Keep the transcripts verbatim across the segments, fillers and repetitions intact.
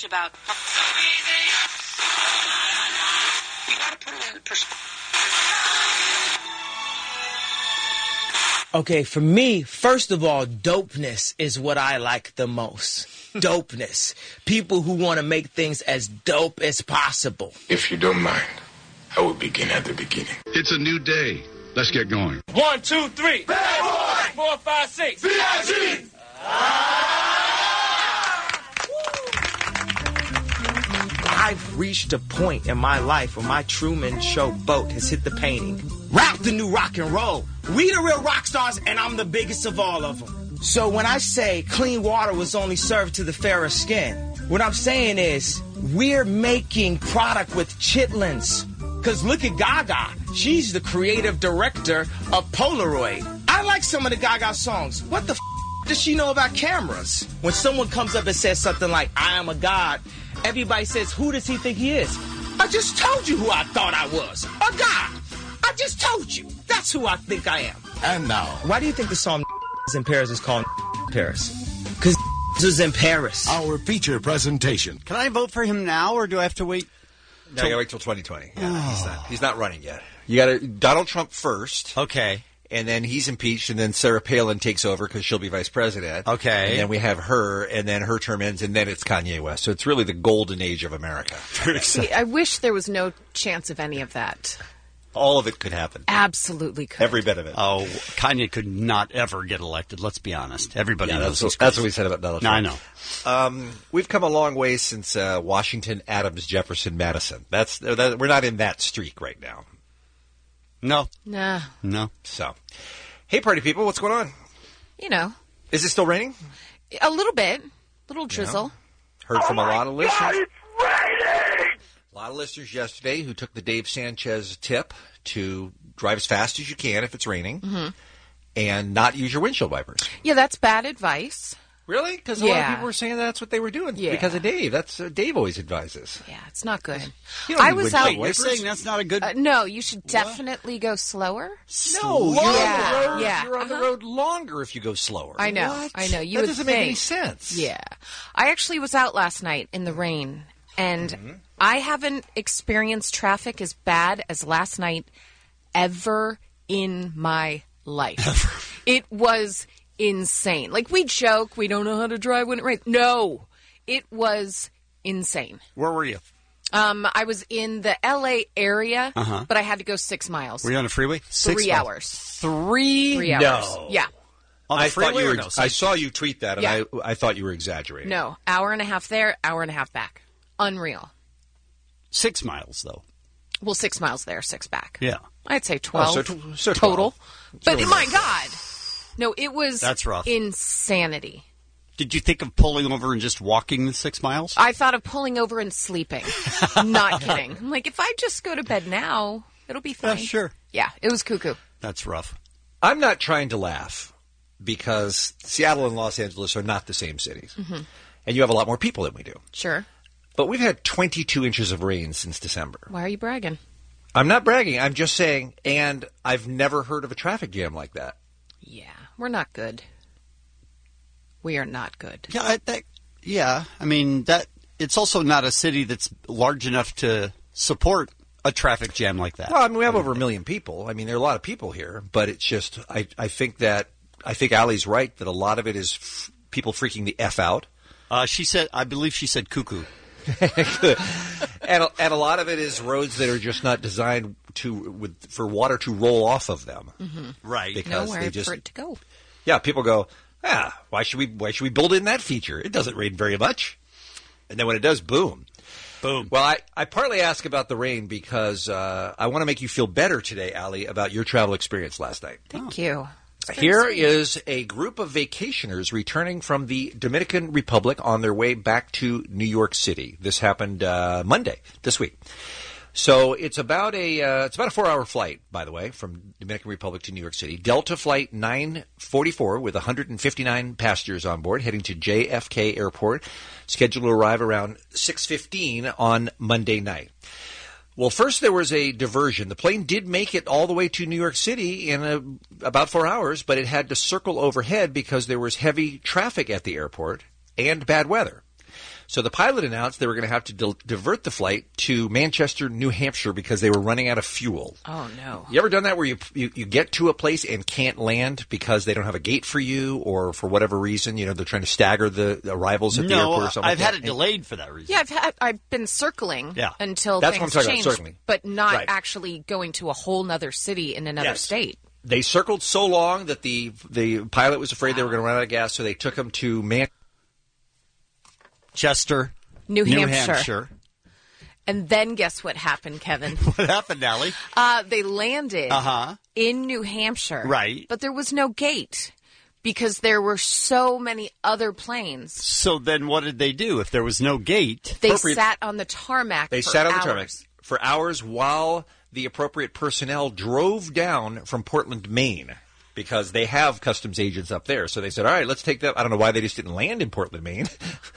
much about. You gotta put it in perspective. Okay, for me, first of all, dopeness is what I like the most. Dopeness. People who want to make things as dope as possible. If you don't mind, I will begin at the beginning. It's a new day. Let's get going. One, two, three. Bad boy! Four, five, six. B I G! I've reached a point in my life where my Truman Show boat has hit the painting. Rap the new rock and roll. We the real rock stars, and I'm the biggest of all of them. So when I say clean water was only served to the fairer skin, what I'm saying is we're making product with chitlins. Because look at Gaga. She's the creative director of Polaroid. I like some of the Gaga songs. What the f*** does she know about cameras? When someone comes up and says something like, I am a god, everybody says, who does he think he is? I just told you who I thought I was. A god. I just told you. That's who I think I am. And now. Why do you think the song in Paris is called Paris? Because was in Paris. Our feature presentation. Can I vote for him now, or do I have to wait? No, you gotta wait till twenty twenty. Yeah, oh. he's, not, he's not running yet. You got to Donald Trump first. Okay. And then he's impeached, and then Sarah Palin takes over because she'll be vice president. Okay. And then we have her, and then her term ends, and then it's Kanye West. So it's really the golden age of America. See, I wish there was no chance of any of that. All of it could happen. Absolutely could. Every bit of it. Oh, Kanye could not ever get elected, let's be honest. Everybody yeah, knows that's, what, that's what we said about Donald Trump. No, I know. Um, we've come a long way since uh, Washington, Adams, Jefferson, Madison. That's that, we're not in that streak right now. No. Nah. No. So, hey, party people, what's going on? You know. Is it still raining? A little bit. A little drizzle. Yeah. Heard from oh a lot of God, listeners. It's raining! A lot of listeners yesterday who took the Dave Sanchez tip to drive as fast as you can if it's raining mm-hmm. and not use your windshield wipers. Yeah, that's bad advice. Really? Because a yeah. lot of people were saying that's what they were doing yeah. because of Dave. That's uh, Dave always advises. Yeah, it's not good. You don't I need was windshield out. wipers. You're saying that's not a good. Uh, no, you should definitely go slower. No, you're yeah. on the road. Yeah. You're on uh-huh. the road longer if you go slower. I know. What? I know. You that would doesn't think. make any sense. Yeah, I actually was out last night in the rain, and mm-hmm. I haven't experienced traffic as bad as last night ever in my life. It was insane. Like, we joke, we don't know how to drive when it rains. No, it was insane. Where were you? Um, I was in the L A area, uh-huh. but I had to go six miles. Were you on the freeway? Six Three miles. hours. Three? Three hours. No. Yeah. On the I freeway thought you were. no? I saw you tweet that, and Yeah. I I thought you were exaggerating. No, hour and a half there, hour and a half back. Unreal. Six miles, though. Well, six miles there, six back. Yeah. I'd say twelve Oh, so t- so total. twelve. But really my nice. God. No, it was That's rough. insanity. Did you think of pulling over and just walking the six miles? I thought of pulling over and sleeping. Not kidding. I'm like, if I just go to bed now, it'll be fine. Yeah, sure. Yeah, it was cuckoo. That's rough. I'm not trying to laugh because Seattle and Los Angeles are not the same cities. Mm-hmm. And you have a lot more people than we do. Sure. But we've had twenty-two inches of rain since December. Why are you bragging? I'm not bragging. I'm just saying, and I've never heard of a traffic jam like that. Yeah, we're not good. We are not good. Yeah, I, that, yeah. I mean, that it's also not a city that's large enough to support a traffic jam like that. Well, I mean, we have over a million people. I mean, there are a lot of people here, but it's just, I, I think that, I think Allie's right that a lot of it is f- people freaking the F out. Uh, she said, I believe she said cuckoo. and, a, and a lot of it is roads that are just not designed to with for water to roll off of them. Mm-hmm. Right. Because Nowhere they just, for it to go. Yeah, people go, ah, why should we why should we build in that feature? It doesn't rain very much. And then when it does, boom. Boom. Well, I, I partly ask about the rain because uh, I want to make you feel better today, Allie, about your travel experience last night. Thank oh. you. Here sweet. is a group of vacationers returning from the Dominican Republic on their way back to New York City. This happened uh, Monday, this week. So it's about a uh, it's about a four-hour flight, by the way, from Dominican Republic to New York City. Delta Flight nine forty-four with one hundred fifty-nine passengers on board, heading to J F K Airport, scheduled to arrive around six fifteen on Monday night. Well, first there was a diversion. The plane did make it all the way to New York City in a, about four hours, but it had to circle overhead because there was heavy traffic at the airport and bad weather. So the pilot announced they were going to have to di- divert the flight to Manchester, New Hampshire, because they were running out of fuel. Oh, no. You ever done that where you, you you get to a place and can't land because they don't have a gate for you, or for whatever reason, you know, they're trying to stagger the arrivals at the No, airport or something I've like had that? it delayed for that reason. Yeah, I've had, I've been circling Yeah. until That's what things I'm talking about, changed, circling. but not Right. actually going to a whole nother city in another Yes. state. They circled so long that the the pilot was afraid they were going to run out of gas, so they took him to Man. Chester, New New Hampshire. Hampshire. And then guess what happened, Kevin? What happened, Allie? Uh, they landed Uh-huh. in New Hampshire. Right. But there was no gate because there were so many other planes. So then what did they do? If there was no gate, They Appropriate- sat on the tarmac They for sat on hours. the tarmac for hours while the appropriate personnel drove down from Portland, Maine, because they have customs agents up there. So they said, all right, let's take that. I don't know why they just didn't land in Portland, Maine.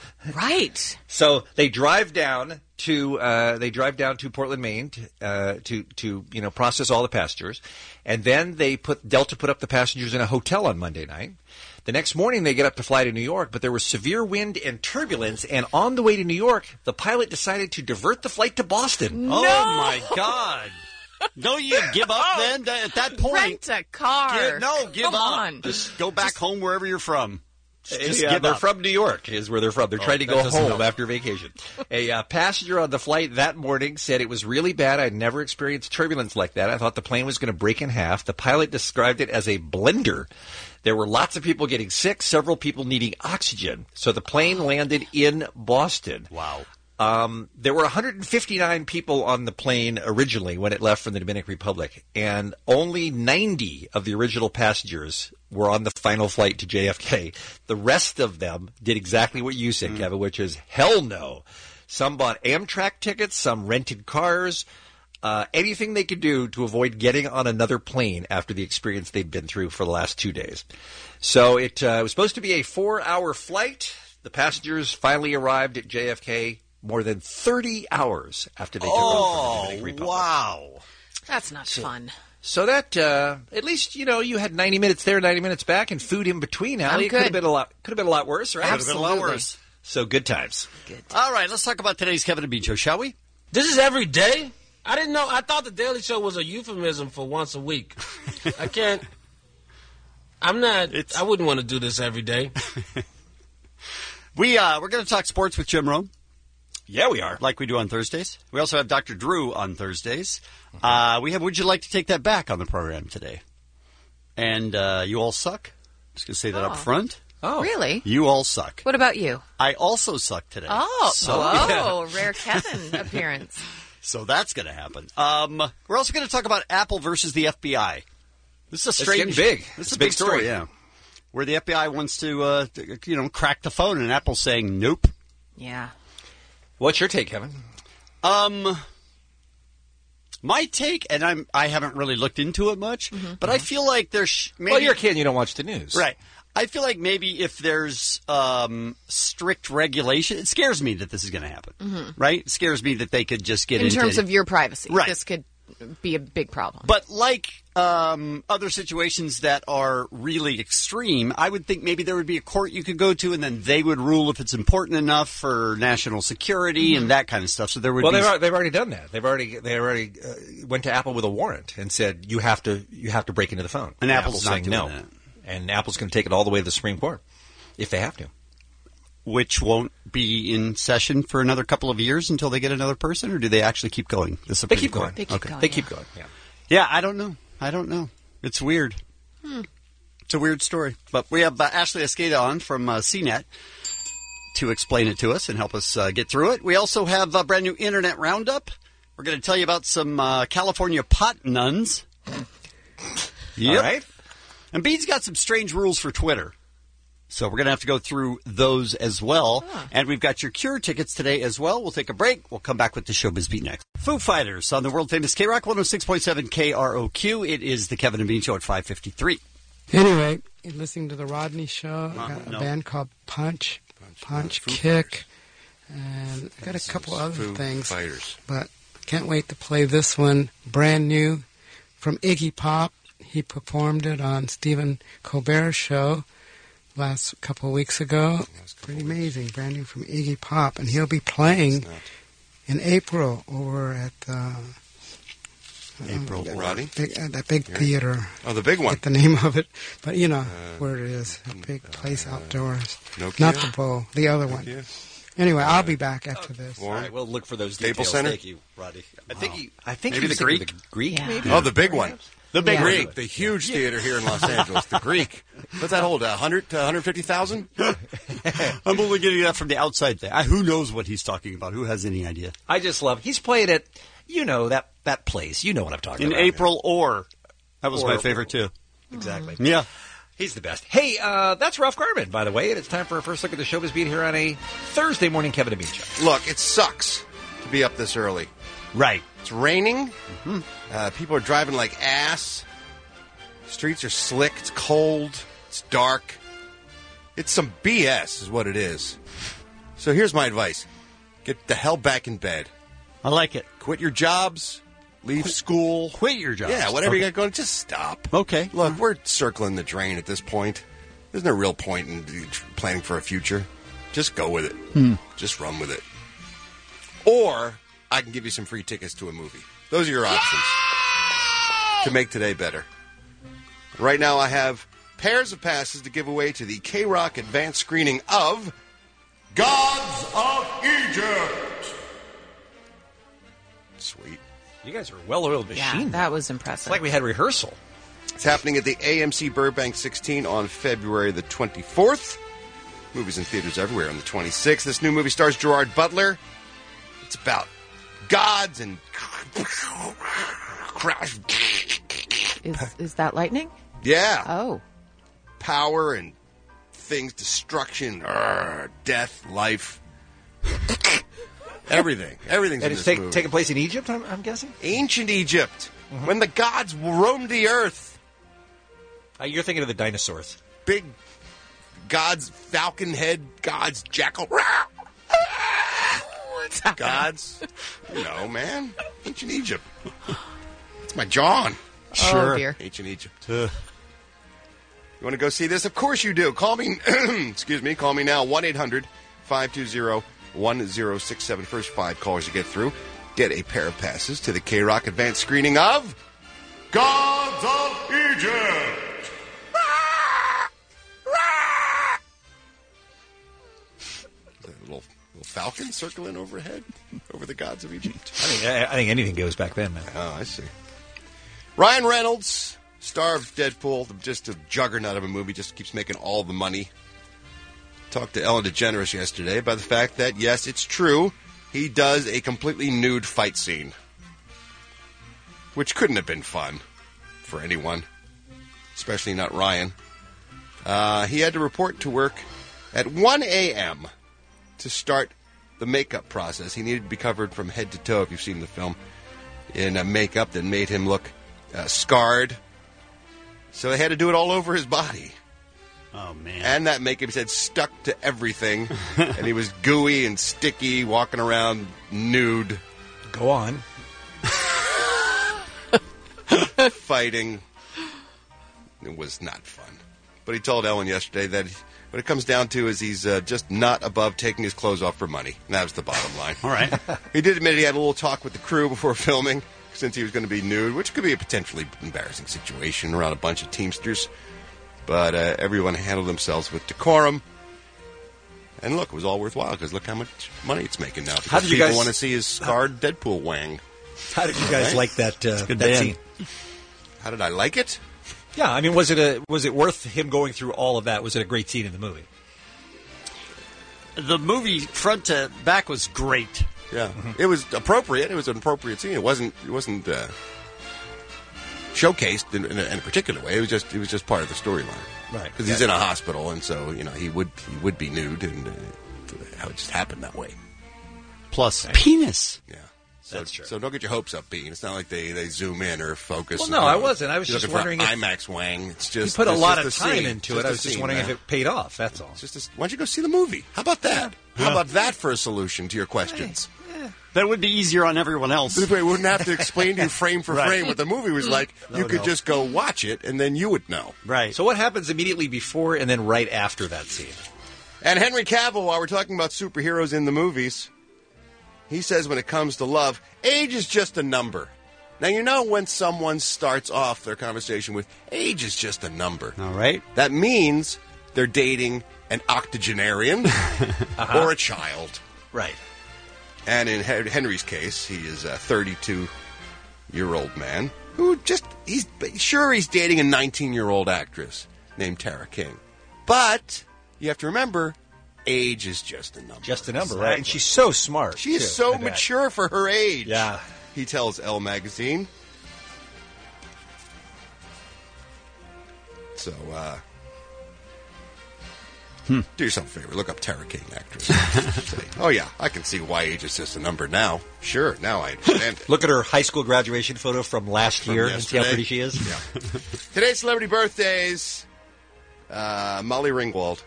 Right. So they drive down to uh, they drive down to Portland, Maine, to, uh, to to you know process all the passengers, and then they put Delta put up the passengers in a hotel on Monday night. The next morning they get up to fly to New York, but there was severe wind and turbulence, and on the way to New York, the pilot decided to divert the flight to Boston. oh my God! Don't you give up then? Th- At that point, Rent a car. Give- no, give Come up. on. Just go back home wherever you're from. Just yeah, give they're up. from New York, is where they're from. They're trying to that go doesn't home help. after vacation. A uh, passenger on the flight that morning said it was really bad. I'd never experienced turbulence like that. I thought the plane was going to break in half. The pilot described it as a blender. There were lots of people getting sick, several people needing oxygen. So the plane landed in Boston. Wow. Um, there were one hundred fifty-nine people on the plane originally when it left from the Dominican Republic, and only ninety of the original passengers were on the final flight to J F K. The rest of them did exactly what you said, Kevin, which is hell no. Some bought Amtrak tickets, some rented cars, uh, anything they could do to avoid getting on another plane after the experience they'd been through for the last two days. So it uh, was supposed to be a four-hour flight. The passengers finally arrived at J F K more than thirty hours after they took off from the Oh, Dominican Republic. wow. That's not fun. So that uh, at least you know you had ninety minutes there, ninety minutes back, and food in between. Allie, it could have good. been a lot. Could have been a lot worse, right? Could have been a lot Absolutely. worse. So good times. All right, let's talk about today's Kevin and Bean Show, shall we? This is every day? I didn't know. I thought the Daily Show was a euphemism for once a week. I can't. I'm not. It's- I wouldn't want to do this every day. We, uh, we're going to talk sports with Jim Rome, Yeah, we are. like we do on Thursdays. We also have Doctor Drew on Thursdays. Uh, we have Would You Like to Take That Back on the program today. And uh, You All Suck. Just going to say that Oh. up front. Oh, Really? You all suck. What about you? I also suck today. Oh, So, oh, rare Kevin appearance. so that's going to happen. Um, we're also going to talk about Apple versus the F B I. This is a strange, getting big. This It's is a big story. yeah. Where the F B I wants to, uh, to, you know, crack the phone, and Apple's saying nope. Yeah. What's your take, Kevin? Um, my take, and I'm I haven't really looked into it much, but I feel like there's sh- maybe Well, you're a kid and you don't watch the news. right. I feel like maybe if there's um, strict regulation, it scares me that this is going to happen. Right? It scares me that they could just get In into terms of your privacy, Right. this could be a big problem. But like um, other situations that are really extreme, I would think maybe there would be a court you could go to, and then they would rule if it's important enough for national security and that kind of stuff. So there would Well, be they've, al- they've already done that. They've already they already uh, went to Apple with a warrant and said you have to you have to break into the phone. And Apple's not saying doing no. that. And Apple's going to take it all the way to the Supreme Court if they have to. which won't be in session for another couple of years until they get another person, or do they actually keep going? The They Supreme keep Court? going. They keep Okay. going. They keep going. Yeah. Yeah, I don't know. I don't know. It's weird. It's a weird story. But we have uh, Ashley Escada on from uh, C net to explain it to us and help us uh, get through it. We also have a brand new Internet Roundup. We're going to tell you about some uh, California pot nuns. Yep. All right. And Bean's got some strange rules for Twitter. So we're going to have to go through those as well. And we've got your Cure tickets today as well. We'll take a break. We'll come back with the Showbiz Beat next. Foo Fighters on the world-famous K-Rock one oh six point seven K R O Q. It is the Kevin and Bean Show at five fifty-three. Anyway, you're listening to the Rodney Show. I got a no. band called Punch, Punch, Kick, and I got a couple other Foo things. Fighters. But I can't wait to play this one, brand new, from Iggy Pop. He performed it on Stephen Colbert's show last couple of weeks ago. Pretty amazing. Brand new from Iggy Pop. And he'll be playing in April over at uh, April. uh, Roddy? Big, uh, that big theater. Oh, the big one. Get the name of it. But you know Uh, where it is. A big place outdoors. Nokia? Not the Bowl. The other one. Nokia? Anyway, I'll be back after this. All right, we'll look for those Staples details. Center? Thank you, Roddy. I think he. I think Maybe he was the thinking Greek? The Greek, Yeah. maybe. Oh, the big one. The big Yeah. Greek, the huge theater here in Los Angeles, the Greek. What's that hold? one hundred to one hundred fifty thousand? I'm only getting that from the outside thing. I, who knows what he's talking about? Who has any idea? I just love. He's played at, you know, that that place. You know what I'm talking In about. April or. That was Or- my favorite, too. Exactly. Yeah. He's the best. Hey, uh, that's Ralph Garman, by the way, and it's time for our first look at the showbiz beat here on a Thursday morning. Kevin and Bean show. Look, it sucks to be up this early. Right. It's raining. Uh, people are driving like ass. Streets are slick. It's cold. It's dark. It's some B S is what it is. So here's my advice. Get the hell back in bed. I like it. Quit your jobs. Leave school. Quit your jobs. Yeah, whatever Okay. you got going, just stop. Okay. Look, we're circling the drain at this point. There's no real point in planning for a future. Just go with it. Hmm. Just run with it. Or I can give you some free tickets to a movie. Those are your options to make today better. Right now I have pairs of passes to give away to the K-Rock advanced screening of Gods of Egypt. Sweet. You guys are a well-oiled machine. Yeah, that was impressive. It's like we had rehearsal. It's happening at the A M C Burbank sixteen on February the twenty-fourth. Movies in theaters everywhere on the twenty-sixth. This new movie stars Gerard Butler. It's about gods and crash. Is is that lightning? Yeah. Oh. Power and things, destruction, urgh, death, life. Everything. Everything's And in it's this take, movie. taking place in Egypt, I'm, I'm guessing? Ancient Egypt. When the gods roamed the earth. Uh, you're thinking of the dinosaurs. Big gods, falcon head, gods, jackal. Gods. You know, man. Ancient Egypt. It's my John. Sure. Oh, dear. Ancient Egypt. Uh. You want to go see this? Of course you do. Call me, excuse me, call me now, one eight hundred five two zero one zero six seven. First five callers you get through, get a pair of passes to the K-Rock advanced screening of Gods of Egypt. The little, little falcon circling overhead over the gods of Egypt. I think, I, I think anything goes back then, man. Oh, I see. Ryan Reynolds, star of Deadpool, just a juggernaut of a movie, just keeps making all the money. Talked to Ellen DeGeneres yesterday about the fact that, yes, it's true, he does a completely nude fight scene. Which couldn't have been fun for anyone, especially not Ryan. Uh, he had to report to work at one a.m. to start the makeup process. He needed to be covered from head to toe, if you've seen the film, in a makeup that made him look uh, scarred. So they had to do it all over his body. Oh, man. And that makeup, he said, stuck to everything. And he was gooey and sticky, walking around nude. Go on. Fighting. It was not fun. But he told Ellen yesterday that what it comes down to is he's uh, just not above taking his clothes off for money. And that was the bottom line. All right. He did admit he had a little talk with the crew before filming, since he was going to be nude, which could be a potentially embarrassing situation around a bunch of Teamsters. But uh, everyone handled themselves with decorum. And look, it was all worthwhile, because look how much money it's making now. Because How did you people guys- want to see his scarred Deadpool wang. How did you guys Right? like that, uh, good that band. scene? How did I like it? Yeah, I mean, was it a was it worth him going through all of that? Was it a great scene in the movie? The movie front to back was great. Yeah, it was appropriate. It was an appropriate scene. It wasn't. It wasn't uh, showcased in, in, a, in a particular way. It was just. It was just part of the storyline. Right. Because he's in a hospital, and so you know he would he would be nude, and uh, how it just happened that way. Plus penis. Yeah. So, That's true. So don't get your hopes up, Bean. It's not like they, they zoom in or focus. Well, and, no, you I know, wasn't. I was you're just looking for wondering if- IMAX wang. It's You just put a it's lot just of a time scene. into Just it. I a was just scene, wondering man. if it paid off. That's all. It's just a, why don't you go see the movie? How about that? How about that for a solution to your questions? That would be easier on everyone else. This way, we wouldn't have to explain to you frame for Right. frame what the movie was like. No, you could no. just go watch it, and then you would know. Right. So what happens immediately before and then right after that scene? And Henry Cavill, while we're talking about superheroes in the movies, he says when it comes to love, age is just a number. Now, you know when someone starts off their conversation with, age is just a number. All right. That means they're dating an octogenarian Uh-huh. or a child. Right. And in Hen- Henry's case, he is a thirty-two-year-old man who just, he's sure he's dating a nineteen-year-old actress named Tara King. But you have to remember, age is just a number. Just a number, right? And she's so smart. She is too, so I bet. mature for her age. Yeah. He tells Elle magazine. So, uh... Hmm. do yourself a favor. Look up Tara King, actress. Say, oh, yeah, I can see why age is just a number now. Sure, now I understand it. Look at her high school graduation photo from last From year and see how yesterday. pretty she is. Yeah. Today's celebrity birthdays. Uh, Molly Ringwald.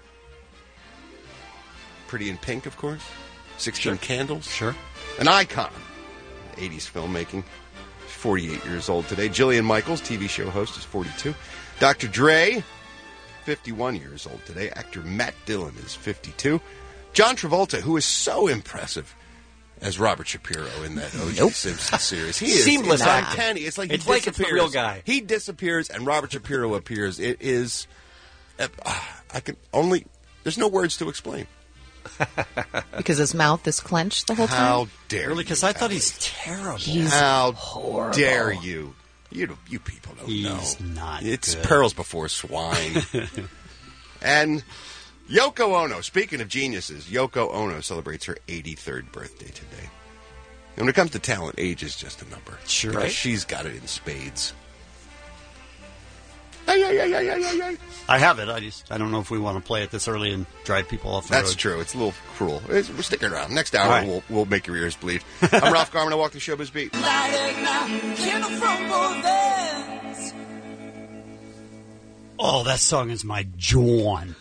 Pretty in Pink, of course. Sixteen Sure. Candles. Sure. An icon. eighties filmmaking. She's forty-eight years old today. Jillian Michaels, T V show host, is forty-two. Doctor Dre, fifty-one years old today. Actor Matt Dillon is fifty-two. John Travolta, who is so impressive as Robert Shapiro in that O J Nope. Simpson series. He is Seamless it's acting. uncanny. It's like he It's like it's the disappears. real guy. He disappears and Robert Shapiro appears. It is. Uh, I can only. There's no words to explain. Because his mouth is clenched the whole time? How dare Really? you? Because I thought Allie. he's terrible. He's How horrible. dare you? You don't- you people don't He's know. not It's good. pearls before swine. And Yoko Ono. Speaking of geniuses, Yoko Ono celebrates her eighty-third birthday today. And when it comes to talent, age is just a number. Sure. Because she's got it in spades. Ay, ay, ay, ay, ay, ay, ay. I have it. I just I don't know if we want to play it this early and drive people off the That's road. true. It's a little cruel. It's, we're sticking around. Next hour, All right. we'll, we'll make your ears bleed. I'm Ralph Garman. I walk the showbiz beat. Oh, that song is my John.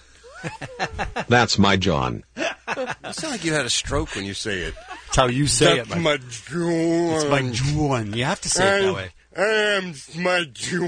That's my John. You sound like you had a stroke when you say it. That's how you say That's it. my John. It's my John. You have to say it that way. I am my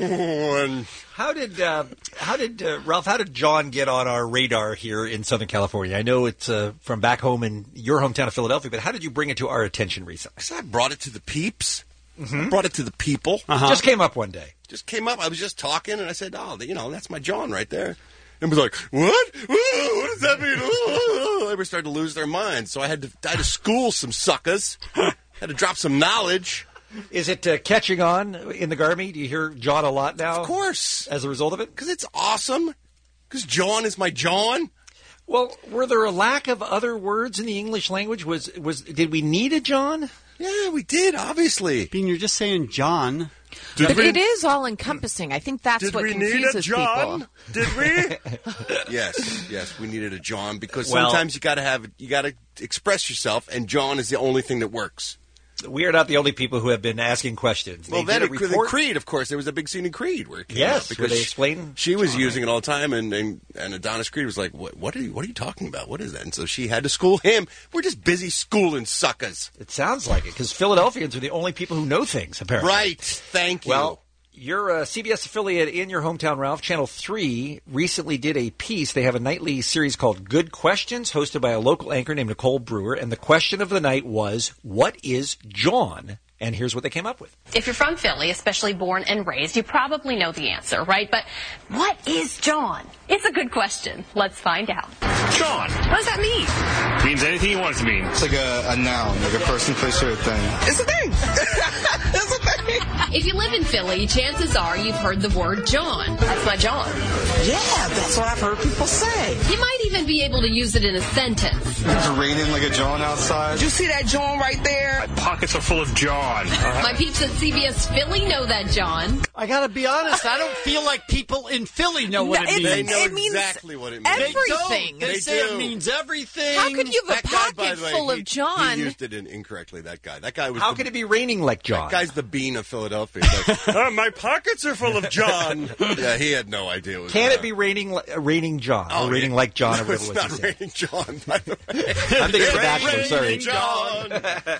John. How did uh, how did uh, Ralph? How did John get on our radar here in Southern California? I know it's uh, from back home in your hometown of Philadelphia, but how did you bring it to our attention recently? So I brought it to the peeps. I brought it to the people. Uh-huh. Just came up one day. Just came up. I was just talking, and I said, "Oh, you know, that's my John right there." And was like, "What? Ooh, what does that mean?" Ooh. Everybody started to lose their minds. So I had to, I had to school some suckers. Had to drop some knowledge. Is it uh, catching on in the Garmy? Do you hear John a lot now? Of course, As a result of it? because it's awesome. Because John is my John. Well, were there a lack of other words in the English language? Was was did we need a John? Yeah, we did. Obviously. Being you're just saying John. Did But it is all encompassing. I think that's Did what we need a confuses John? people. Did we? yes, yes, we needed a John because Well- sometimes you got to have you got to express yourself, and John is the only thing that works. We are not the only people who have been asking questions. Well, They then did a it, the report- Creed, of course, there was a big scene in Creed where it came Yes, out because where they she- explain she was John, using it all the time, and, and and Adonis Creed was like, "What? What are you? What are you talking about? What is that?" And so she had to school him. We're just busy schooling suckers, It sounds like it because Philadelphians are the only people who know things. Apparently, right? Thank you. Well, your uh, C B S affiliate in your hometown, Ralph, Channel three, recently did a piece. They have a nightly series called Good Questions, hosted by a local anchor named Nicole Brewer. And the question of the night was, what is John? And here's what they came up with. If you're from Philly, especially born and raised, you probably know the answer, right? But what is John? It's a good question. Let's find out. John. What does that mean? Means anything you want it to mean. It's like a, a noun, like a person, place, or a thing. It's a thing. It's a thing. If you live in Philly, chances are you've heard the word John. That's my John. Yeah, that's what I've heard people say. You might even be able to use it in a sentence. It's raining like a John outside. Did you see that John right there? My pockets are full of John. My peeps at C B S Philly know that John. I gotta be honest, I don't feel like people in Philly know what No, it it's- means. they know it means exactly what it means. They don't. everything. They, They say do. it means everything. How could you have a That guy, by pocket the way, full he, of John? he used it in incorrectly. That guy. That guy was. How the, could it be raining like John? That guy's the bean of Philadelphia. He's like, "Oh, my pockets are full of John. Yeah, he had no idea. It was Can uh, it be raining, li- uh, raining John? Oh, or raining yeah. like John? Or No, whatever it's it was not he said? raining John. By the way, I'm thinking of The Bachelor, Raining sorry. John.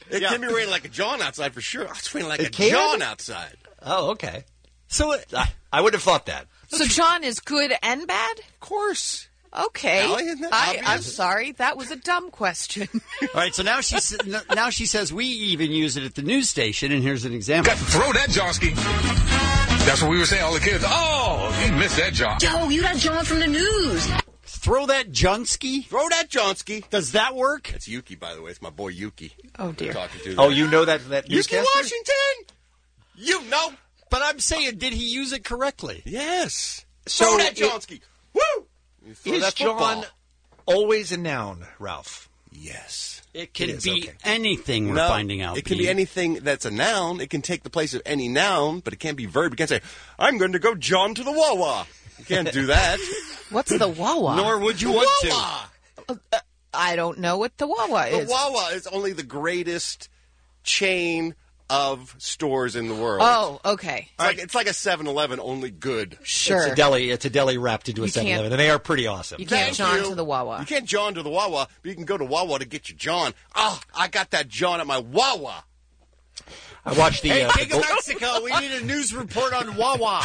It Yeah. can be raining like a John outside for sure. It's raining like It a can? John outside. Oh, okay. So it, I, I would have thought that. So John is good and bad? Of course. Okay. Allie, isn't that I, obvious? I'm sorry. That was a dumb question. All right, so now she s- now she says we even use it at the news station, and here's an example. Throw that Johnsky. That's what we were saying, all the kids. Oh, you missed that John. Yo, you got John from the news. Throw that Johnsky? Throw that Johnsky. Does that work? That's Yuki, by the way. It's my boy Yuki. Oh, dear. Talking to Oh, you know that, that Yuki newscaster? Washington? You know. But I'm saying, did he use it correctly? Yes. So Throw that it- Johnsky. Woo! You throw Is that football. John always a noun, Ralph? Yes. It can It is, be okay. anything we're No, finding out. It can Pete. be anything that's a noun. It can take the place of any noun, but it can't be verb. You can't say, I'm going to go John to the Wawa. You can't do that. What's the Wawa? Nor would you The want Wawa. Uh, I don't know what the Wawa The is. Wawa is only the greatest chain of stores in the world. Oh, okay. It's like, it's like a seven eleven, only good. Sure. It's a deli. It's a deli wrapped into a You can't- seven eleven, and they are pretty awesome. You can't Thank John you. to the Wawa. You can't John to the Wawa, but you can go to Wawa to get your John. Oh, I got that John at my Wawa. I watched the. Hey, uh, the King Gold- of Mexico, we need a news report on Wawa.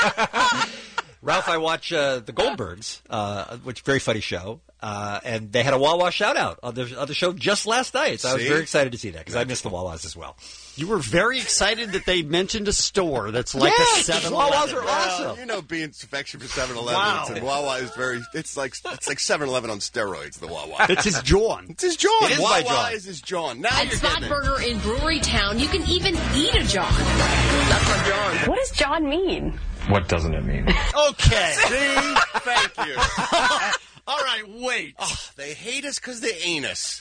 Ralph, I watch uh, the Goldbergs, uh, which very funny show, uh, and they had a Wawa shout out on the other show just last night. So I was See? very excited to see that because I miss the Wawas as well. You were very excited that they mentioned a store that's like Yes, a seven Wawas eleven. are awesome. You know, being affection for seven eleven Wow. and Wawa is very. It's like it's like seven eleven on steroids. The Wawa. It's his John. It's his John. It is Wawa my John. is his John. Now At you're Spot getting it. Burger in Brewery Town, you can even eat a John. That's my John. What does John mean? What doesn't it mean? Okay. See? Thank you. All right, wait. Oh, they hate us because they ain't us.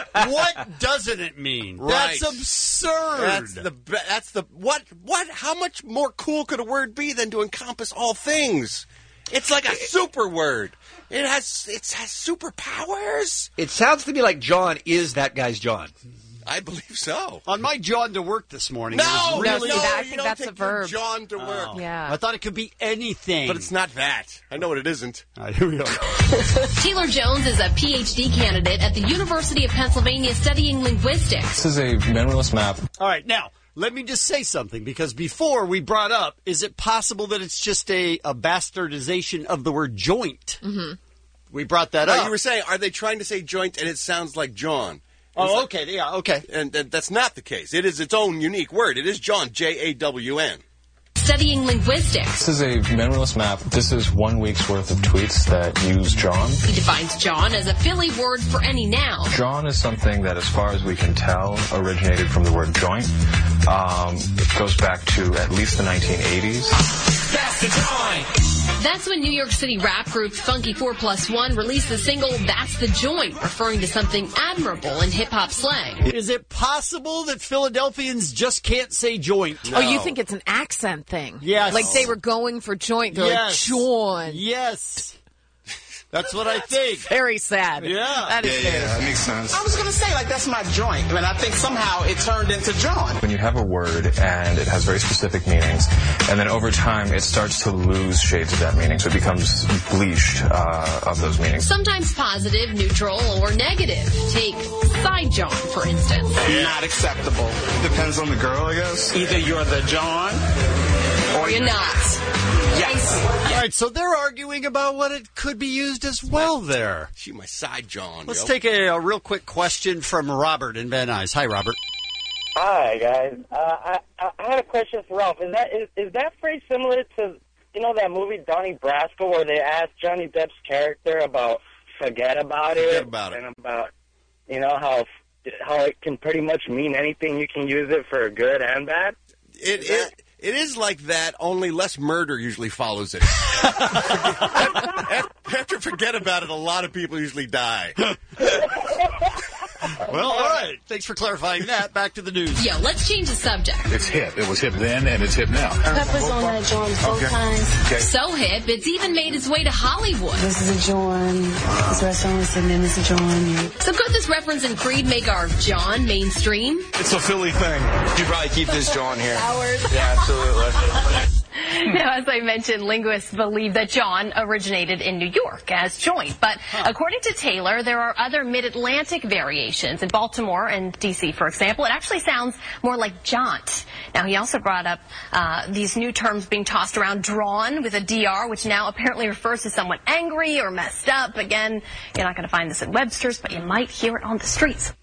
What doesn't it mean? Right. That's absurd. That's the. be- That's the. What? What? How much more cool could a word be than to encompass all things? It's like a super word. It has. It has superpowers. It sounds to me like John is that guy's John. I believe so. On my John to work this morning. No, it was No, really, see, that- I you think don't that's a take your verb. John to work. Oh. Yeah. I thought it could be anything. But it's not that. I know what it isn't. All right, here we go. Taylor Jones is a P H D candidate at the University of Pennsylvania studying linguistics. This is a memoriless map. All right, now, let me just say something, because before we brought up, is it possible that it's just a, a bastardization of the word joint? Mm-hmm. We brought that No, up. you were saying, are they trying to say joint and it sounds like John? Oh, okay, yeah, okay. And, and that's not the case. It is its own unique word. It is John, J A W N. Studying linguistics. This is a memoriless map. This is one week's worth of tweets that use John. He defines John as a Philly word for any noun. John is something that, as far as we can tell, originated from the word joint. Um, it goes back to at least the nineteen eighties. That's the joint. That's when New York City rap group Funky four plus one released the single That's the Joint, referring to something admirable in hip-hop slang. Is it possible that Philadelphians just can't say joint? Oh, you think it's an accent thing? Yes. Like they were going for joint. They're Yes. like, John. Yes. That's what I think. Very sad. Yeah. That is very sad. that makes sense. I was going to say, like, that's my joint, but I think somehow it turned into John. When you have a word and it has very specific meanings, and then over time it starts to lose shades of that meaning, so it becomes bleached uh, of those meanings. Sometimes positive, neutral, or negative. Take side John, for instance. Not acceptable. Depends on the girl, I guess. Either you're the John Or you're not. Yes. All right, so they're arguing about what it could be used as well there. She my side John. Let's yo. take a, a real quick question from Robert in Van Nuys. Hi, Robert. Hi, guys. Uh, I, I I had a question for Ralph. Is that is, is that phrase similar to, you know, that movie Donnie Brasco where they asked Johnny Depp's character about forget about it, Forget about it. and about, you know, how how it can pretty much mean anything. You can use it for good and bad. It, it, it is like that, only less murder usually follows it. after, after forget about it, a lot of people usually die. Well, all right. Thanks for clarifying that. Back to the news. Yo, let's change the subject. It's hip. It was hip then, and it's hip now. Peppers on that joint four Okay. times. Okay. So hip, it's even made its way to Hollywood. This is a joint. This restaurant is sitting in. This is a joint. So could this reference in Creed make our John mainstream? It's a Philly thing. You probably keep this John here. Howard. Yeah, absolutely. Now, as I mentioned, linguists believe that John originated in New York as joint. But according to Taylor, there are other mid-Atlantic variations. In Baltimore and D C, for example, it actually sounds more like jaunt. Now, he also brought up uh, these new terms being tossed around, drawn with a D R, which now apparently refers to someone angry or messed up. Again, you're not going to find this in Webster's, but you might hear it on the streets.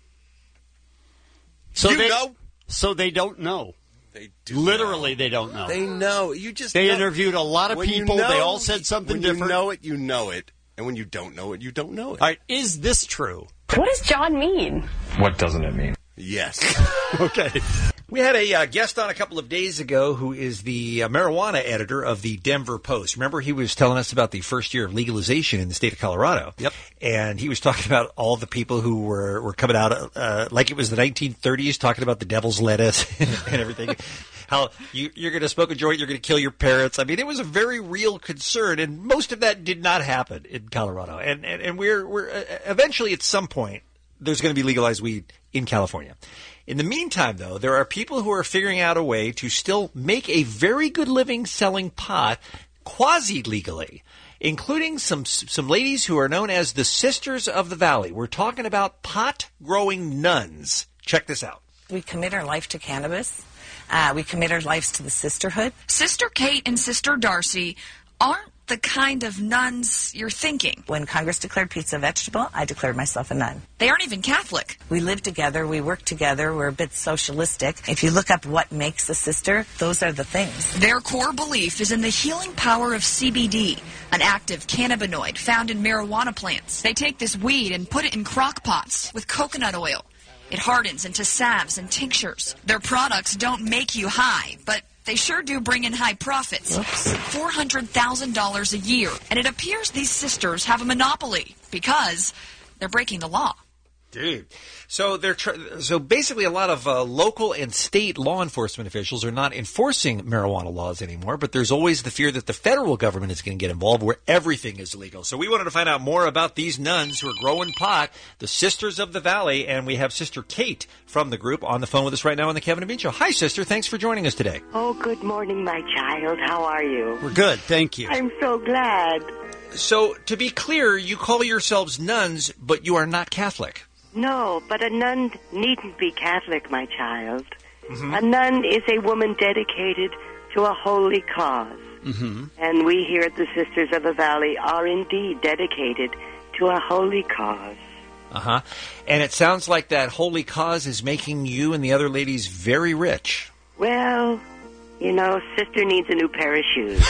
So you they, know? So they don't know. They do Literally, know. they don't know. They know. You just They know. interviewed a lot of When you people. know- They all said something when different. you know it, you know it. And when you don't know it, you don't know it. All right, is this true? What does John mean? What doesn't it mean? Yes. Okay. We had a uh, guest on a couple of days ago who is the uh, marijuana editor of the Denver Post. Remember, he was telling us about the first year of legalization in the state of Colorado. Yep. And he was talking about all the people who were, were coming out uh, like it was the nineteen thirties, talking about the devil's lettuce and everything. How you, you're going to smoke a joint, you're going to kill your parents. I mean, it was a very real concern, and most of that did not happen in Colorado. And and, and we're we're uh, eventually at some point there's going to be legalized weed in California. In the meantime, though, there are people who are figuring out a way to still make a very good living selling pot quasi-legally, including some some ladies who are known as the Sisters of the Valley. We're talking about pot-growing nuns. Check this out. We commit our life to cannabis. Uh, we commit our lives to the sisterhood. Sister Kate and Sister Darcy aren't the kind of nuns you're thinking. When Congress declared pizza a vegetable, I declared myself a nun. They aren't even Catholic. We live together. We work together. We're a bit socialistic. If you look up what makes a sister, those are the things. Their core belief is in the healing power of C B D, an active cannabinoid found in marijuana plants. They take this weed and put it in crock pots with coconut oil. It hardens into salves and tinctures. Their products don't make you high, but they sure do bring in high profits. four hundred thousand dollars a year. And it appears these sisters have a monopoly because they're breaking the law. Dude. So they're tr- so basically a lot of uh, local and state law enforcement officials are not enforcing marijuana laws anymore, but there's always the fear that the federal government is going to get involved where everything is legal. So we wanted to find out more about these nuns who are growing pot, the Sisters of the Valley, and we have Sister Kate from the group on the phone with us right now on the Kevin and Bean Show. Hi, Sister. Thanks for joining us today. Oh, good morning, my child. How are you? We're good, thank you. I'm so glad. So, to be clear, you call yourselves nuns, but you are not Catholic. No, but a nun needn't be Catholic, my child. Mm-hmm. A nun is a woman dedicated to a holy cause. Mm-hmm. And we here at the Sisters of the Valley are indeed dedicated to a holy cause. Uh-huh. And it sounds like that holy cause is making you and the other ladies very rich. Well, you know, sister needs a new pair of shoes.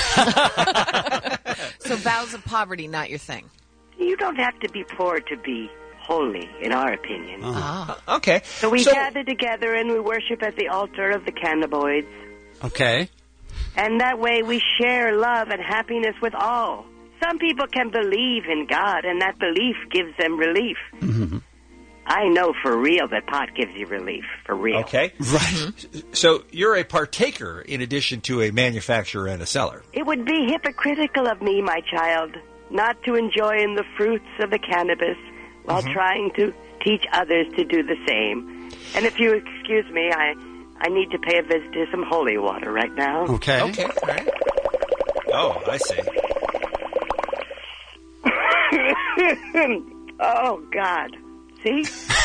So vows of poverty, not your thing. You don't have to be poor to be holy, in our opinion. Ah. Okay. So we So- gather together and we worship at the altar of the cannabinoids. Okay. And that way we share love and happiness with all. Some people can believe in God, and that belief gives them relief. Mm-hmm. I know for real that pot gives you relief, for real. Okay. Right. So you're a partaker in addition to a manufacturer and a seller. It would be hypocritical of me, my child, not to enjoy in the fruits of the cannabis while Mhm. trying to teach others to do the same. And if you excuse me, I, I need to pay a visit to some holy water right now. Okay. Okay. All right. Oh, I see. Oh, God. See?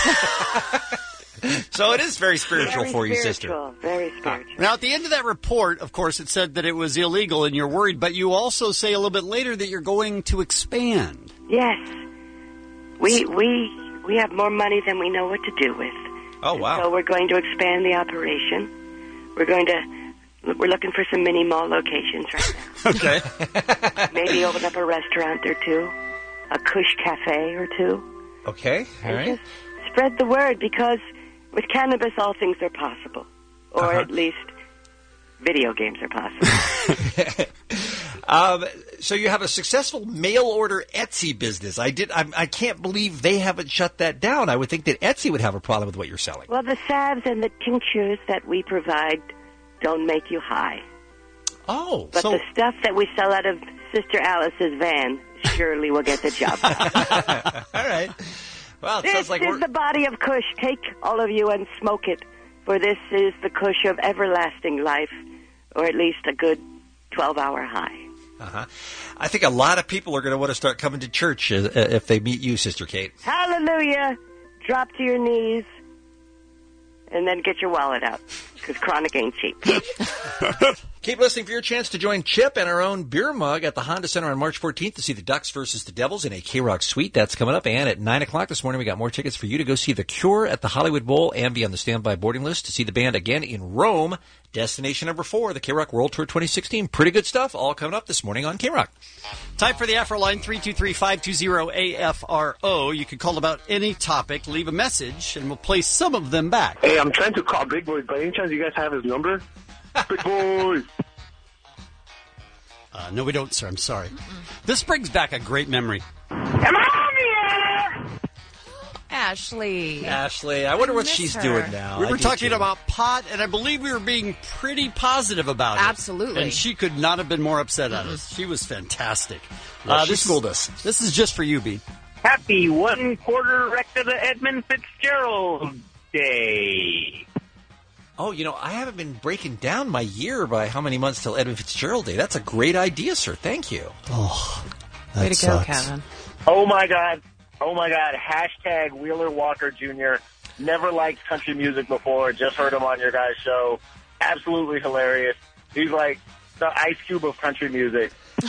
So it is very spiritual Very for you, spiritual, sister. Very spiritual. Now, at the end of that report, of course, it said that it was illegal and you're worried, but you also say a little bit later that you're going to expand. Yes. We we we have more money than we know what to do with. Oh, wow. So we're going to expand the operation. We're going to we're looking for some mini mall locations right now. Okay. Maybe open up a restaurant or two, a Kush cafe or two. Okay. All And right. just spread the word, because with cannabis all things are possible. Or Uh-huh. at least video games are possible. Um, so you have a successful mail order Etsy business. I did. I, I can't believe they haven't shut that down. I would think that Etsy would have a problem with what you're selling. Well, the salves and the tinctures that we provide don't make you high. Oh, But so the stuff that we sell out of Sister Alice's van surely will get the job done. all right. Well, it This sounds like is we're. the body of Kush. Take, all of you, and smoke it, for this is the Kush of everlasting life, or at least a good twelve-hour high. Uh-huh. I think a lot of people are going to want to start coming to church uh, if they meet you, Sister Kate. Hallelujah. Drop to your knees and then get your wallet out because chronic ain't cheap. Keep listening for your chance to join Chip and our own beer mug at the Honda Center on March fourteenth to see the Ducks versus the Devils in a K-Rock suite. That's coming up. And at nine o'clock this morning, we got more tickets for you to go see The Cure at the Hollywood Bowl and be on the standby boarding list to see the band again in Rome. Destination number four, the K-Rock World Tour twenty sixteen. Pretty good stuff, all coming up this morning on K-Rock. Time for the Afro line, three two three, five two zero, A F R O. You can call about any topic, leave a message, and we'll play some of them back. Hey, I'm trying to call Big Boy. By any chance you guys have his number? Big Boy! Uh, no, we don't, sir. I'm sorry. Mm-mm. This brings back a great memory. Come on here! Ashley. Ashley, I wonder I what miss she's her. doing now. We I were do talking too. about pot, and I believe we were being pretty positive about it. Absolutely. And she could not have been more upset at us. She was fantastic. Yeah, uh, she this schooled is, us. This is just for you, B. Happy one quarter wreck to the Edmund Fitzgerald Day. Oh, you know, I haven't been breaking down my year by how many months till Edmund Fitzgerald Day. That's a great idea, sir. Thank you. Oh, Way to sucks. go, Kevin. Oh, my God. Oh, my God. Hashtag Wheeler Walker Junior Never liked country music before. Just heard him on your guys' show. Absolutely hilarious. He's like the Ice Cube of country music.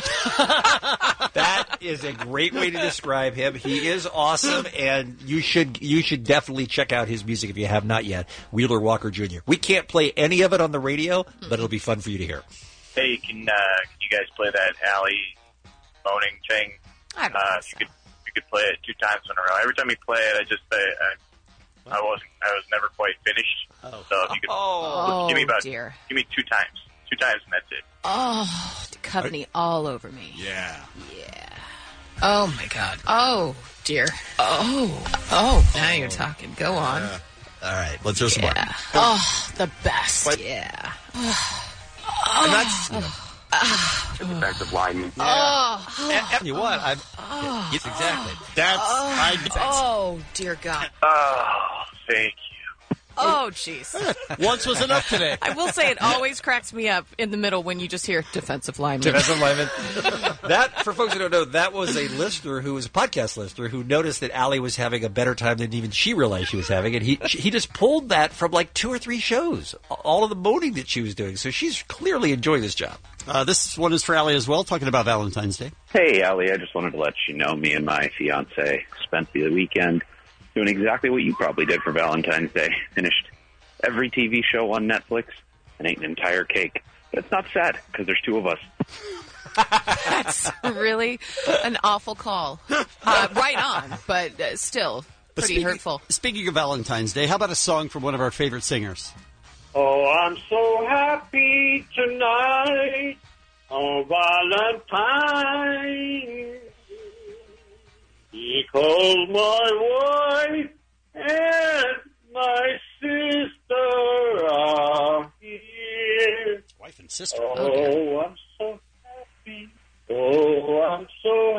That is a great way to describe him. He is awesome, and you should you should definitely check out his music if you have not yet. Wheeler Walker Junior We can't play any of it on the radio, but it'll be fun for you to hear. Hey, can, uh, can you guys play that Allie moaning thing? I don't uh, think you so. could you could play it two times in a row. Every time you play it, I just say I, I wasn't I was never quite finished. Oh. So if you could Oh, give me about dear. give me two times, two times, and that's it. Oh, Duchovny all over me. Yeah. Yeah. Oh, my God. Oh, dear. Oh. Oh, now you're talking. Go on. Uh, all right, let's just yeah. mark. Oh, the best. What? Yeah. And that's Defensive lineman. Oh. and, and you what? I've, Oh. yes, exactly. That's I. That's, Oh, dear God. Oh, thank you. Oh, jeez. Once was enough today. I will say it always cracks me up in the middle when you just hear defensive lineman. Defensive lineman. That, for folks who don't know, that was a listener who was a podcast listener who noticed that Allie was having a better time than even she realized she was having, and he he just pulled that from like two or three shows, all of the moaning that she was doing. So she's clearly enjoying this job. Uh, this one is for Allie as well, talking about Valentine's Day. Hey, Allie, I just wanted to let you know me and my fiance spent the weekend doing exactly what you probably did for Valentine's Day. Finished every T V show on Netflix and ate an entire cake. But it's not sad, because there's two of us. That's really an awful call. Uh, right on, but uh, still But pretty speaking, hurtful. Speaking of Valentine's Day, how about a song from one of our favorite singers? Oh, I'm so happy tonight on Valentine's because my wife and my sister are here. Wife and sister. Oh, Okay. I'm so happy. Oh, I'm so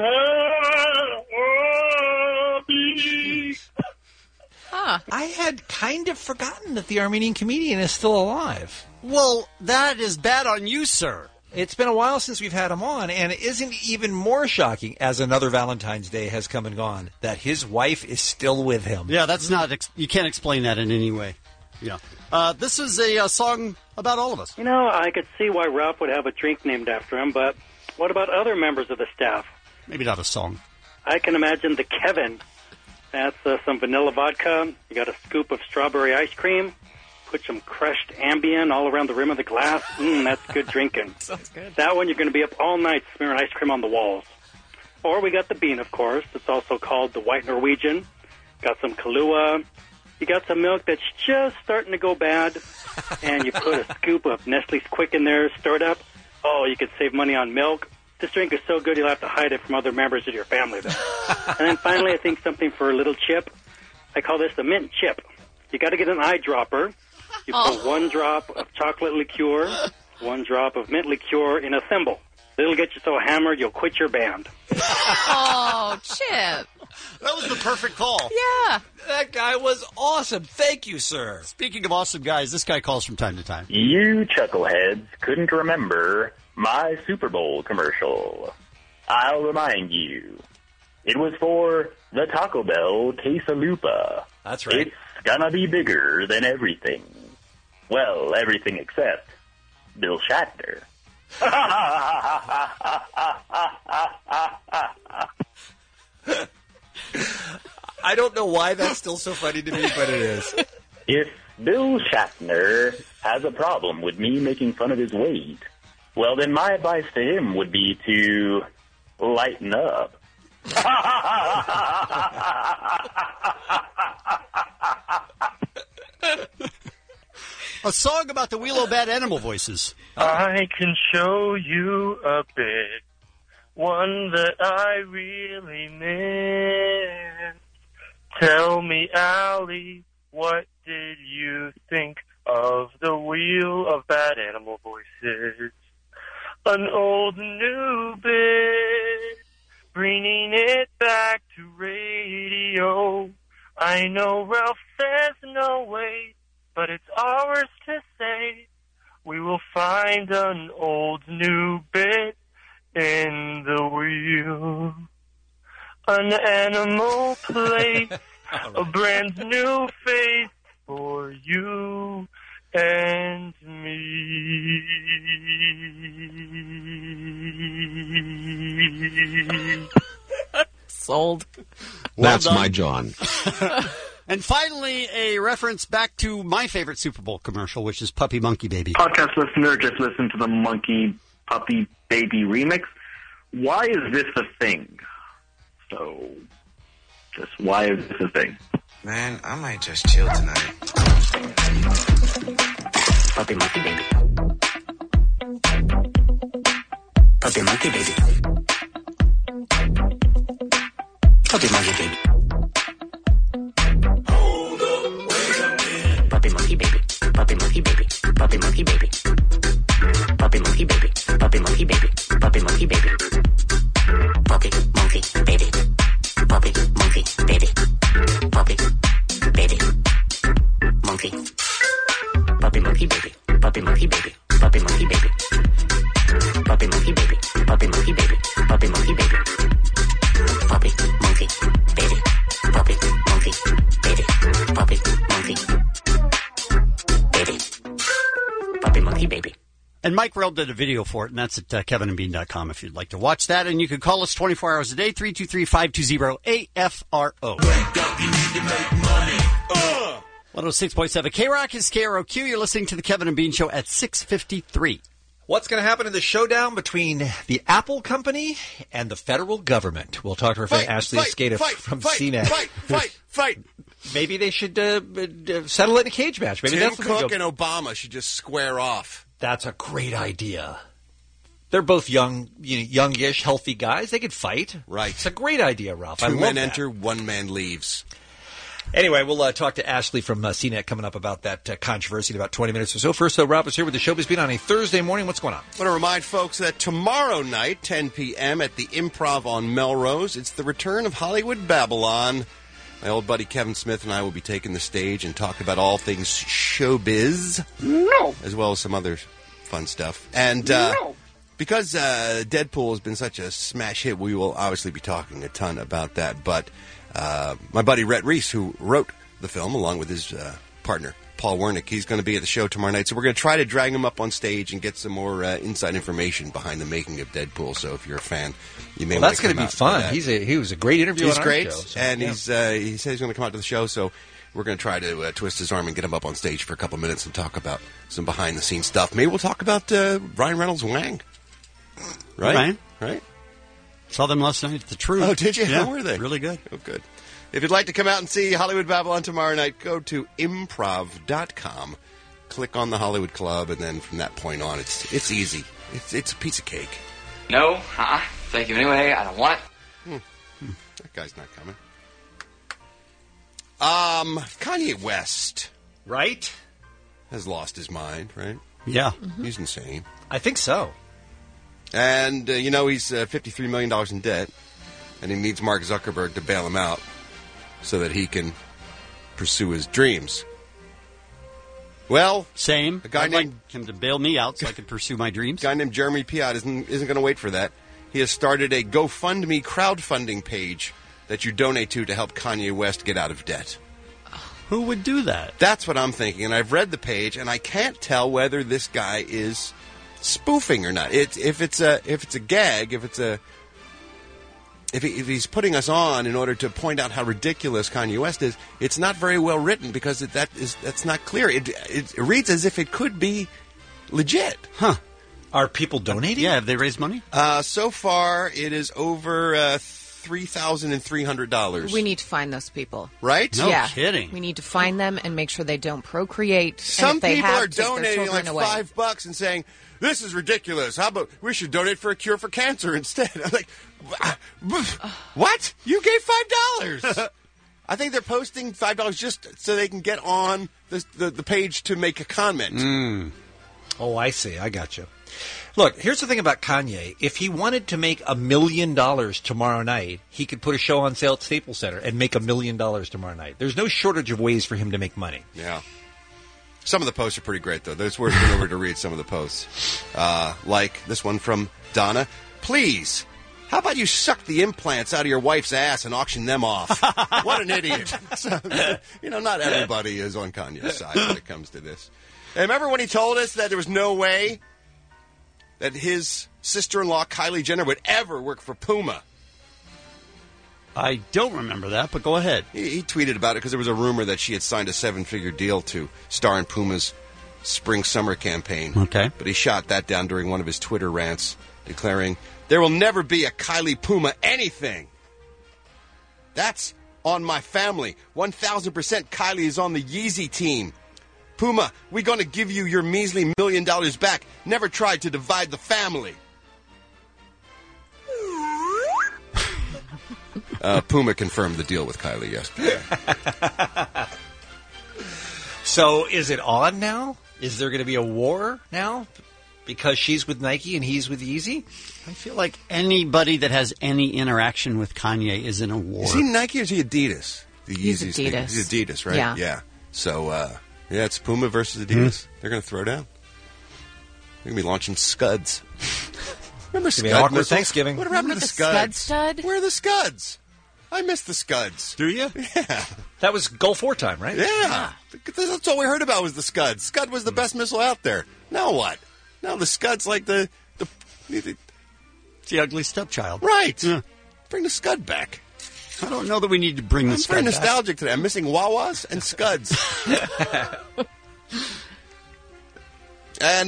happy. Huh. I had kind of forgotten that the Armenian comedian is still alive. Well, that is bad on you, sir. It's been a while since we've had him on, and it isn't even more shocking, as another Valentine's Day has come and gone, that his wife is still with him. Yeah, that's not. Ex- you can't explain that in any way. Yeah. Uh, this is a uh, song about all of us. You know, I could see why Ralph would have a drink named after him, but what about other members of the staff? Maybe not a song. I can imagine the Kevin. That's uh, some vanilla vodka. You got a scoop of strawberry ice cream. Put some crushed Ambien all around the rim of the glass. Mmm, that's good drinking. Sounds good. That one, you're going to be up all night smearing ice cream on the walls. Or we got the bean, of course. It's also called the White Norwegian. Got some Kahlua. You got some milk that's just starting to go bad. And you put a scoop of Nestle's Quick in there, stirred up. Oh, you could save money on milk. This drink is so good you'll have to hide it from other members of your family, though. And then finally, I think something for a little chip. I call this the mint chip. You got to get an eyedropper. You put Oh. one drop of chocolate liqueur, one drop of mint liqueur in a thimble. It'll get you so hammered you'll quit your band. Oh, Chip. That was the perfect call. Yeah. That guy was awesome. Thank you, sir. Speaking of awesome guys, this guy calls from time to time. You chuckleheads couldn't remember my Super Bowl commercial. I'll remind you. It was for the Taco Bell Quesalupa. That's right. It's gonna be bigger than everything. Well, everything except Bill Shatner. I don't know why that's still so funny to me, but it is. If Bill Shatner has a problem with me making fun of his weight, well, then my advice to him would be to lighten up. A song about the Wheelo Bad Animal Voices. I can show you a bit, one that I really miss. Tell me, Allie, what did you think of the Wheel of Bad Animal Voices? An old new bit, bringing it back to radio. I know Ralph says no way, but it's ours to say. We will find an old new bit in the wheel. An animal place, a brand new face for you and me. Sold. Well That's done. my John. And finally, a reference back to my favorite Super Bowl commercial, which is Puppy Monkey Baby. Podcast listener, just listen to the Monkey Puppy Baby remix. Why is this a thing? So, just why is this a thing? Man, I might just chill tonight. Puppy Monkey Baby. Puppy Monkey Baby. Puppy Monkey Baby. Puppy Monkey Baby. Puppy Monkey Baby. Puppy Monkey Baby. Puppy Monkey Baby. Puppy Monkey Baby. Puppy Monkey Baby. Puppy Monkey Baby. Puppy Monkey Baby. Puppy Baby. Monkey. Puppy Monkey Baby. Puppy Monkey Baby. Puppy Monkey Baby. Puppy Monkey Baby. Puppy Monkey Baby. Puppy Monkey Baby. Puppy Monkey Baby. Puppy Monkey Baby. Puppy Monkey Baby. Puppy Monkey Baby. And Mike Rell did a video for it, and that's at uh, kevin and bean dot com if you'd like to watch that. And you can call us twenty-four hours a day, three two three, five two zero, A F R O. one oh six point seven K-Rock is K R O Q. You're listening to the Kevin and Bean Show at six fifty-three. What's going to happen in the showdown between the Apple Company and the federal government? We'll talk to our friend Fight, Ashley fight, Escada fight, from fight, C net. Fight, fight, fight. Maybe they should uh, uh, settle it in a cage match. Maybe Tim that's Cook go- and Obama should just square off. That's a great idea. They're both young, you know, youngish, healthy guys. They could fight. Right. It's a great idea, Ralph. I Two love men that. enter, one man leaves. Anyway, we'll uh, talk to Ashley from uh, C net coming up about that uh, controversy in about twenty minutes or so. First, though, Rob is here with the Showbiz Beat on a Thursday morning. What's going on? I want to remind folks that tomorrow night, ten p.m. at the Improv on Melrose, it's the return of Hollywood Babylon. My old buddy Kevin Smith and I will be taking the stage and talk about all things showbiz. No. As well as some other fun stuff. And uh, No. because uh, Deadpool has been such a smash hit, we will obviously be talking a ton about that. But uh, my buddy Rhett Reese, who wrote the film along with his uh, partner, Paul Wernick, he's going to be at the show tomorrow night. So we're going to try to drag him up on stage and get some more uh, inside information behind the making of Deadpool. So if you're a fan, you may Well, want that's to going come to be out for fun. that. He's a, he was a great interview He's on great, our show. so, and yeah. he's uh, he said he's going to come out to the show, so we're going to try to uh, twist his arm and get him up on stage for a couple minutes and talk about some behind-the-scenes stuff. Maybe we'll talk about uh, Ryan Reynolds' Wang. Right? Ryan? Right? Saw them last night at the Truth. Oh, did you? Yeah, How were they? Really good. Oh, good. If you'd like to come out and see Hollywood Babylon tomorrow night, go to improv dot com, click on the Hollywood Club, and then from that point on, it's it's easy. It's it's a piece of cake. No, uh-uh. Thank you anyway. I don't want it. Hmm. That guy's not coming. Um, Kanye West, right, has lost his mind. Right? Yeah, he's insane. I think so. And uh, you know he's uh, fifty-three million dollars in debt. and he needs Mark Zuckerberg to bail him out so that he can pursue his dreams. Well, same. A guy I'd named like him to bail me out so I can pursue my dreams. A guy named Jeremy Piat isn't isn't going to wait for that. He has started a GoFundMe crowdfunding page that you donate to to help Kanye West get out of debt. Who would do that? That's what I'm thinking, and I've read the page, and I can't tell whether this guy is spoofing or not. It, if it's a if it's a gag, if it's a if, he, if he's putting us on in order to point out how ridiculous Kanye West is, it's not very well written because it, that is that's not clear. It, it, it reads as if it could be legit. Huh? Are people donating? Yeah, have they raised money? Uh, so far, it is over uh, three thousand and three hundred dollars. We need to find those people. Right? No yeah. kidding. We need to find them and make sure they don't procreate. Some and if they people have, are take their donating like children away. five bucks and saying, "This is ridiculous. How about we should donate for a cure for cancer instead?" I'm like, "What? You gave five dollars?" I think they're posting five dollars just so they can get on the the, the page to make a comment. Mm. Oh, I see. I got you. Look, here's the thing about Kanye. If he wanted to make a million dollars tomorrow night, he could put a show on sale at Staples Center and make a million dollars tomorrow night. There's no shortage of ways for him to make money. Yeah. Some of the posts are pretty great, though. There's worth going over to read some of the posts. Uh, like this one from Donna. Please, how about you suck the implants out of your wife's ass and auction them off? What an idiot. So, you know, not everybody is on Kanye's side when it comes to this. And remember when he told us that there was no way that his sister-in-law, Kylie Jenner, would ever work for Puma? I don't remember that, but go ahead. He, he tweeted about it because there was a rumor that she had signed a seven-figure deal to star in Puma's spring-summer campaign. Okay. But he shot that down during one of his Twitter rants, declaring, "There will never be a Kylie Puma anything. That's on my family. one thousand percent Kylie is on the Yeezy team. Puma, we're going to give you your measly million dollars back. Never tried to divide the family." uh, Puma confirmed the deal with Kylie yesterday. So is it on now? Is there going to be a war now? Because she's with Nike and he's with Yeezy? I feel like anybody that has any interaction with Kanye is in a war. Is he Nike or is he Adidas? The He's Yeezys thing. Adidas. He's Adidas, right? Yeah. Yeah. So, uh, yeah, it's Puma versus Adidas. Mm-hmm. They're going to throw down. They're going to be launching Scuds. Remember It's gonna be Scud an awkward missiles? Thanksgiving. What happened to Remember the the Scud Scuds? stud? Where are the Scuds? I miss the Scuds. Do you? Yeah. That was Gulf War time, right? Yeah. That's all we heard about was the Scud. Scud was the best missile out there. Now what? Now the Scud's like the... the, the It's the ugly stepchild. right. Yeah. Bring the Scud back. I don't know that we need to bring I'm this very guy nostalgic today. I'm missing Wawas and Scuds. And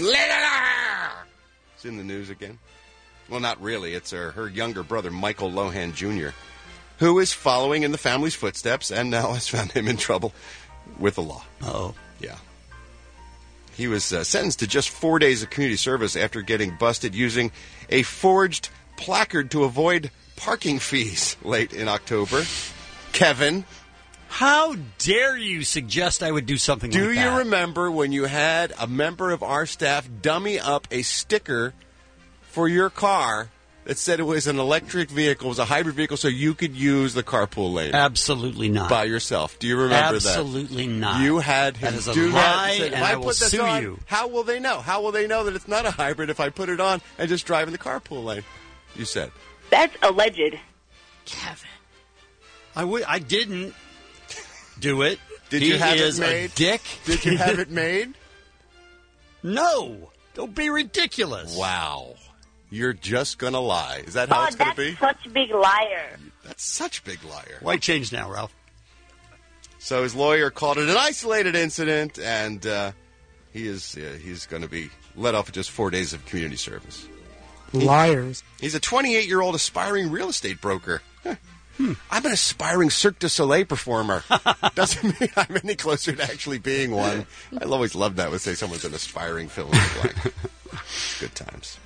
it's in the news again. Well, not really. It's her, her younger brother, Michael Lohan Junior, who is following in the family's footsteps and now has found him in trouble with the law. Oh. Yeah. He was uh, sentenced to just four days of community service after getting busted using a forged placard to avoid parking fees late in October. Kevin, How dare you suggest I would do something do like you that? remember when you had a member of our staff dummy up a sticker for your car that said it was an electric vehicle, it was a hybrid vehicle, so you could use the carpool lane? Absolutely not. By yourself. Do you remember that? Absolutely not. You had him That is a do lie, that. Said, and if I I will put this sue on, you. How will they know? How will they know that it's not a hybrid if I put it on and just drive in the carpool lane? You said. That's alleged. Kevin. I would. I didn't do it. Did he you have is it made? A dick. Did you have it made? No. Don't be ridiculous. Wow. You're just going to lie. Is that how Oh, it's going to that's be? such a big liar. That's such a big liar. Why change now, Ralph? So his lawyer called it an isolated incident, and uh, he is uh, he's going to be let off with just four days of community service. Liars. He's a twenty-eight-year-old aspiring real estate broker. Hmm. I'm an aspiring Cirque du Soleil performer. Doesn't mean I'm any closer to actually being one. I always love that when say someone's an aspiring fill in the blank. Good times.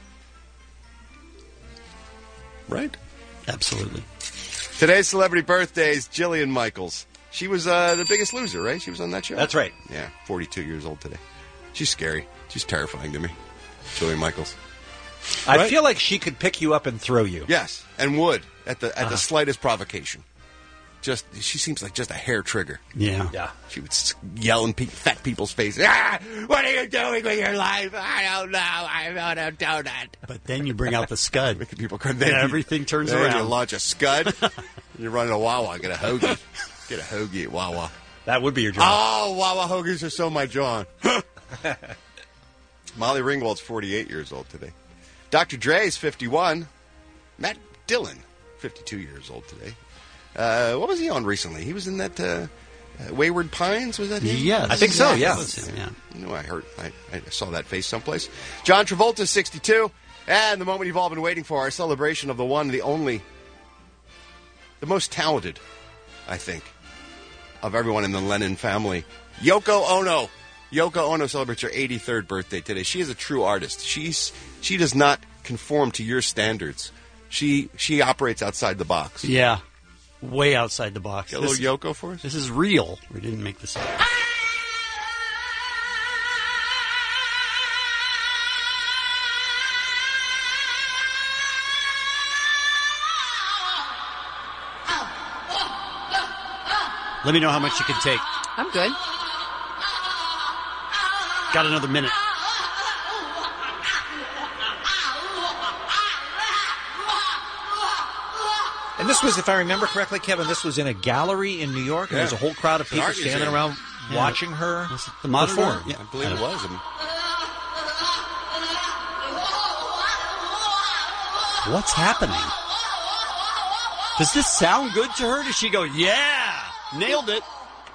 Right? Absolutely. Today's celebrity birthday is Jillian Michaels. She was uh, the Biggest Loser, right? She was on that show? That's right. Yeah, forty-two years old today. She's scary. She's terrifying to me. Jillian Michaels. I Right? feel like she could pick you up and throw you. Yes, and would at the at Uh-huh. the slightest provocation. Just she seems like just a hair trigger. Yeah. Yeah. She would s- yell in pe- fat people's faces. Ah, what are you doing with your life? I don't know. I want a donut. But then you bring out the scud. Making people cry. Then everything turns then around. You launch a scud. You're running a Wawa. Get a hoagie. Get a hoagie at Wawa. That would be your job. Oh, Wawa hoagies are so my John. Molly Ringwald's forty-eight years old today. Doctor Dre is fifty-one. Matt Dillon, fifty-two years old today. Uh, what was he on recently? He was in that uh, uh, Wayward Pines. Was that him? Yes. I think so, yeah. That was him, yeah. You know, I heard. I, I saw that face someplace. John Travolta, sixty-two. And the moment you've all been waiting for, our celebration of the one, the only, the most talented, I think, of everyone in the Lennon family, Yoko Ono. Yoko Ono celebrates her eighty-third birthday today. She is a true artist. She's She does not conform to your standards. She she operates outside the box. Yeah. Way outside the box. Get a little Yoko for us? This is real. We didn't make this up. Let me know how much you can take. I'm good. Got another minute. And this was, if I remember correctly, Kevin, this was in a gallery in New York, and Yeah. there was a whole crowd of It's an people art standing museum. around Yeah. watching her The modern perform. art, yeah. I believe it was. What's happening? Does this sound good to her? Does she go, yeah, nailed it?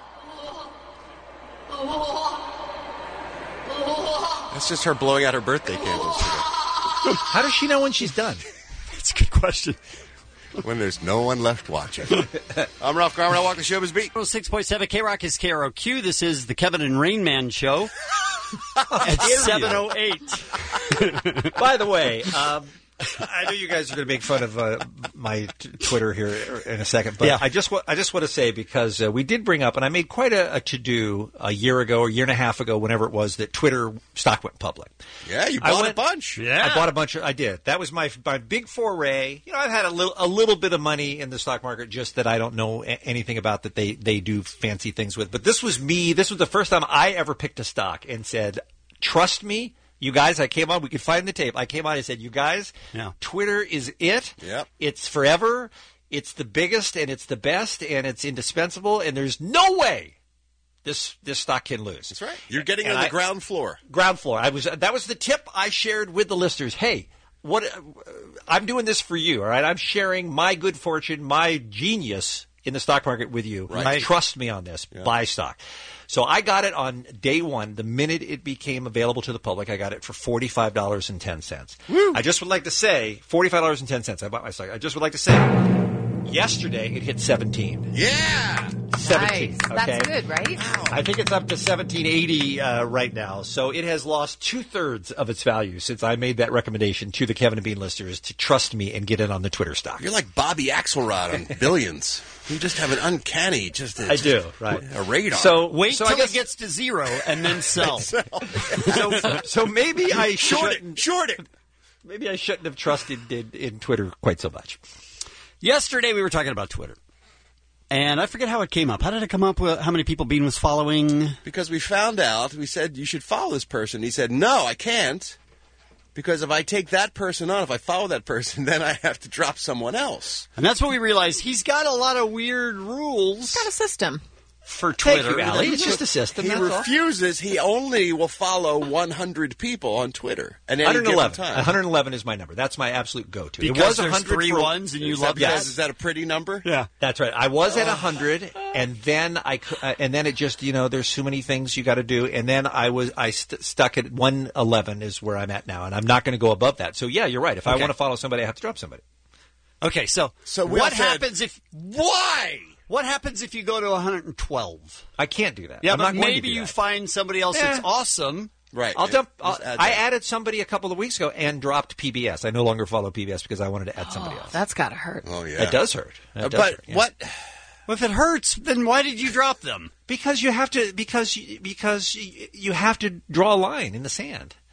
That's just her blowing out her birthday candles today. How does she know when she's done? That's a good question. When there's no one left watching. I'm Ralph Garman. I walk the showbiz beat. oh six point seven K-Rock is K R O Q. This is the Kevin and Rain Man show at seven oh eight. By the way, um, I know you guys are going to make fun of uh, my t- Twitter here in a second, but Yeah. I just wa- I just want to say, because uh, we did bring up, and I made quite a, a to-do a year ago or a year and a half ago, whenever it was, that Twitter stock went public. Yeah, you I bought went- a bunch. Yeah. I bought a bunch of. I did. That was my my big foray. You know, I've had a little a little bit of money in the stock market, just that I don't know a- anything about, that they they do fancy things with. But this was me. This was the first time I ever picked a stock and said, "Trust me." You guys, I came on, we could find the tape. I came on and said, you guys, Yeah. Twitter is it. Yep. It's forever. It's the biggest and it's the best and it's indispensable. And there's no way this this stock can lose. That's right. You're getting And on the I- ground floor. Ground floor. I was. That was the tip I shared with the listeners. Hey, what? Uh, I'm doing this for you. All right. I'm sharing my good fortune, my genius in the stock market with you. Right. Trust me on this. Buy stock. So I got it on day one. The minute it became available to the public, I got it for forty-five dollars and ten cents. I just would like to say, forty-five dollars and ten cents. I bought my stock. I just would like to say, yesterday it hit seventeen. Yeah. seventeen. Nice. Okay. That's good, right? I think it's up to seventeen eighty uh, right now. So it has lost two-thirds of its value since I made that recommendation to the Kevin and Bean listeners to trust me and get in on the Twitter stock. You're like Bobby Axelrod on Billions. You just have an uncanny, just a, I do, right. a radar. So Wait so till I guess, it gets to zero and then sell. so, so maybe I short shouldn't, it, short it. maybe I shouldn't have trusted in, in Twitter quite so much. Yesterday we were talking about Twitter. And I forget how it came up. How did it come up with how many people Bean was following? Because we found out, we said, you should follow this person. He said, no, I can't. Because if I take that person on, if I follow that person, then I have to drop someone else. And that's what we realized. He's got a lot of weird rules Got a system. for Thank Twitter. you, Allie. It's just a system. He That's all. refuses. He only will follow one hundred people on Twitter at any given one eleven. time. one eleven is my number. That's my absolute go-to. Because it was there's one hundred three for, ones and you Is love that, that. because- is that a pretty number? Yeah. That's right. I was at one hundred, and then I cou- uh, and then it just, you know, there's so many things you got to do, and then I was I st- stuck at one eleven is where I'm at now, and I'm not going to go above that. So yeah, you're right. If I Okay. want to follow somebody, I have to drop somebody. Okay, so, So we all what said- happens if Why? what happens if you go to one hundred twelve? I can't do that. Yeah, I'm but not going to maybe do you that. find somebody else Yeah. that's awesome. Right. I'll dump. I'll, Just add I that. added somebody a couple of weeks ago and dropped P B S. I no longer follow P B S because I wanted to add somebody else. That's got to hurt. Oh, yeah. It does hurt. It Uh, does but hurt, yeah. what? Well, if it hurts, then why did you drop them? Because you have to. Because you- because you, you have to draw a line in the sand.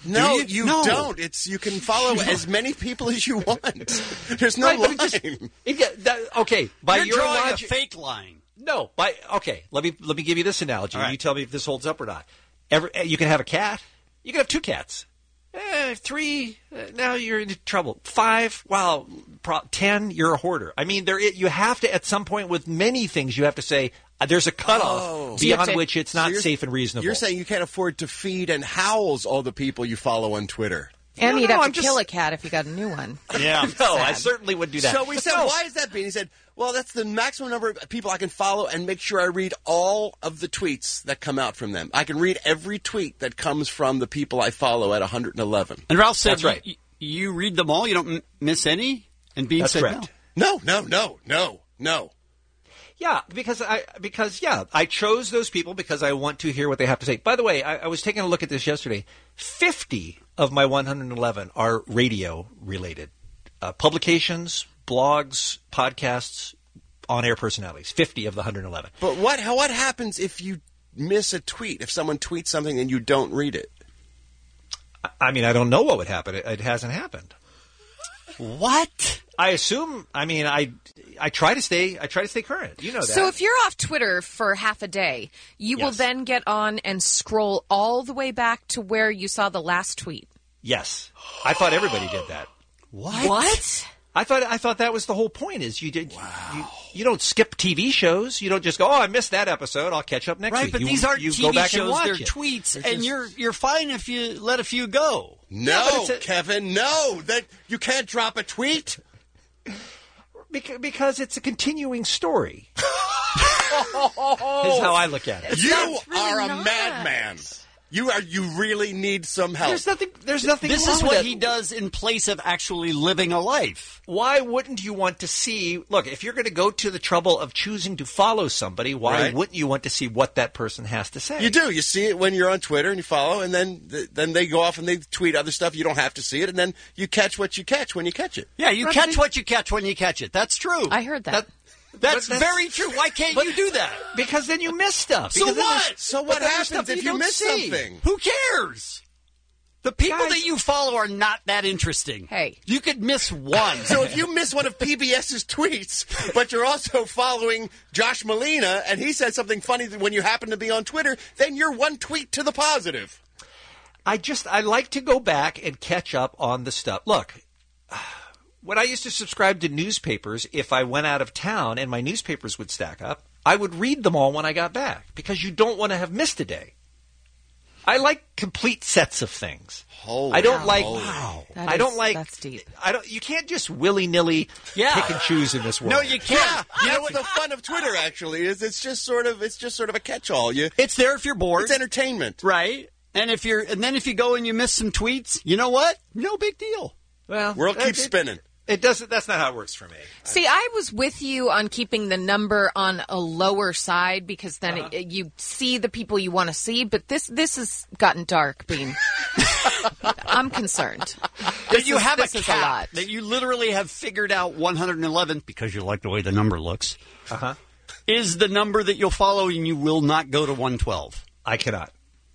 No, Do you? you, No. don't. It's you can follow as many people as you want. There's no Right, but line. it just- it get- that- okay, by You're your drawing a logic, fake line. No, by okay. Let me let me give you this analogy. All right. You tell me if this holds up or not. Every, you can have a cat. You can have two cats. Eh, three. Uh, now you're into trouble. Five. Wow. Pro, ten. You're a hoarder. I mean, there. You have to at some point with many things. You have to say uh, there's a cutoff Oh. beyond to- which it's So not you're- safe and reasonable. You're saying you can't afford to feed and house all the people you follow on Twitter. And No, you'd no, have to I'm just- kill a cat if you got a new one. Yeah. no, I Sad. certainly would do that. So we But said, no. why is that being? He said, well, that's the maximum number of people I can follow and make sure I read all of the tweets that come out from them. I can read every tweet that comes from the people I follow at one hundred eleven. And Ralph said, That's right. y- you read them all. You don't m- miss any. And Bean That's said, correct. No, no, no, no, no. Yeah, because I because yeah, I chose those people because I want to hear what they have to say. By the way, I, I was taking a look at this yesterday. Fifty of my one hundred eleven are radio related uh, publications, blogs, podcasts, on-air personalities. Fifty of the one hundred eleven. But what how, what happens if you miss a tweet? If someone tweets something and you don't read it? I- I mean, I don't know what would happen. It, it hasn't happened. What? I assume. I mean, I I try to stay. I try to stay current. You know that. So if you're off Twitter for half a day, you will Yes. then get on and scroll all the way back to where you saw the last tweet. yes, I thought everybody did that. What? What? I thought I thought that was the whole point. Is you did you, you don't skip T V shows. You don't just go, oh, I missed that episode. I'll catch up next Right, week. but you, these aren't you T go V back and shows. watch They're it. tweets, They're and just- you're you're fine if you let a few go. No, Yeah, but it's a- Kevin, no. That you can't drop a tweet. Beca- because it's a continuing story. Is how I look at it. You That's really are a not. madman. You are. You really need some help. There's nothing. There's nothing. This wrong is with what it. he does in place of actually living a life. Why wouldn't you want to see? Look, if you're going to go to the trouble of choosing to follow somebody, why Right. wouldn't you want to see what that person has to say? You do. You see it when you're on Twitter and you follow, and then th- then they go off and they tweet other stuff. You don't have to see it, and then you catch what you catch when you catch it. Yeah, you Right, catch but- what you catch when you catch it. That's true. I heard that. That- That's, but that's- very true. Why can't but- you do that? Because then you miss stuff. So Because then what? there's- So but what then there's happens stuff if you you don't miss see. something? Who cares? The people Guys- that you follow are not that interesting. Hey. You could miss one. So if you miss one of PBS's tweets, but you're also following Josh Molina, and he said something funny when you happen to be on Twitter, then you're one tweet to the positive. I just I like to go back and catch up on the stuff. Look, when I used to subscribe to newspapers, if I went out of town and my newspapers would stack up, I would read them all when I got back because you don't want to have missed a day. I like complete sets of things. Holy I don't like. moly. Wow. That I is- don't like. that's deep. I don't. You can't just willy nilly Yeah. pick and choose in this world. No, you can't. Yeah, You you know know what the fun of Twitter actually is? It's just sort of it's just sort of a catch-all. You, It's there if you're bored, it's entertainment. right? And if you're, and then if you go and you miss some tweets, you know what? No big deal. Well, World it- keeps it- spinning. It doesn't. That's not how it works for me. See, I was with you on keeping the number on a lower side because then Uh-huh. it, you see the people you want to see. But this this has gotten dark, Bean. I'm concerned. That you is- have this a is a cap. lot. That you literally have figured out one hundred eleven because you like the way the number looks. Uh huh. Is the number that you'll follow, and you will not go to one twelve. I cannot.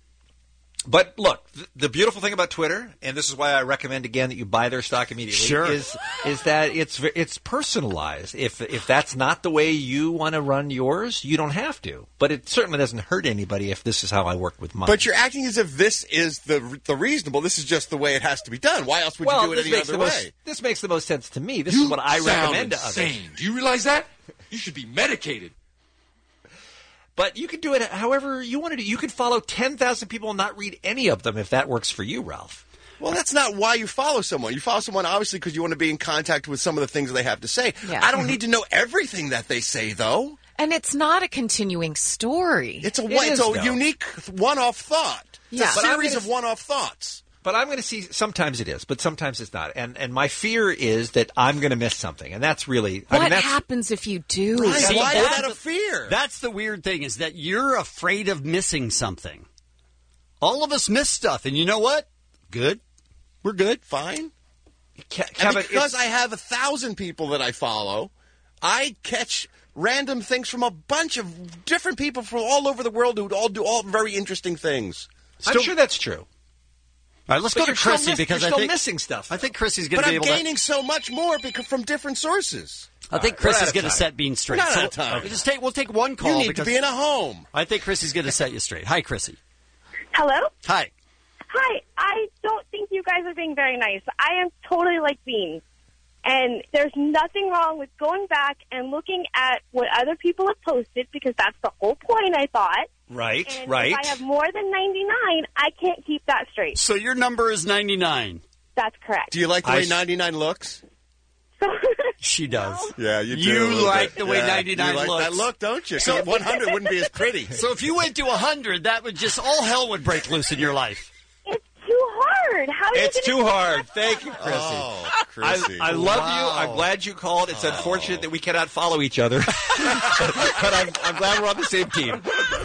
But look, th- the beautiful thing about Twitter, and this is why I recommend again that you buy their stock immediately, Sure. is is that it's ve- it's personalized. If if that's not the way you want to run yours, you don't have to. But it certainly doesn't hurt anybody if this is how I work with mine. But you're acting as if this is the the reasonable. This is just the way it has to be done. Why else would well, you do it this any makes other the way? most, this makes the most sense to me. This is what I recommend to others. insane. Do you realize that? You should be medicated. But you can do it however you want to do. You could follow ten thousand people and not read any of them if that works for you, Ralph. Well, that's not why you follow someone. You follow someone obviously because you want to be in contact with some of the things they have to say. Yeah. I don't need to know everything that they say, though. And it's not a continuing story. It's a It it's is, a though. unique one-off thought. It's Yeah. a But I'm series gonna- of one-off thoughts. But I'm going to see. Sometimes it is, but sometimes it's not. And and my fear is that I'm going to miss something, and that's really. I What mean, that's, happens if you do? Right, See, why is that's that a the- fear? That's the weird thing, is that you're afraid of missing something. All of us miss stuff, and you know what? Good. We're good. Fine. Ke- And Kevin, because it's- I have a thousand people that I follow, I catch random things from a bunch of different people from all over the world who all do all very interesting things. I'm sure that's true. All right, let's But go to you're still Chrissy miss- because you're I still think missing stuff. I think Chrissy's going But to be I'm able gaining so much more because from different sources. to. I think All right, we're Chrissy's out of going to time. set Bean straight. We're not So out of time. we'll just take we'll take one call. You need because to be in a home. I think Chrissy's going to set you straight. Hi, Chrissy. Hello? Hi. Hi. I don't think you guys are being very nice. I am totally like Bean. And there's nothing wrong with going back and looking at what other people have posted because that's the whole point, I thought. Right, And right. if I have more than ninety-nine, I can't keep that straight. So your number is ninety-nine. That's correct. Do you like the I way s- ninety-nine looks? She does. Yeah, you do. You a little like bit. the way Yeah, ninety-nine you like looks. that look, don't you? So- So one hundred wouldn't be as pretty. So if you went to one hundred, that would just all hell would break loose in your life. It's too hard. How are It's you gonna too hard. Thank you, Chrissy. Oh, I, Chrissy. I love Wow. you. I'm glad you called. It's unfortunate that we cannot follow each other, but I'm, I'm glad we're on the same team.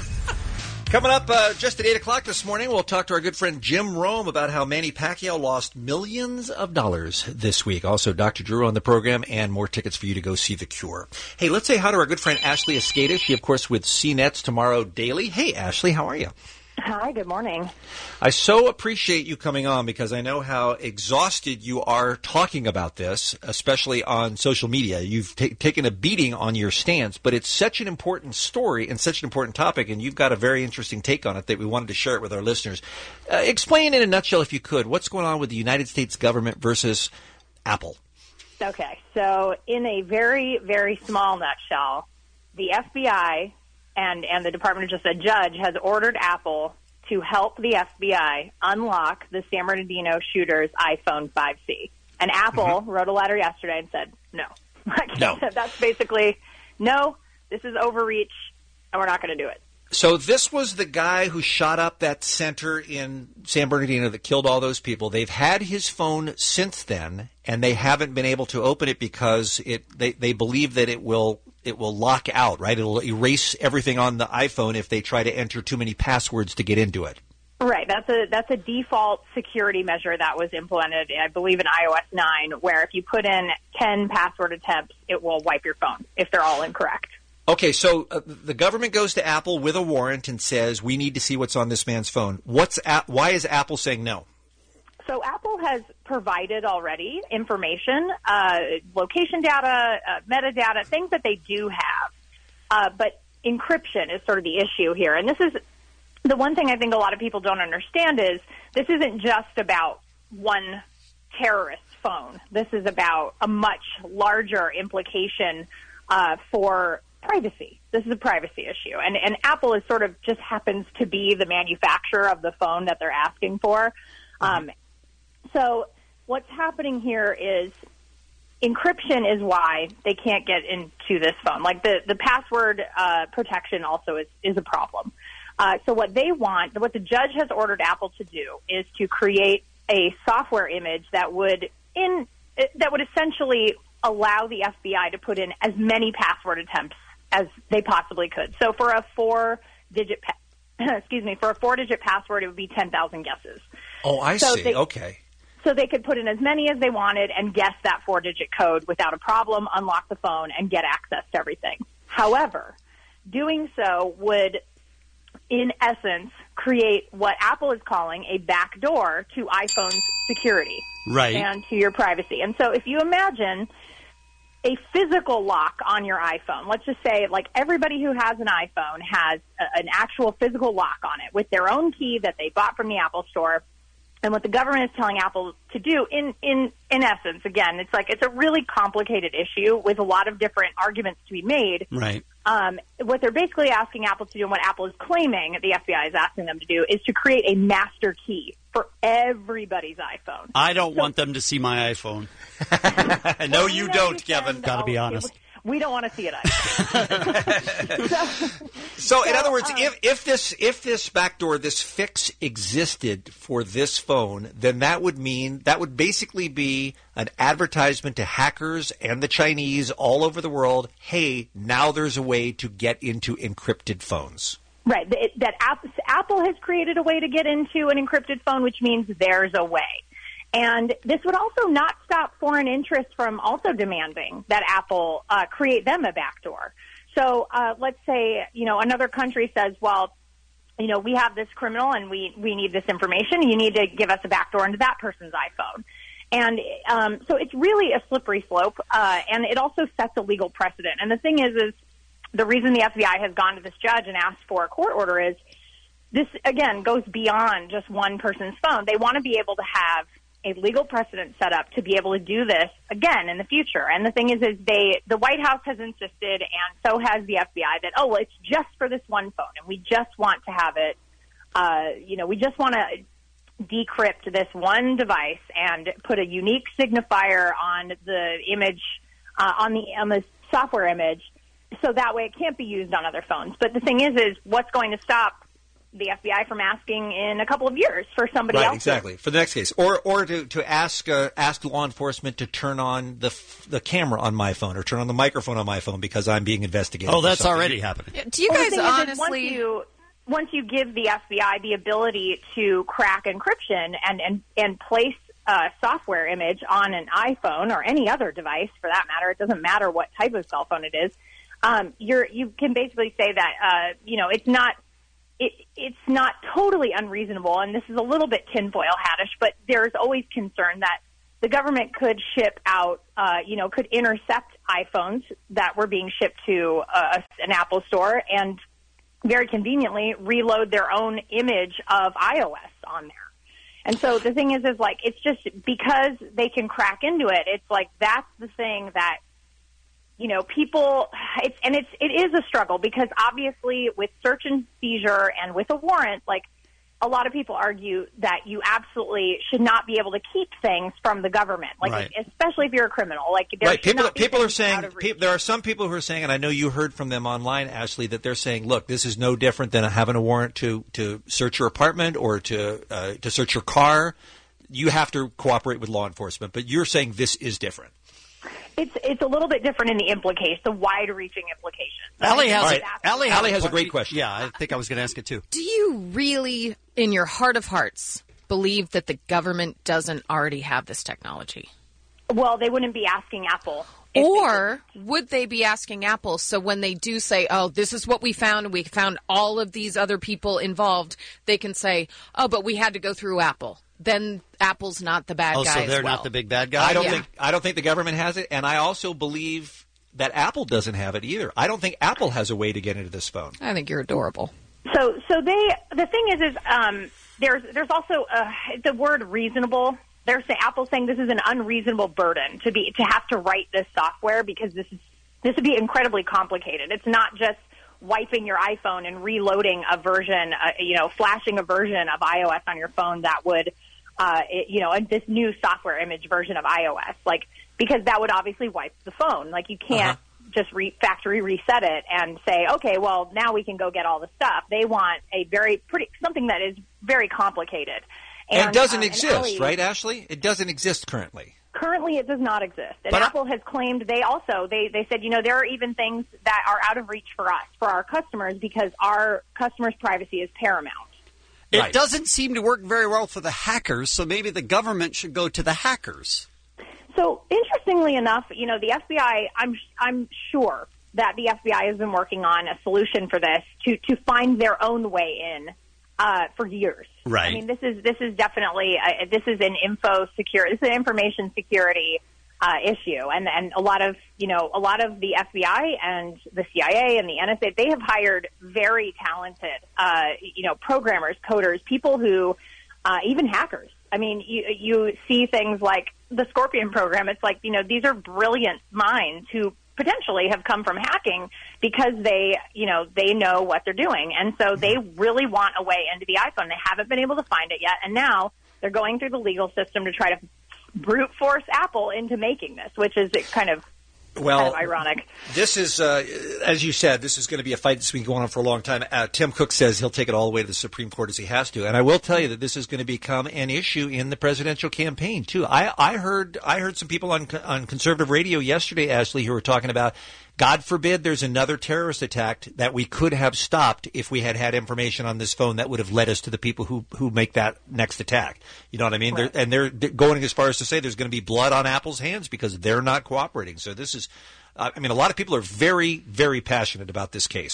Coming up uh, just at eight o'clock this morning, we'll talk to our good friend Jim Rome about how Manny Pacquiao lost millions of dollars this week. Also, Doctor Drew on the program and more tickets for you to go see The Cure. Hey, let's say hi to our good friend Ashley Escada. She, of course, with C NET's Tomorrow Daily. Hey, Ashley, how are you? Hi, good morning. I so appreciate you coming on because I know how exhausted you are talking about this, especially on social media. You've ta taken a beating on your stance, but it's such an important story and such an important topic, and you've got a very interesting take on it that we wanted to share it with our listeners. Uh, explain in a nutshell, if you could, what's going on with the United States government versus Apple. Okay, so in a very, very small nutshell, the F B I and, and the Department of Justice, a judge has ordered Apple to help the F B I unlock the San Bernardino shooter's iPhone five C. And Apple mm-hmm. wrote a letter yesterday and said, no. No. That's basically, no, this is overreach, and we're not going to do it. So this was the guy who shot up that center in San Bernardino that killed all those people. They've had his phone since then, and they haven't been able to open it because it they, they believe that it will it will lock out, right? It'll erase everything on the iPhone if they try to enter too many passwords to get into it. Right. That's a that's a default security measure that was implemented, I believe, in i O S nine, where if you put in ten password attempts, it will wipe your phone if they're all incorrect. Okay, so uh, the government goes to Apple with a warrant and says, we need to see what's on this man's phone. What's a- Why is Apple saying no? So Apple has provided already information, uh, location data, uh, metadata, things that they do have. Uh, but encryption is sort of the issue here. And this is the one thing I think a lot of people don't understand is this isn't just about one terrorist phone. This is about a much larger implication uh, for privacy. This is a privacy issue. And, and Apple is sort of just happens to be the manufacturer of the phone that they're asking for. Um, so what's happening here is encryption is why they can't get into this phone. Like the, the password uh, protection also is, is a problem. Uh, so what they want, what the judge has ordered Apple to do is to create a software image that would in that would essentially allow the F B I to put in as many password attempts as they possibly could. So for a four-digit, pa- excuse me, for a four-digit password, it would be ten thousand guesses. Oh, I so see. They, okay. So they could put in as many as they wanted and guess that four-digit code without a problem, unlock the phone, and get access to everything. However, doing so would, in essence, create what Apple is calling a backdoor to iPhone's security. Right. And to your privacy. And so if you imagine a physical lock on your iPhone, let's just say like everybody who has an iPhone has a, an actual physical lock on it with their own key that they bought from the Apple Store. And what the government is telling Apple to do, in, in, in essence, again, it's like it's a really complicated issue with a lot of different arguments to be made. Right. Um, what they're basically asking Apple to do and what Apple is claiming the F B I is asking them to do is to create a master key for everybody's iPhone. I don't so, want them to see my iPhone. No, well, you don't, Kevin. Got to be honest. We don't want to see it either. so, so, in other words, um, if, if this if this backdoor, this fix existed for this phone, then that would mean that would basically be an advertisement to hackers and the Chinese all over the world. Hey, now there's a way to get into encrypted phones. Right. That Apple has created a way to get into an encrypted phone, which means there's a way. And this would also not stop foreign interests from also demanding that Apple uh, create them a backdoor. So uh, let's say, you know, another country says, well, you know, we have this criminal and we, we need this information. You need to give us a backdoor into that person's iPhone. And um, so it's really a slippery slope, uh, and it also sets a legal precedent. And the thing is, is the reason the F B I has gone to this judge and asked for a court order is this, again, goes beyond just one person's phone. They want to be able to have a legal precedent set up to be able to do this again in the future. And the thing is, is they, the White House has insisted, and so has the F B I, that, oh, well, it's just for this one phone, and we just want to have it, uh, you know, we just want to decrypt this one device and put a unique signifier on the image, uh, on the on the software image, so that way it can't be used on other phones. But the thing is, is what's going to stop the F B I from asking in a couple of years for somebody right, else? Exactly, for the next case, or or to to ask uh, ask law enforcement to turn on the f- the camera on my phone or turn on the microphone on my phone because I'm being investigated. Oh, for that's something. already happening. Yeah, do you Well, guys the thing is, is honestly? once you once you give the F B I the ability to crack encryption and and and place a software image on an iPhone or any other device for that matter, it doesn't matter what type of cell phone it is. Um, you're you can basically say that uh, you know it's not. It, it's not totally unreasonable, and this is a little bit tinfoil hattish, but there's always concern that the government could ship out, uh, you know, could intercept iPhones that were being shipped to uh, an Apple store and very conveniently reload their own image of iOS on there. And so the thing is, is like, it's just because they can crack into it, it's like that's the thing that, you know, people, it's, and it's, it is a struggle because obviously with search and seizure and with a warrant, like a lot of people argue that you absolutely should not be able to keep things from the government, like Right. especially if you're a criminal. Like there Right. should People, not be people are things saying, out of reach. pe- there are some people who are saying, and I know you heard from them online, Ashley, that they're saying, look, this is no different than having a warrant to, to search your apartment or to, uh, to search your car. You have to cooperate with law enforcement, but you're saying this is different. It's it's a little bit different in the implication, the wide-reaching implications. Allie has, All right. Allie Allie has a great question. Yeah, I think I was going to ask it too. Do you really, in your heart of hearts, believe that the government doesn't already have this technology? Well, they wouldn't be asking Apple. Or would they be asking Apple so when they do say, oh, this is what we found, and we found all of these other people involved, they can say, oh, but we had to go through Apple. Then Apple's not the bad Oh, guy so as they're well. not the big bad guy? I don't Yeah. think I don't think the government has it, and I also believe that Apple doesn't have it either. I don't think Apple has a way to get into this phone. I think you're adorable. So, so they. The thing is, is um, there's there's also uh, the word reasonable. They're saying Apple's saying this is an unreasonable burden to be to have to write this software because this is this would be incredibly complicated. It's not just wiping your iPhone and reloading a version, uh, you know, flashing a version of iOS on your phone that would, uh, it, you know, this new software image version of iOS, like because that would obviously wipe the phone. Like you can't. Uh-huh. just re- factory reset it and say, okay, well, now we can go get all the stuff. They want a very pretty something that is very complicated. And, And it doesn't um, and exist, Allie- right, Ashley? It doesn't exist currently. Currently, it does not exist. And But I- Apple has claimed they also, they, they said, you know, there are even things that are out of reach for us, for our customers, because our customers' privacy is paramount. It Right. doesn't seem to work very well for the hackers, so maybe the government should go to the hackers. So, interestingly enough, you know, the F B I, I'm, I'm sure that the F B I has been working on a solution for this to, to find their own way in uh, for years. Right. I mean, this is this is definitely uh, this is an info secure. This is an information security uh, issue, and and a lot of you know a lot of the F B I and the C I A and the N S A, they have hired very talented uh, you know programmers, coders, people who uh, even hackers. I mean, you you see things like the Scorpion program. It's like you know these are brilliant minds who potentially have come from hacking because they, you know, they know what they're doing. And so they really want a way into the iPhone. They haven't been able to find it yet. And now they're going through the legal system to try to brute force Apple into making this, which is kind of, Well, kind of ironic. This is, uh, as you said, this is going to be a fight that's been going on for a long time. Uh, Tim Cook says he'll take it all the way to the Supreme Court as he has to, and I will tell you that this is going to become an issue in the presidential campaign too. I, I heard, I heard some people on on conservative radio yesterday, Ashley, who were talking about, God forbid, there's another terrorist attack that we could have stopped if we had had information on this phone that would have led us to the people who who make that next attack. You know what I mean? Right. They're, and they're, they're going as far as to say there's going to be blood on Apple's hands because they're not cooperating. So this is. I mean, a lot of people are very, very passionate about this case.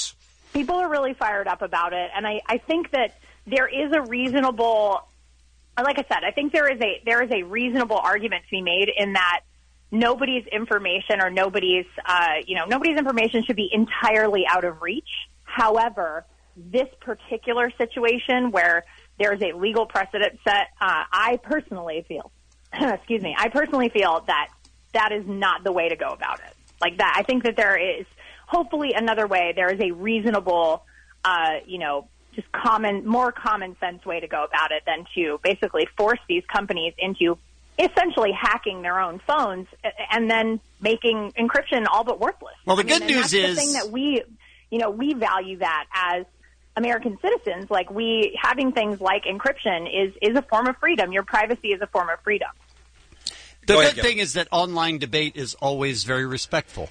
people are really fired up about it, and I, I think that there is a reasonable, like I said, I think there is a there is a reasonable argument to be made in that nobody's information or nobody's uh, you know nobody's information should be entirely out of reach. However, this particular situation where there is a legal precedent set, uh, I personally feel, excuse me, I personally feel that that is not the way to go about it. Like that, I think that there is hopefully another way. There is a reasonable, uh, you know, just common, more common sense way to go about it than to basically force these companies into essentially hacking their own phones and then making encryption all but worthless. Well, the I mean, good and news that's is the thing that we, you know, we value that as American citizens. Like we having things like encryption is is a form of freedom. Your privacy is a form of freedom. The Go good ahead, Gil. thing is that online debate is always very respectful.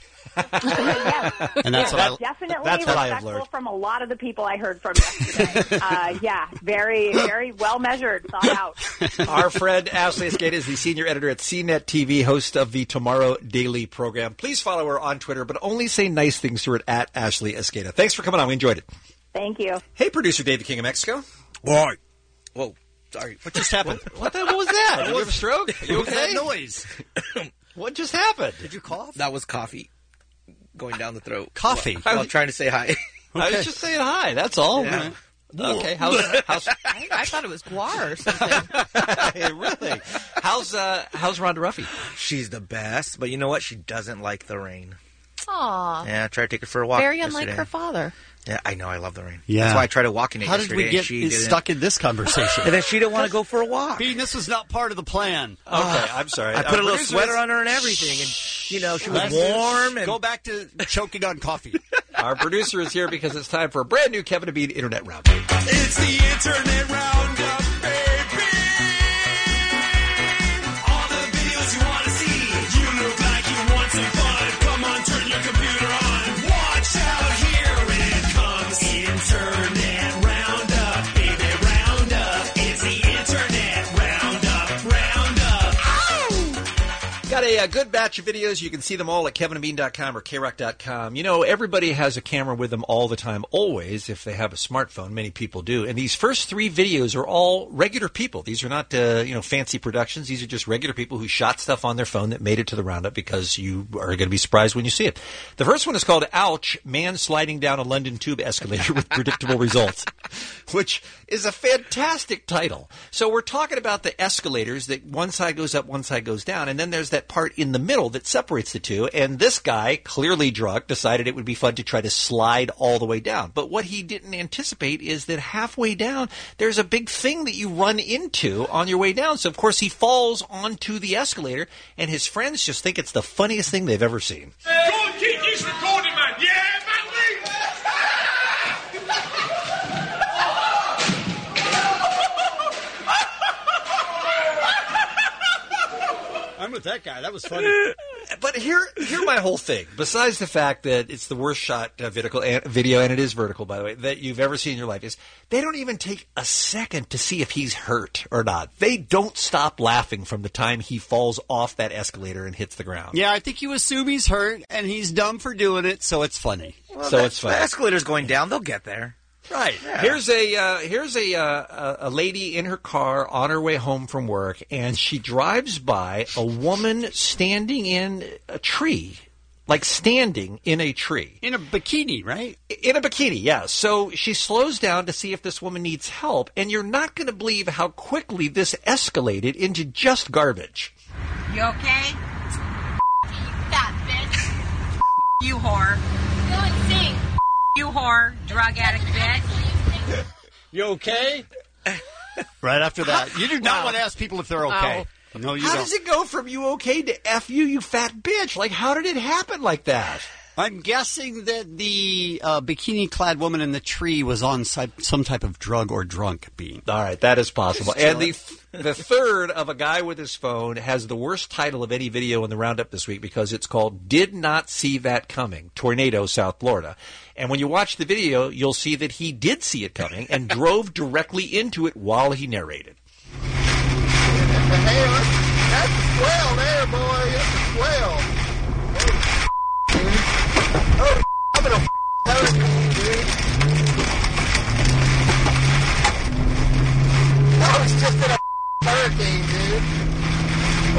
Yes. And that's Yeah, what I- definitely that's what I have respectful learned. from a lot of the people I heard from yesterday. uh, yeah, very, very well measured, thought out. Our friend Ashley Escada is the senior editor at C net T V, host of the Tomorrow Daily program. Please follow her on Twitter, but only say nice things to her at Ashley Escada. Thanks for coming on. We enjoyed it. Thank you. Hey, producer Dave, the King of Mexico. Why? Whoa, sorry. What just happened? What the hell was that? Did you have a stroke? You What was okay? that noise? What just happened? Did you cough? That was coffee going down the throat. Coffee? While, while trying to say hi. I was just saying hi. That's all. Yeah. Okay. How's, how's I, I thought it was guar or something. really? How's uh, how's Rhonda Ruffy? She's the best, but you know what? She doesn't like the rain. Aw. Yeah, I tried to take her for a walk. Very unlike yesterday. her father. Yeah, I know. I love the rain. Yeah. That's why I tried to walk in it How did yesterday. we get and she didn't. stuck in this conversation? And then she didn't want to go for a walk. Bean, this was not part of the plan. Okay, I'm sorry. I Our put a little producer sweater is- on her and everything, and you know she was Let's warm. And Go back to choking on coffee. Our producer is here because it's time for a brand new Kevin and Bean Internet Roundup. It's the Internet Roundup, baby. All the videos you want to see. You look like you want some fun. Come on, turn your computer on. Watch out, here it comes. Internet Roundup, baby, Roundup. It's the Internet Roundup, Roundup. Ow! Got a, uh good batch of videos. You can see them all at kevin and bean dot com or k rock dot com. You know, everybody has a camera with them all the time, always, if they have a smartphone. Many people do. And these first three videos are all regular people. These are not, uh, you know, fancy productions. These are just regular people who shot stuff on their phone that made it to the roundup because you are going to be surprised when you see it. The first one is called Ouch, Man Sliding Down a London Tube Escalator with Predictable Results, which is a fantastic title. So we're talking about the escalators that one side goes up, one side goes down, and then there's that part in the middle that separates the two, and this guy, clearly drunk, decided it would be fun to try to slide all the way down. But what he didn't anticipate is that halfway down, there's a big thing that you run into on your way down. So, of course, he falls onto the escalator, and his friends just think it's the funniest thing they've ever seen. Go and keep this recording, man. Yeah, I'm with that guy. That was funny. But here, here my whole thing. Besides the fact that it's the worst shot uh, vertical and, video, and it is vertical, by the way, that you've ever seen in your life, is they don't even take a second to see if he's hurt or not. They don't stop laughing from the time he falls off that escalator and hits the ground. Yeah, I think you assume he's hurt, and he's dumb for doing it, so it's funny. Well, So the- it's fun. The escalator's going down. They'll get there. Right. Here's a uh, here's a, uh, a lady in her car on her way home from work, and she drives by a woman standing in a tree, like standing in a tree. In a bikini, right? In a bikini, yeah. So she slows down to see if this woman needs help, and you're not going to believe how quickly this escalated into just garbage. You okay? Fat bitch. You whore. Go and sing. You whore, drug addict bitch. You okay? Right after that. You do not Wow. want to ask people if they're okay. No, you how don't. does it go from you okay to F you, you fat bitch? Like, how did it happen like that? I'm guessing that the uh, bikini-clad woman in the tree was on si- some type of drug or drunk being. All right, that is possible. Just And the chilling. the third of a guy with his phone has the worst title of any video in the roundup this week because it's called "Did Not See That Coming." Tornado, South Florida. And when you watch the video, you'll see that he did see it coming and drove directly into it while he narrated. Hey, that's a swell there, boy. That's a swell. Oh, I'm gonna tell you, dude.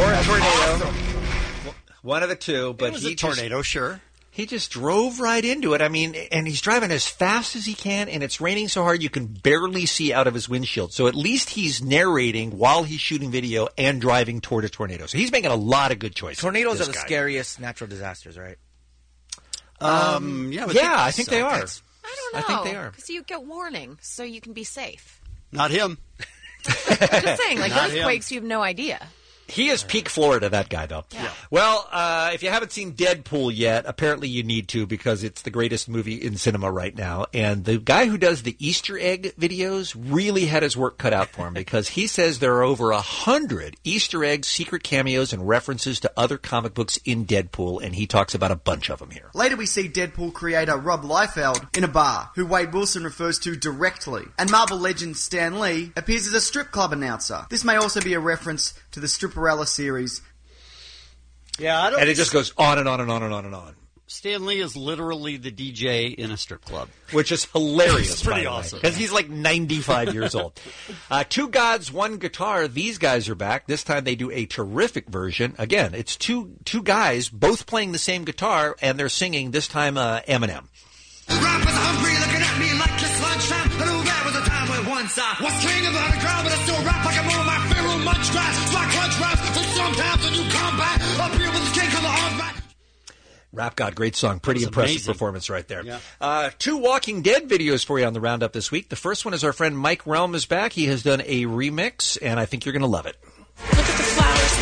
Or a tornado. One of the two, but It was he a tornado, just, sure. He just drove right into it. I mean, and he's driving as fast as he can, and it's raining so hard you can barely see out of his windshield. So at least he's narrating while he's shooting video and driving toward a tornado. So he's making a lot of good choices. Tornadoes this are the guy. scariest natural disasters, right? Um, yeah, I would yeah, think I think so. they are. I don't know. I think they are. Because you get warning, so you can be safe. Not him. I'm just saying, like Not him. earthquakes, you have no idea. He is peak Florida, that guy, though. Yeah. Well, uh, if you haven't seen Deadpool yet, apparently you need to because it's the greatest movie in cinema right now. And the guy who does the Easter egg videos really had his work cut out for him because he says there are over a hundred Easter eggs, secret cameos, and references to other comic books in Deadpool, and he talks about a bunch of them here. Later we see Deadpool creator Rob Liefeld in a bar, who Wade Wilson refers to directly. And Marvel legend Stan Lee appears as a strip club announcer. This may also be a reference to the Stripperella series. Yeah, I don't. And it just goes on and on and on and on and on. Stan Lee is literally the D J in a strip club. Which is hilarious, It's pretty by the way, awesome. because he's like ninety-five years old. Uh, Two Gods, One Guitar. These guys are back. This time they do a terrific version. Again, it's two two guys both playing the same guitar, and they're singing, this time, uh, Eminem. Rappers hungry, looking at me like it's lunchtime. I knew there was a time when once I was king of the crowd, but I still rap like I'm on my favorite munch grass. So I crunch raps, and sometimes when you come back, up here with the king of the hard back. Rap God, great song. Pretty That was impressive amazing. performance right there. Yeah. Uh, two Walking Dead videos for you on the roundup this week. The first one is our friend Mike Realm is back. He has done a remix, and I think you're going to love it. Look at the flowers.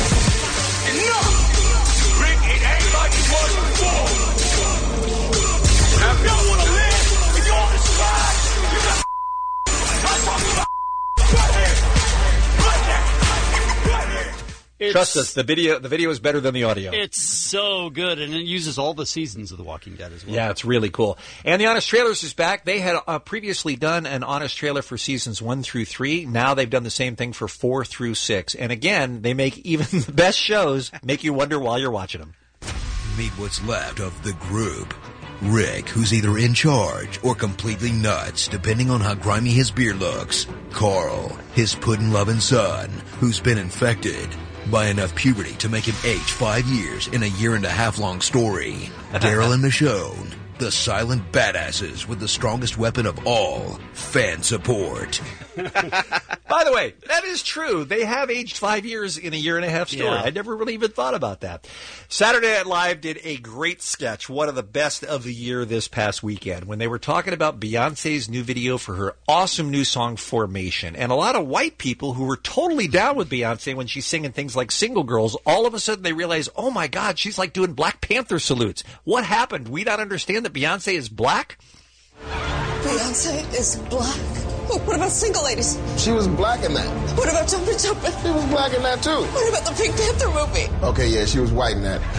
Enough! Rick, it ain't like it was before. Now, if y'all want to live, if you want to survive, you got I'm talking about right here, right there, right here. It's- Trust us, the video the video is better than the audio. It's so good, and it uses all the seasons of The Walking Dead as well. Yeah, it's really cool. And the Honest Trailers is back. They had uh, previously done an Honest Trailer for seasons one through three. Now they've done the same thing for four through six. And again, they make even the best shows make you wonder while you're watching them. Meet what's left of the group. Rick, who's either in charge or completely nuts, depending on how grimy his beard looks. Carl, his pudding-loving son, who's been infected by enough puberty to make him age five years in a year and a half long story. Daryl and Michonne, the silent badasses with the strongest weapon of all, fan support. By the way, that is true. They have aged five years in a year and a half story. Yeah. I never really even thought about that. Saturday Night Live did a great sketch, one of the best of the year this past weekend, when they were talking about Beyonce's new video for her awesome new song, Formation. And a lot of white people who were totally down with Beyonce when she's singing things like Single Girls, all of a sudden they realize, oh my God, she's like doing Black Panther salutes. What happened? We not understand that Beyonce is black? Beyonce is black. Oh, what about Single Ladies? She was black in that. What about Jumpin' Jumpin'? She was black in that too. What about the Pink Panther movie? Okay, yeah, she was white in that.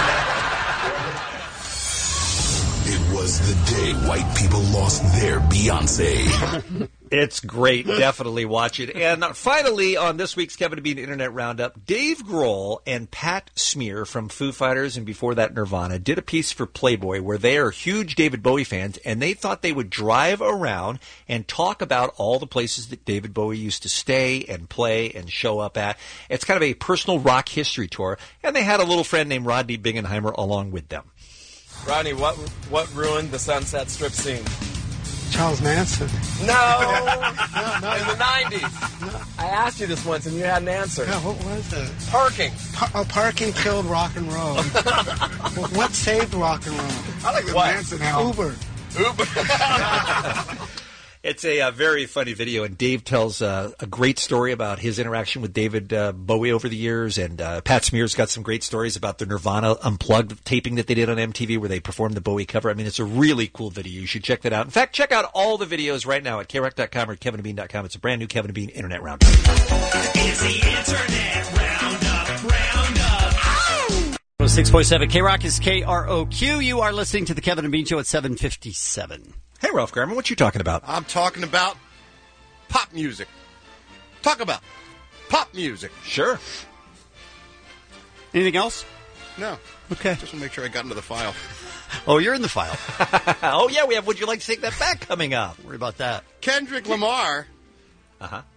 It was the day white people lost their Beyonce. It's great. Definitely watch it. And finally, on this week's Kevin and Bean Internet Roundup, Dave Grohl and Pat Smear from Foo Fighters and before that Nirvana did a piece for Playboy where they are huge David Bowie fans, and they thought they would drive around and talk about all the places that David Bowie used to stay and play and show up at. It's kind of a personal rock history tour, and they had a little friend named Rodney Bingenheimer along with them. Rodney, what what ruined the Sunset Strip scene? Charles Manson. No, no, no, in the nineties. No. I asked you this once and you had an answer. Yeah, what was it? Parking. Pa- oh, parking killed rock and roll. Well, what saved rock and roll? I like the what? Manson album. Uber. Uber. It's a, uh very funny video, and Dave tells uh, a great story about his interaction with David uh, Bowie over the years, and uh, Pat Smear's got some great stories about the Nirvana Unplugged taping that they did on M T V where they performed the Bowie cover. I mean, it's a really cool video. You should check that out. In fact, check out all the videos right now at K rock dot com or kevin and bean dot com. It's a brand new Kevin and Bean Internet Roundup. It's the Internet Roundup, Roundup. Oh, six point seven K Rock is K R O Q. You are listening to the Kevin and Bean Show at seven fifty-seven. Hey, Ralph Garman, what you talking about? I'm talking about pop music. Talk about pop music. Sure. Anything else? No. Okay. Just want to make sure I got into the file. Oh, you're in the file. Oh, yeah, we have Would You Like to Take That Back coming up. Don't worry about that. Kendrick Lamar uh-huh.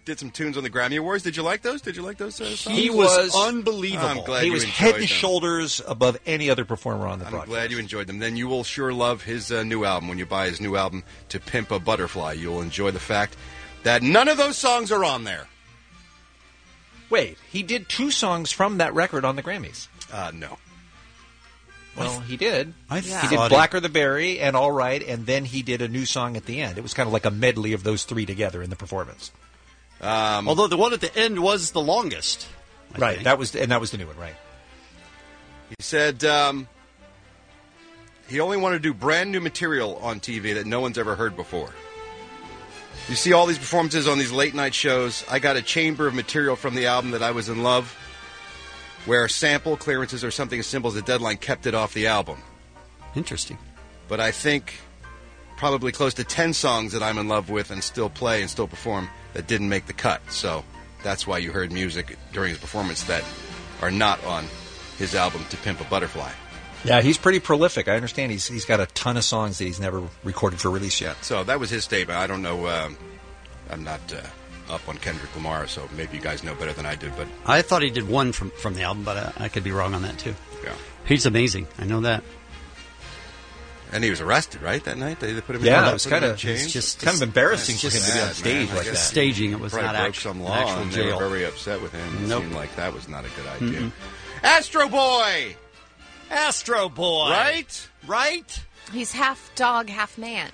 did some tunes on the Grammy Awards. Did you like those? Did you like those uh, songs? He was unbelievable. I'm glad he you was enjoyed head and them. shoulders above any other performer on the I'm broadcast. glad you enjoyed them. Then you will sure love his uh, new album. When you buy his new album, To Pimp a Butterfly, you'll enjoy the fact that none of those songs are on there. Wait, he did two songs from that record on the Grammys. Uh, no. Well, he did. I he thought did he- Blacker the Berry and All Right, and then he did a new song at the end. It was kind of like a medley of those three together in the performance. Um, Although the one at the end was the longest. I right, think. that was and that was the new one, right? He said um, he only wanted to do brand new material on T V that no one's ever heard before. You see all these performances on these late night shows. I got a chamber of material from the album that I was in love, where sample clearances or something as simple as a deadline kept it off the album. Interesting. But I think probably close to ten songs that I'm in love with and still play and still perform that didn't make the cut. So that's why you heard music during his performance that are not on his album To Pimp a Butterfly. Yeah, he's pretty prolific. I understand he's he's got a ton of songs that he's never recorded for release yet. So that was his statement. I don't know. Um, I'm not uh, up on Kendrick Lamar, so maybe you guys know better than I did. But I thought he did one from, from the album, but I, I could be wrong on that, too. Yeah. He's amazing. I know that. And he was arrested, right, that night? They, they put him Yeah, in, that was put kind him in of chains. just kind of embarrassing It's for him just to be on sad, stage man. I like guess that. Staging, it was Probably not broke act- some an law, actual and jail. they were very upset with him. It Nope. seemed like that was not a good idea. Mm-mm. Astro Boy! Astro Boy! Right? Right? He's half dog, half man.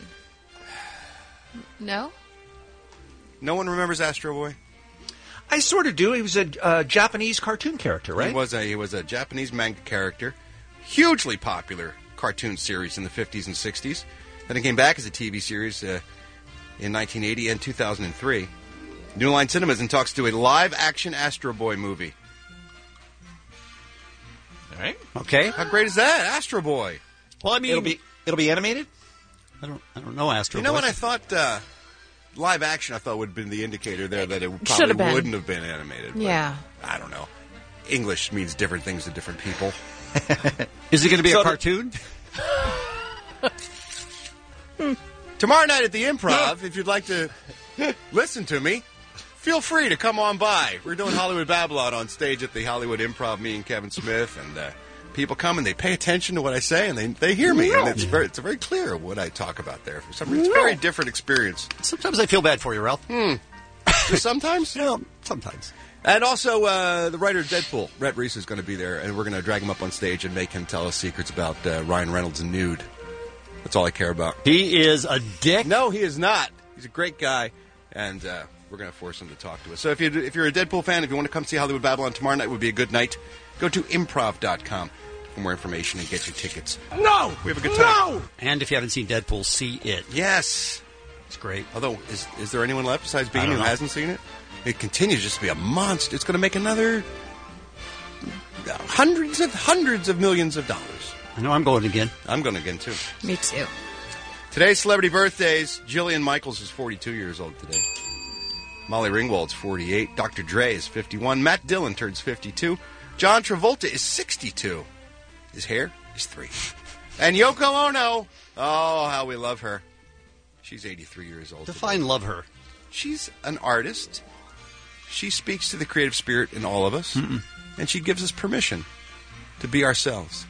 No? No one remembers Astro Boy? I sort of do. He was a uh, Japanese cartoon character, right? He was a he was a Japanese manga character, hugely popular cartoon series in the fifties and sixties. Then it came back as a T V series uh, in nineteen eighty and two thousand three. New Line Cinemas and talks to a live-action Astro Boy movie. All right. Okay. How great is that, Astro Boy? Well, I mean, It'll be it'll be animated. I don't, I don't know Astro You know Boy. what I thought? Uh, live action, I thought would have been the indicator there that it Should probably have been. wouldn't have been animated. but Yeah. I don't know. English means different things to different people. Is it going to be So a the- cartoon? Tomorrow night at the Improv, if you'd like to listen to me, feel free to come on by. We're doing Hollywood Babylon on stage at the Hollywood Improv, me and Kevin Smith, and uh, people come and they pay attention to what I say and they they hear me, and it's very it's very clear what I talk about there. For some reason, it's a very different experience. Sometimes I feel bad for you, Ralph. Hmm. Just sometimes? Well, sometimes. And also, uh, the writer of Deadpool, Rhett Reese, is going to be there, and we're going to drag him up on stage and make him tell us secrets about uh, Ryan Reynolds and nude. That's all I care about. He is a dick. No, he is not. He's a great guy, and uh, we're going to force him to talk to us. So if, you, if you're a Deadpool fan, if you want to come see Hollywood Babylon tomorrow night, would be a good night. Go to improv dot com for more information and get your tickets. No! We have a good time. No! And if you haven't seen Deadpool, see it. Yes. It's great. Although, is, is there anyone left besides I Bean don't who know. hasn't seen it? It continues just to be a monster. It's going to make another hundreds of hundreds of millions of dollars. I know I'm going again. I'm going again, too. Me too. Today's celebrity birthdays. Jillian Michaels is forty-two years old today. Molly Ringwald's forty-eight. Doctor Dre is fifty-one. Matt Dillon turns fifty-two. John Travolta is sixty-two. His hair is three. And Yoko Ono. Oh, how we love her. She's eighty-three years old. Define love her. She's an artist. She speaks to the creative spirit in all of us. Mm-mm. And she gives us permission to be ourselves.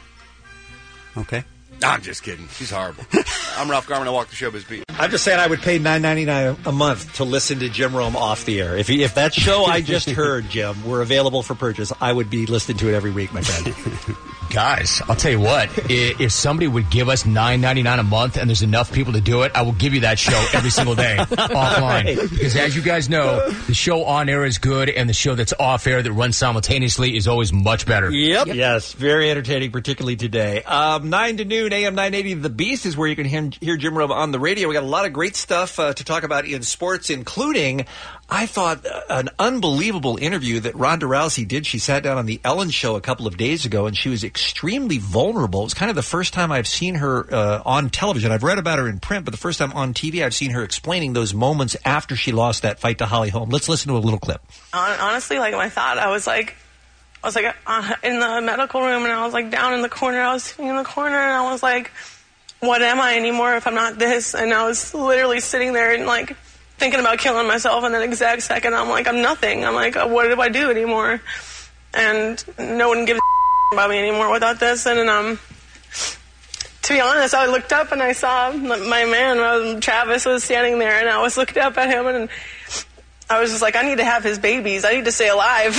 Okay. I'm just kidding. She's horrible. I'm Ralph Garman. I walk the showbiz beat. I'm just saying I would pay nine ninety-nine a month to listen to Jim Rome off the air. If he, if that show I just heard, Jim, were available for purchase, I would be listening to it every week, my friend. Guys, I'll tell you what. i- If somebody would give us nine ninety-nine a month and there's enough people to do it, I will give you that show every single day offline. Right. Because as you guys know, the show on air is good, and the show that's off air that runs simultaneously is always much better. Yep. Yes, very entertaining, particularly today. Um, nine to noon, A M nine eighty, The Beast is where you can hear, hear Jim Rome on the radio. We got a lot of great stuff uh, to talk about in sports, including, I thought, uh, an unbelievable interview that Ronda Rousey did. She sat down on the Ellen Show a couple of days ago, and she was extremely vulnerable. It was kind of the first time I've seen her uh, on television. I've read about her in print, but the first time on T V, I've seen her explaining those moments after she lost that fight to Holly Holm. Let's listen to a little clip. Hon- Honestly, like my thought, I was like, I was like uh, in the medical room, and I was like down in the corner. I was sitting in the corner, and I was like, "What am I anymore if I'm not this?" And I was literally sitting there and like thinking about killing myself, and that exact second, I'm like, I'm nothing. I'm like, what do I do anymore? And no one gives a about me anymore without this. And um, to be honest, I looked up and I saw my man, Travis, was standing there, and I was looking up at him, and I was just like, I need to have his babies. I need to stay alive.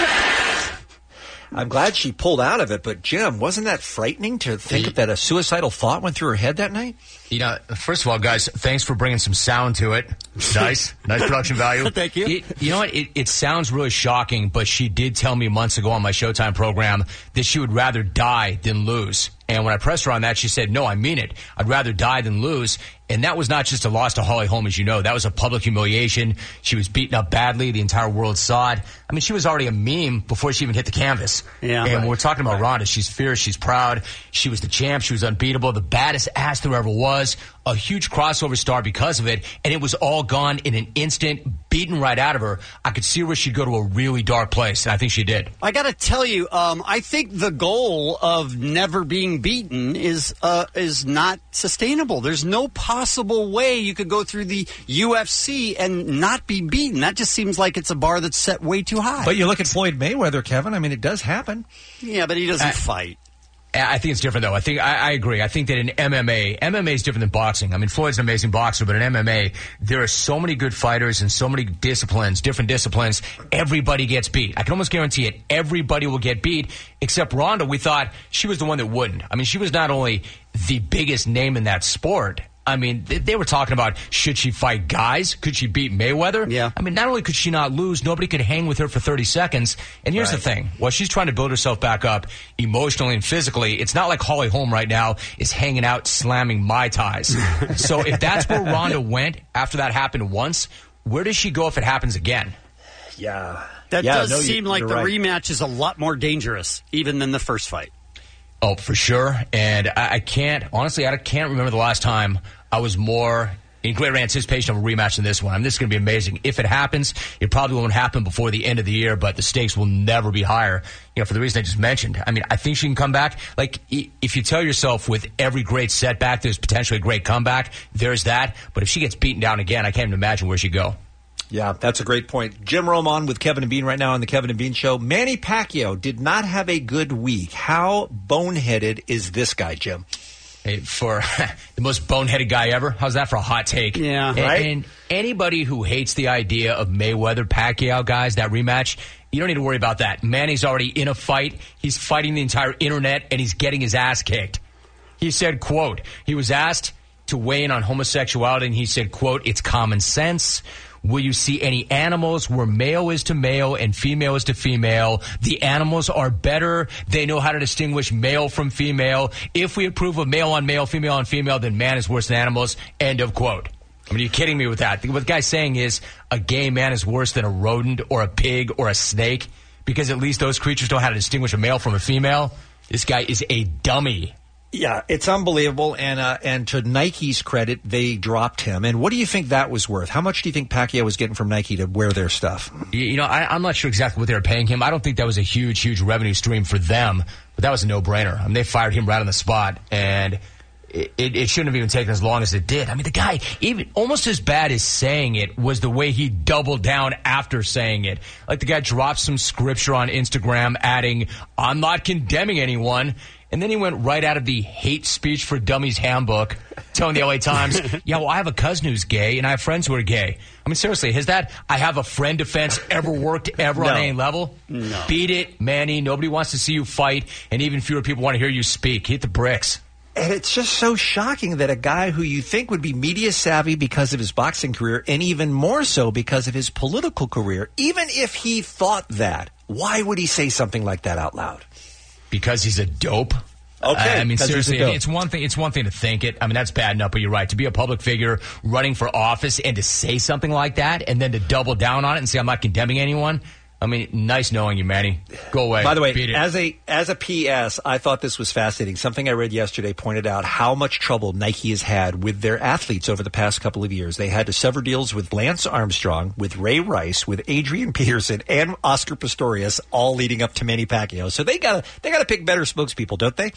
I'm glad she pulled out of it, but Jim, wasn't that frightening to think that a suicidal thought went through her head that night? You know, first of all, guys, thanks for bringing some sound to it. Nice. Nice production value. Thank you. It, you know what? It, it sounds really shocking, but she did tell me months ago on my Showtime program that she would rather die than lose. And when I pressed her on that, she said, no, I mean it. I'd rather die than lose. And that was not just a loss to Holly Holm, as you know. That was a public humiliation. She was beaten up badly. The entire world saw it. I mean, she was already a meme before she even hit the canvas. Yeah, and right. when we're talking about Ronda, she's fierce. She's proud. She was the champ. She was unbeatable. The baddest ass there ever was. A huge crossover star because of it. And it was all gone in an instant, beaten right out of her. I could see where she'd go to a really dark place, and I think she did. I got to tell you, um, I think the goal of never being beaten is uh, is not sustainable. There's no possible way you could go through the U F C and not be beaten. That just seems like it's a bar that's set way too high. But you look at Floyd Mayweather, Kevin. I mean, it does happen. Yeah, but he doesn't I, fight. I think it's different, though. I think I, I agree. I think that in M M A, M M A is different than boxing. I mean, Floyd's an amazing boxer, but in M M A, there are so many good fighters and so many disciplines, different disciplines. Everybody gets beat. I can almost guarantee it. Everybody will get beat, except Ronda. We thought she was the one that wouldn't. I mean, she was not only the biggest name in that sport. I mean, they, they were talking about, should she fight guys? Could she beat Mayweather? Yeah. I mean, not only could she not lose, nobody could hang with her for thirty seconds. And here's Right. the thing. While she's trying to build herself back up emotionally and physically, it's not like Holly Holm right now is hanging out slamming Mai Tais. So if that's where Ronda went after that happened once, where does she go if it happens again? Yeah. That yeah, does no, seem you, like you're the right. rematch is a lot more dangerous, even than the first fight. Oh, for sure. And I, I can't, honestly, I can't remember the last time I was more in greater anticipation of a rematch than this one. I mean, this is going to be amazing. If it happens, it probably won't happen before the end of the year, but the stakes will never be higher, you know, for the reason I just mentioned. I mean, I think she can come back. Like, if you tell yourself with every great setback, there's potentially a great comeback, there's that. But if she gets beaten down again, I can't even imagine where she'd go. Yeah, that's a great point. Jim Rome on with Kevin and Bean right now on the Kevin and Bean Show. Manny Pacquiao did not have a good week. How boneheaded is this guy, Jim? Hey, for the most boneheaded guy ever. How's that for a hot take? Yeah. And, Right? and anybody who hates the idea of Mayweather-Pacquiao, guys, that rematch, you don't need to worry about that. Manny's already in a fight. He's fighting the entire internet, and he's getting his ass kicked. He said, quote, he was asked to weigh in on homosexuality, and he said, quote, it's common sense. Will you see any animals where male is to male and female is to female? The animals are better. They know how to distinguish male from female. If we approve of male on male, female on female, then man is worse than animals. End of quote. I mean, are you kidding me with that? What the guy's saying is a gay man is worse than a rodent or a pig or a snake because at least those creatures know how to distinguish a male from a female. This guy is a dummy. Yeah, it's unbelievable. And uh, and to Nike's credit, they dropped him. And what do you think that was worth? How much do you think Pacquiao was getting from Nike to wear their stuff? You, you know, I, I'm not sure exactly what they were paying him. I don't think that was a huge, huge revenue stream for them, but that was a no-brainer. I mean, they fired him right on the spot, and it, it, it shouldn't have even taken as long as it did. I mean, the guy, even almost as bad as saying it was the way he doubled down after saying it. Like the guy dropped some scripture on Instagram adding, I'm not condemning anyone. And then he went right out of the hate speech for dummies handbook, telling the L A Times, yeah, well, I have a cousin who's gay, and I have friends who are gay. I mean, seriously, has that I have a friend defense ever worked ever No. on any level? No. Beat it, Manny. Nobody wants to see you fight, and even fewer people want to hear you speak. Hit the bricks. And it's just so shocking that a guy who you think would be media savvy because of his boxing career, and even more so because of his political career, even if he thought that, why would he say something like that out loud? Because he's a dope. Okay, I mean, 'cause he's a seriously, dope. it's one thing. It's one thing to think it. I mean, that's bad enough. But you're right. To be a public figure running for office and to say something like that, and then to double down on it and say I'm not condemning anyone. I mean, nice knowing you, Manny. Go away. By the way, Beat it. as a as a P S, I thought this was fascinating. Something I read yesterday pointed out how much trouble Nike has had with their athletes over the past couple of years. They had to sever deals with Lance Armstrong, with Ray Rice, with Adrian Peterson, and Oscar Pistorius, all leading up to Manny Pacquiao. So they got they got to pick better spokespeople, don't they?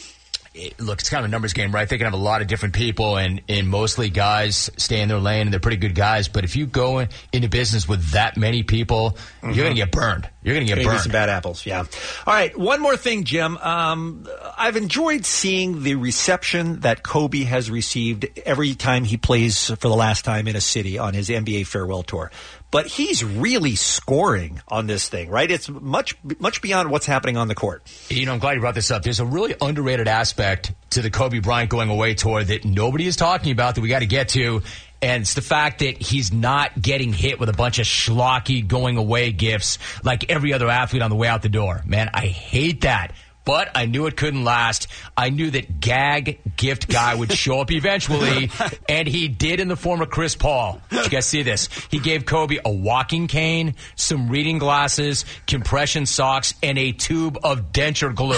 it, look, it's kind of a numbers game, right? They can have a lot of different people, and, and mostly guys stay in their lane, and they're pretty good guys. But if you go in, into business with that many people, mm-hmm. you're going to get burned. You're going to get Maybe burned. Some bad apples, yeah. All right, one more thing, Jim. Um, I've enjoyed seeing the reception that Kobe has received every time he plays for the last time in a city on his N B A farewell tour. But he's really scoring on this thing, right? It's much much beyond what's happening on the court. You know, I'm glad you brought this up. There's a really underrated aspect to the Kobe Bryant going away tour that nobody is talking about that we got to get to. And it's the fact that he's not getting hit with a bunch of schlocky going away gifts like every other athlete on the way out the door. Man, I hate that. But I knew it couldn't last. I knew that gag gift guy would show up eventually, and he did in the form of Chris Paul. Did you guys see this? He gave Kobe a walking cane, some reading glasses, compression socks, and a tube of denture glue.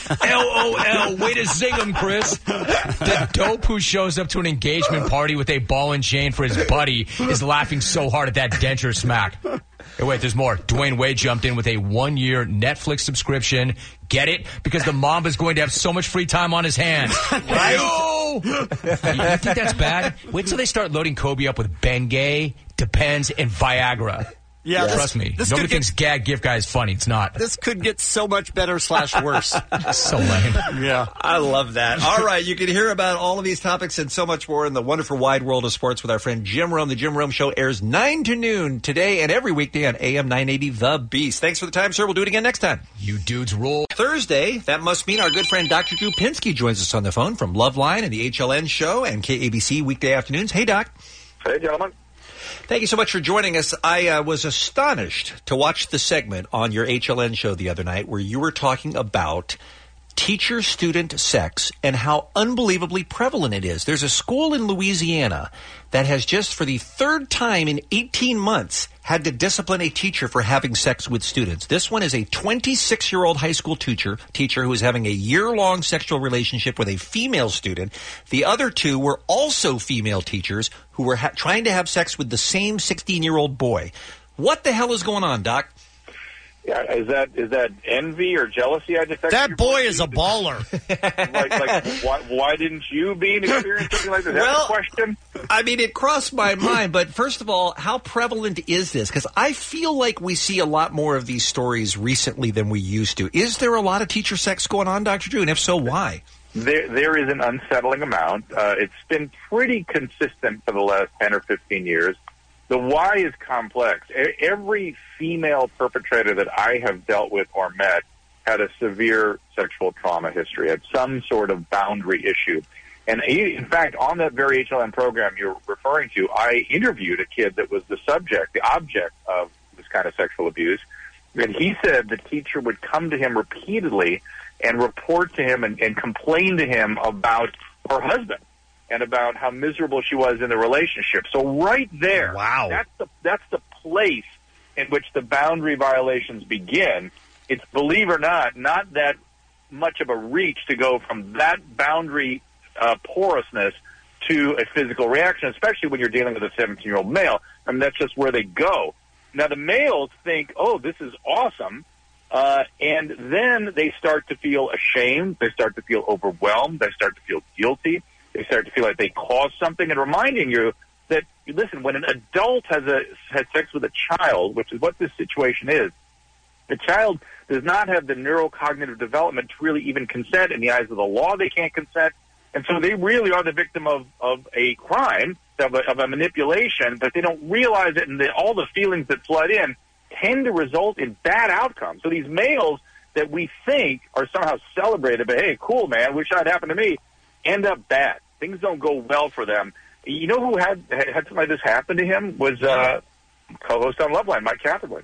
L O L, way to zing him, Chris. The dope who shows up to an engagement party with a ball and chain for his buddy is laughing so hard at that denture smack. Hey, wait, there's more. Dwayne Wade jumped in with a one-year Netflix subscription. Get it? Because the Mamba's going to have so much free time on his hands. Right? you, you think that's bad? Wait till they start loading Kobe up with Bengay, Depends, and Viagra. Yeah, Trust this, me. This Nobody get, thinks gag gift guy is funny. It's not. This could get so much better slash worse. So lame. Yeah. I love that. All right, you can hear about all of these topics and so much more in the wonderful wide world of sports with our friend Jim Rome. The Jim Rome Show airs nine to noon today and every weekday on A M nine eighty The Beast. Thanks for the time, sir. We'll do it again next time. You dudes rule. Thursday, that must mean our good friend Doctor Drew Pinsky joins us on the phone from Loveline and the H L N Show and K A B C weekday afternoons. Hey, Doc. Hey, gentlemen. Thank you so much for joining us. I uh, was astonished to watch the segment on your H L N show the other night where you were talking about teacher-student sex and how unbelievably prevalent it is. There's a school in Louisiana that has just for the third time in eighteen months had to discipline a teacher for having sex with students. This one is a twenty-six-year-old high school teacher, teacher who is having a year-long sexual relationship with a female student. The other two were also female teachers who were ha- trying to have sex with the same sixteen-year-old boy. What the hell is going on, Doc? Yeah, is that is that envy or jealousy? I detect that boy is a baller. like, like why, why didn't you be and experience something like this? That's Well, a question. I mean, it crossed my mind, but first of all, how prevalent is this? Because I feel like we see a lot more of these stories recently than we used to. Is there a lot of teacher sex going on, Doctor Drew? And if so, why? There, there is an unsettling amount. Uh, it's been pretty consistent for the last ten or fifteen years. The why is complex. Every female perpetrator that I have dealt with or met had a severe sexual trauma history, had some sort of boundary issue. And in fact, on that very H L N program you're referring to, I interviewed a kid that was the subject, the object of this kind of sexual abuse. And he said the teacher would come to him repeatedly and report to him and, and complain to him about her husband and about how miserable she was in the relationship. So right there, wow, that's the that's the place in which the boundary violations begin. It's, believe it or not, not that much of a reach to go from that boundary uh, porousness to a physical reaction, especially when you're dealing with a seventeen-year-old male. I mean, that's just where they go. Now, the males think, oh, this is awesome, uh, and then they start to feel ashamed. They start to feel overwhelmed. They start to feel guilty. They start to feel like they caused something, and reminding you that, listen, when an adult has a has sex with a child, which is what this situation is, the child does not have the neurocognitive development to really even consent. In the eyes of the law, they can't consent. And so they really are the victim of, of a crime, of a, of a manipulation, but they don't realize it, and the, all the feelings that flood in tend to result in bad outcomes. So these males that we think are somehow celebrated, but hey, cool, man, wish that happened to me, end up bad. Things don't go well for them. You know who had had something like this happen to him was uh, co-host on Loveline, Mike Catherwood.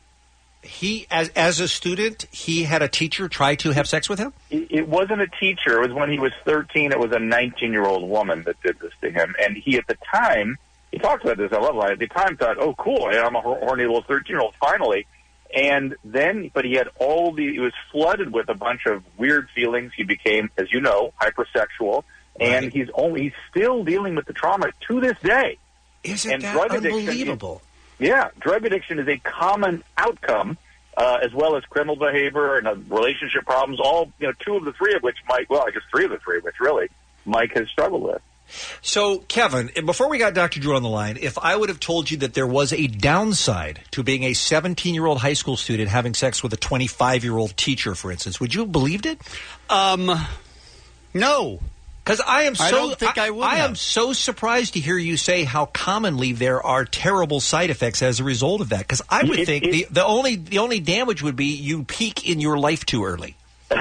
He, as as a student, he had a teacher try to have sex with him? It, it wasn't a teacher. It was when he was thirteen. It was a nineteen-year-old woman that did this to him. And he, at the time, he talked about this on Loveline, at the time thought, oh, cool, I'm a horny little thirteen-year-old, finally. And then, but he had all the, he was flooded with a bunch of weird feelings. He became, as you know, hypersexual. And he's only he's still dealing with the trauma to this day. Isn't and that drug addiction unbelievable? Is, yeah, drug addiction is a common outcome uh, as well as criminal behavior and uh, relationship problems, all, you know, two of the three of which Mike, well, I guess three of the three of which really Mike has struggled with. So, Kevin, before we got Doctor Drew on the line, if I would have told you that there was a downside to being a seventeen-year-old high school student having sex with a twenty-five-year-old teacher, for instance, would you have believed it? Um, no. Because I am so I don't think I, would I have. am so surprised to hear you say how commonly there are terrible side effects as a result of that. Because I would It- think it- the, the only the only damage would be you peak in your life too early.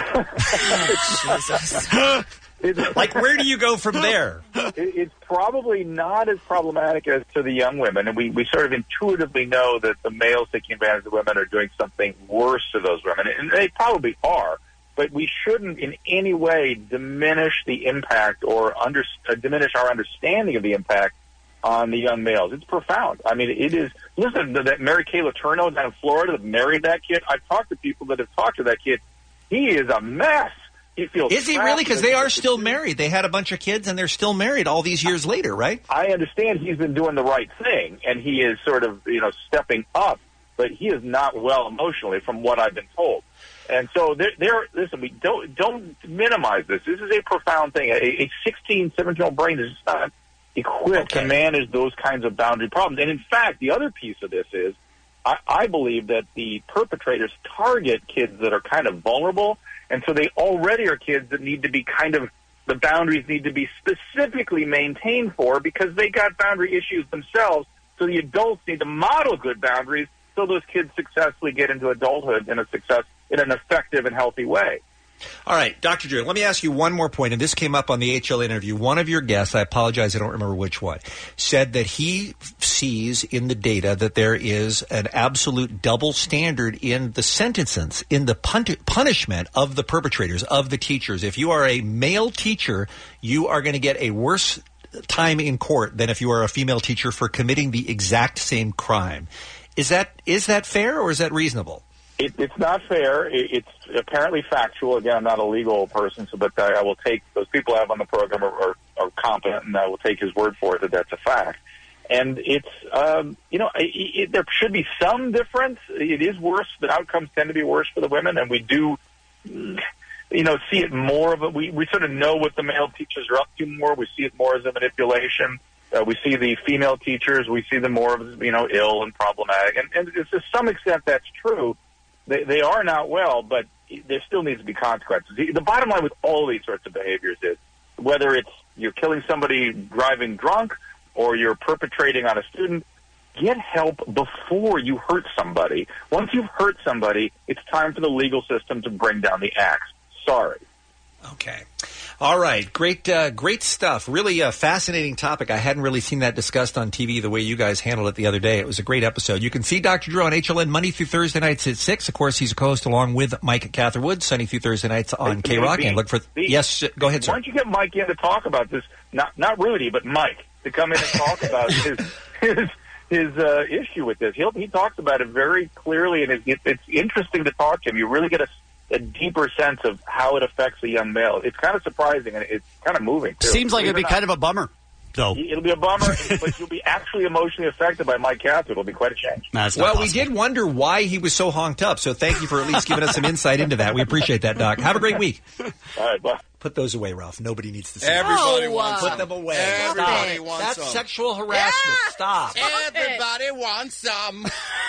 Like, where do you go from there? It, it's probably not as problematic as to the young women, and we, we sort of intuitively know that the males taking advantage of women are doing something worse to those women, and they probably are. But we shouldn't in any way diminish the impact or under, uh, diminish our understanding of the impact on the young males. It's profound. I mean, it is. Listen to that Mary Kay Letourneau down in Florida that married that kid. I've talked to people that have talked to that kid. He is a mess. He feels. Is he trapped really? Because in they a- are still married. They had a bunch of kids, and they're still married all these years later, right? I understand he's been doing the right thing, and he is sort of, you know, stepping up, but he is not well emotionally, from what I've been told. And so, there, there. Listen, we don't don't minimize this. This is a profound thing. A, a sixteen, seventeen-year-old brain is not equipped to manage those kinds of boundary problems. And in fact, the other piece of this is, I, I believe that the perpetrators target kids that are kind of vulnerable, and so they already are kids that need to be kind of, the boundaries need to be specifically maintained for, because they got boundary issues themselves. So the adults need to model good boundaries so those kids successfully get into adulthood in a success in an effective and healthy way. All right, Doctor Drew, let me ask you one more point, and this came up on the H L interview. One of your guests, I apologize, I don't remember which one, said that he sees in the data that there is an absolute double standard in the sentences, in the pun- punishment of the perpetrators, of the teachers. If you are a male teacher, you are going to get a worse time in court than if you are a female teacher for committing the exact same crime. Is that is that fair, or is that reasonable? It, it's not fair. It, it's apparently factual. Again, I'm not a legal person, so but I, I will take those people I have on the program are, are, are competent, and I will take his word for it that that's a fact. And it's, um, you know, it, it, there should be some difference. It is worse. The outcomes tend to be worse for the women, and we do, you know, see it more of a, we, we sort of know what the male teachers are up to more. We see it more as a manipulation. Uh, we see the female teachers, we see them more as, you know, ill and problematic. And, and to some extent that's true. They, they are not well, but there still needs to be consequences. The, the bottom line with all these sorts of behaviors is, whether it's you're killing somebody driving drunk or you're perpetrating on a student, get help before you hurt somebody. Once you've hurt somebody, it's time for the legal system to bring down the axe. Sorry. Okay. All right. Great uh, great stuff. Really a fascinating topic. I hadn't really seen that discussed on T V the way you guys handled it the other day. It was a great episode. You can see Doctor Drew on H L N Monday through Thursday nights at six. Of course, he's a co-host along with Mike Catherwood, Sunday through Thursday nights on Hey, K-Rock. B, And look for... B, yes, go ahead, sir. Why don't you get Mike in to talk about this? Not not Rudy, but Mike, to come in and talk about his his his uh, issue with this. He'll, he talks about it very clearly, and it, it, it's interesting to talk to him. You really get a, a deeper sense of how it affects a young male. It's kind of surprising, and it's kind of moving, too. Seems like it'd be Believe it or kind of a bummer, though. not. It'll be a bummer, but you'll be actually emotionally affected by Mike Catherwood. It'll be quite a change. Well, we did wonder why he was so honked up, so thank you for at least giving us some insight into that. We appreciate that, Doc. Have a great week. All right, bye. Put those away, Ralph. Nobody needs to see Everybody them. wants Put some. them away. Everybody Stop. wants That's some. sexual harassment. Stop. Everybody wants some.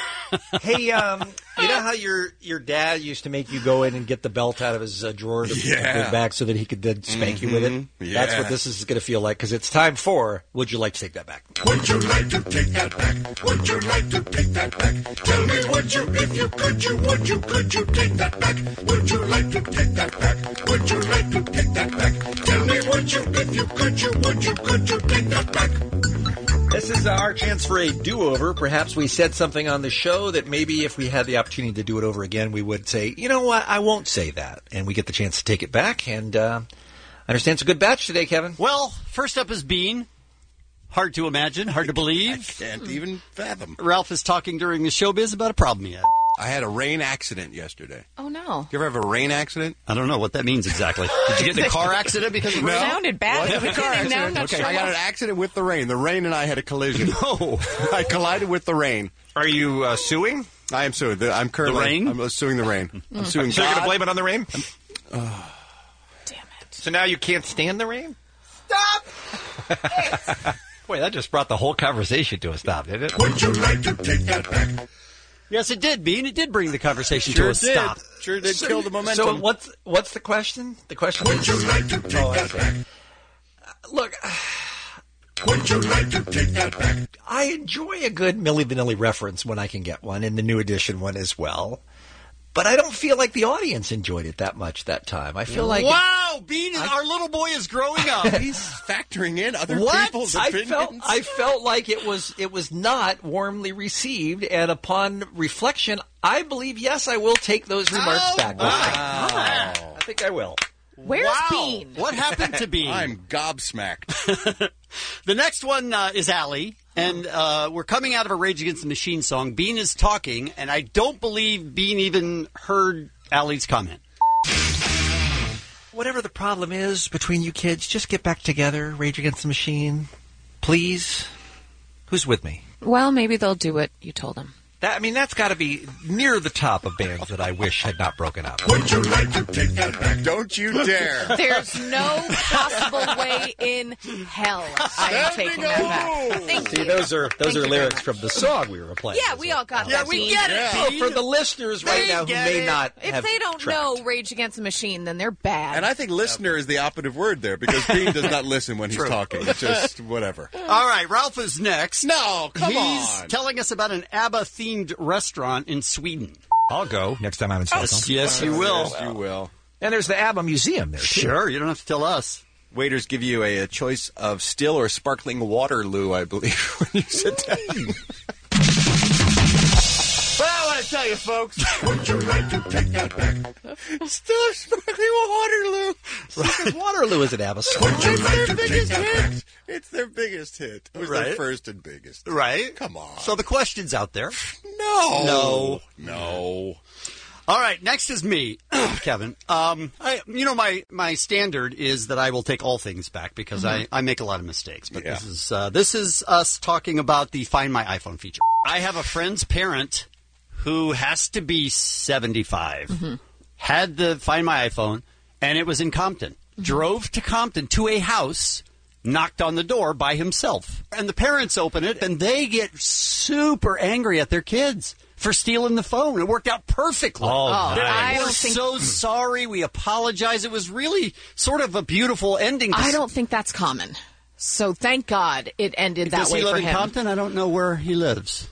Hey, um, you know how your your dad used to make you go in and get the belt out of his uh, drawer to Yeah. put it back so that he could then spank you with it? Mhm. That's Yeah. what this is going to feel like, because it's time for Would You Like to Take That Back? Would you like to take that back? Would you like to take that back? Tell me, would you, if you could, you, would you, could you take that back? Would you like to take that back? Would you like to take that back? Tell me, would you, if you could, you, would you, could you take that back? This is our chance for a do-over. Perhaps we said something on the show that maybe if we had the opportunity to do it over again, we would say, you know what, I won't say that. And we get the chance to take it back. And uh, I understand it's a good batch today, Kevin. Well, first up is Bean. Hard to imagine, hard to believe. I can't even fathom. Ralph is talking during the showbiz about a problem he had. I had a rain accident yesterday. Oh, no. You ever have a rain accident? I don't know what that means exactly. Did you get in a car accident because of It rain? sounded bad at the What? Car beginning. Now I'm accident? not Okay, sure. I got an accident with the rain. The rain and I had a collision. No. I collided with the rain. Are you uh, suing? I am suing. The, I'm currently. The rain? I'm suing the rain. I'm suing. So you're going God. to blame it on the rain? Uh, So now you can't stand the rain? Stop! Boy, that just brought the whole conversation to a stop, didn't it? Would you like to take that back? Yes, it did, Bean. It did bring the conversation Sure to a did. stop. Sure did kill the momentum. So what's what's the question? The question Would is, you like to take Oh, I that see. back? Look, Would you like to take that back? I enjoy a good Milli Vanilli reference when I can get one, and the new edition one as well. But I don't feel like the audience enjoyed it that much that time. I feel like wow, Bean, our little boy is growing up. He's factoring in other what? people's I opinions. felt I felt like it was it was not warmly received, and upon reflection, I believe yes, I will take those remarks Oh, back. wow. I think I will. Where's wow. Bean? What happened to Bean? I'm gobsmacked. The next one uh, is Allie, and uh, we're coming out of a Rage Against the Machine song. Bean is talking, and I don't believe Bean even heard Allie's comment. Whatever the problem is between you kids, just get back together. Rage Against the Machine, please. Who's with me? Well, maybe they'll do what you told them. That I mean, that's got to be near the top of bands that I wish had not broken up. Would you like to take that back? Don't you dare. There's no possible way in hell I am taking that back. Thank See, you. those are those Thank are you lyrics very from the song we were playing. Yeah, we all got Yeah, that. we Bean. get it. Oh, for the listeners right They now who get may it. not If have they don't tracked. know Rage Against the Machine, then they're bad. And I think listener is the operative word there because Bean does not listen when he's True. talking. It's just whatever. All right, Ralph is next. No, come He's on. telling us about an ABBA-themed restaurant in Sweden. I'll go next time I'm in Stockholm. Yes, yes, you will. Yes, you will. And there's the ABBA Museum there, too. Sure, you don't have to tell us. Waiters give you a, a choice of still or sparkling Waterloo, I believe, when you sit down. Well, I want to tell you, folks. Would you like to take that back? Still sparkling Waterloo. Right. Waterloo is an ABBA song. Would you It's like their to take biggest that hit. back? It's their biggest hit. It was their Right. first and biggest. Right? Come on. So the question's out there. No. No. No. All right, next is me, Kevin. Um, I, you know, my, my standard is that I will take all things back because I, I make a lot of mistakes. But Yeah. this is uh, this is us talking about the Find My iPhone feature. I have a friend's parent who has to be seventy-five. Had the Find My iPhone, and it was in Compton. Drove to Compton to a house, knocked on the door by himself. And the parents open it, and they get super angry at their kids for stealing the phone. It worked out perfectly. Oh, I We're don't think- so sorry. We apologize. It was really sort of a beautiful ending. to I s- don't think that's common. So thank God it ended that Does way he live for in him. Compton? I don't know where he lives.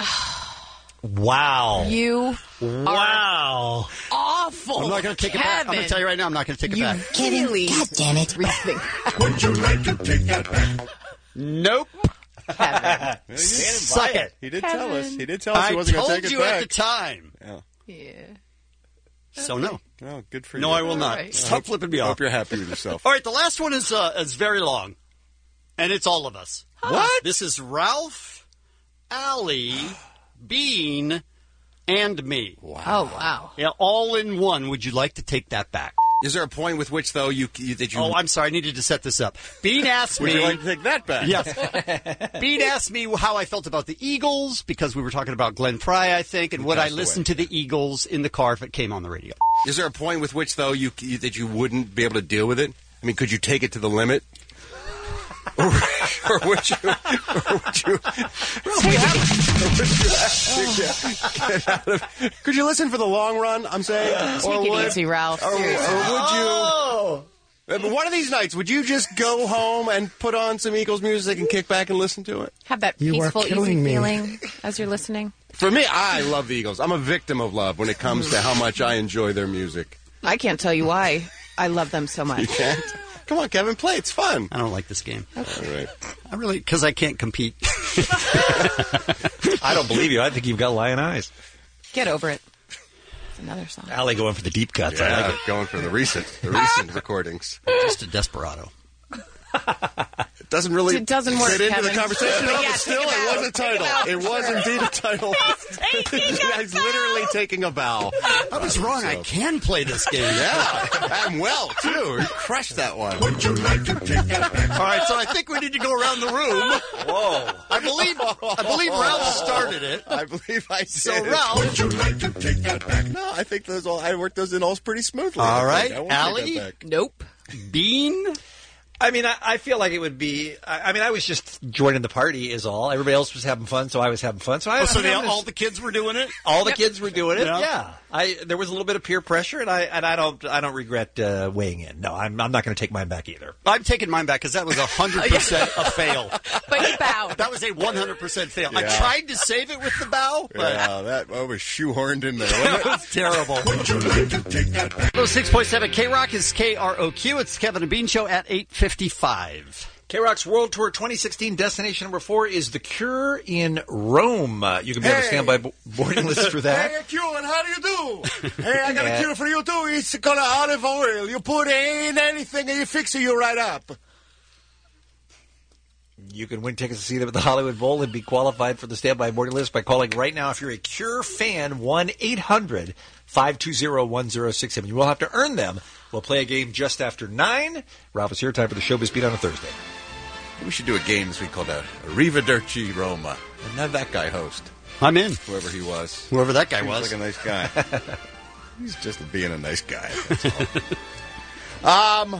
Wow. You Wow. awful. I'm not going to take it back. I'm going to Kevin. tell you right now, I'm not going to take it You back. really God damn it. Rethink. Would you like to take that back? Nope. Kevin. Suck it. He did tell us. Kevin. He did tell us I he wasn't going told to take it you back. at the time. Yeah. Yeah. So no. Oh, good for you. No, I will not. right. Stop flipping me I off. hope you're happy with yourself. All right, the last one is uh, is very long, and it's all of us. What? This is Ralph, Allie, Bean, and me. Oh, wow. Yeah, all in one. Would you like to take that back? Is there a point with which, though, you, you that you... Oh, I'm sorry. I needed to set this up. Bean asked Would me. you like to take that back? Yes. Bean asked me how I felt about the Eagles because we were talking about Glenn Frey, I think, and would I passed listen away. to the Eagles in the car if it came on the radio? Is there a point with which, though, you, you that you wouldn't be able to deal with it? I mean, could you take it to the limit? or, or would you... Or would you... Or would you actually get, get out of... Could you listen for the long run, I'm saying? Take or it would, easy, Ralph. Or, or would you... Oh! But one of these nights, would you just go home and put on some Eagles music and kick back and listen to it? Have that You are peaceful, easy killing me. feeling as you're listening. For me, I love the Eagles. I'm a victim of love when it comes to how much I enjoy their music. I can't tell you why I love them so You much. can't? Come on, Kevin, play. It's fun. I don't like this game. All right. I really, because I can't compete. I don't believe you. I think you've got lion eyes. Get over it. It's another song. Allie going for the deep cuts. I Yeah, like it. going for the recent, the recent recordings. Just a desperado. Doesn't really It doesn't work, fit into Kevin. the conversation. No, Yeah, but still, take a it bow. was a Take a title. bow It for was sure. indeed a title. He's literally taking a bow. I was wrong. I can play this game. Yeah, I'm well too. He crushed that one. All right, so I think we need to go around the room. Whoa! I believe I believe Ralph started it. I believe I did. So Ralph, no, I think those all I worked those in all pretty smoothly. all I right, think. I won't take Allie. that back. Nope. Bean. I mean, I, I feel like it would be. I, I mean, I was just joining the party, is all. Everybody else was having fun, so I was having fun. So, I, Oh, so I they, was- all the kids were doing it. all the Yep. kids were doing it. Yeah. Yeah, I there was a little bit of peer pressure, and I and I don't I don't regret uh, weighing in. No, I'm I'm not going to take mine back either. I'm taking mine back because that was a hundred percent a fail. But you bowed. That was a one hundred percent fail. I Yeah. tried to save it with the bow, but Yeah, that I was shoehorned in there. that Wasn't it? was terrible. oh six point seven K Rock is K R O Q. It's Kevin and Bean Show at eight fifty-five. K-Rock's World Tour twenty sixteen destination number four is The Cure in Rome. Uh, you can be on the Hey. standby bo- boarding list for that. Hey, Q, and how do you do? Hey, I got Yeah. a cure for you too. It's called olive oil. You put it in anything and you fix it, you right up. You can win tickets to see them at the Hollywood Bowl and be qualified for the standby boarding list by calling right now if you're a Cure fan, one eight hundred five two zero one zero six seven. You will have to earn them. We'll play a game just after nine. Ralph is here. Time for the Showbiz Beat on a Thursday. We should do a game this week called uh, Arrivederci Roma, and have that guy host. I'm in. Whoever he was, Whoever that guy Seems was. like a nice guy. He's just being a nice guy. That's all. um,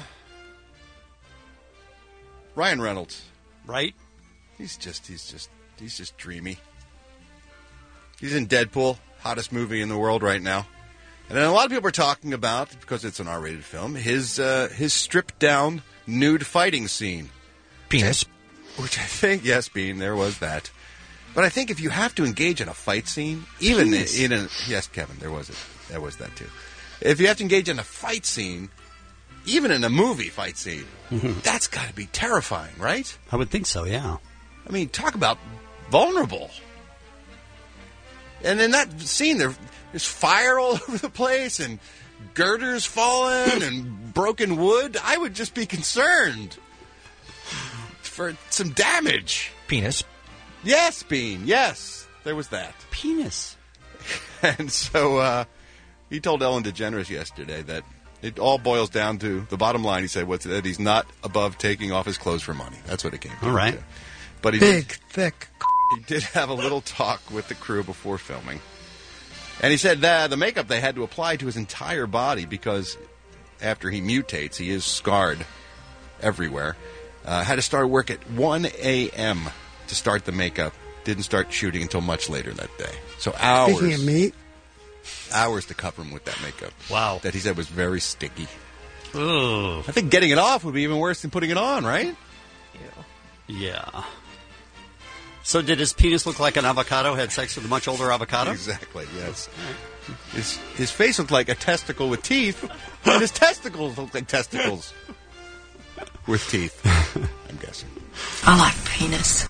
Ryan Reynolds, Right? he's just he's just he's just dreamy. He's in Deadpool, hottest movie in the world right now. And then a lot of people are talking about, because it's an R-rated film, his uh, his stripped down nude fighting scene. Penis. Which I think, yes, Bean, there was that. But I think if you have to engage in a fight scene, even Penis. in a yes, Kevin, there was it. There was that too. If you have to engage in a fight scene, even in a movie fight scene, that's got to be terrifying, right? I would think so, yeah. I mean, talk about vulnerable. And in that scene, there, there's fire all over the place and girders falling and broken wood. I would just be concerned for some damage. Penis. Yes, Bean. Yes, there was that. Penis. And so uh, he told Ellen DeGeneres yesterday that it all boils down to the bottom line. He said, "What's that? He's not above taking off his clothes for money." That's what it came down All right. to. But he Big, did, thick. he did have a little talk with the crew before filming, and he said that the makeup they had to apply to his entire body because after he mutates, he is scarred everywhere. Uh, had to start work at one a.m. to start the makeup. Didn't start shooting until much later that day. So hours. Speaking of meat, hours to cover him with that makeup. Wow. That he said was very sticky. Ugh. I think getting it off would be even worse than putting it on, right? Yeah. So did his penis look like an avocado? Had sex with a much older avocado? Exactly, yes. His, his face looked like a testicle with teeth, and his testicles looked like testicles with teeth, I'm guessing. I like penis.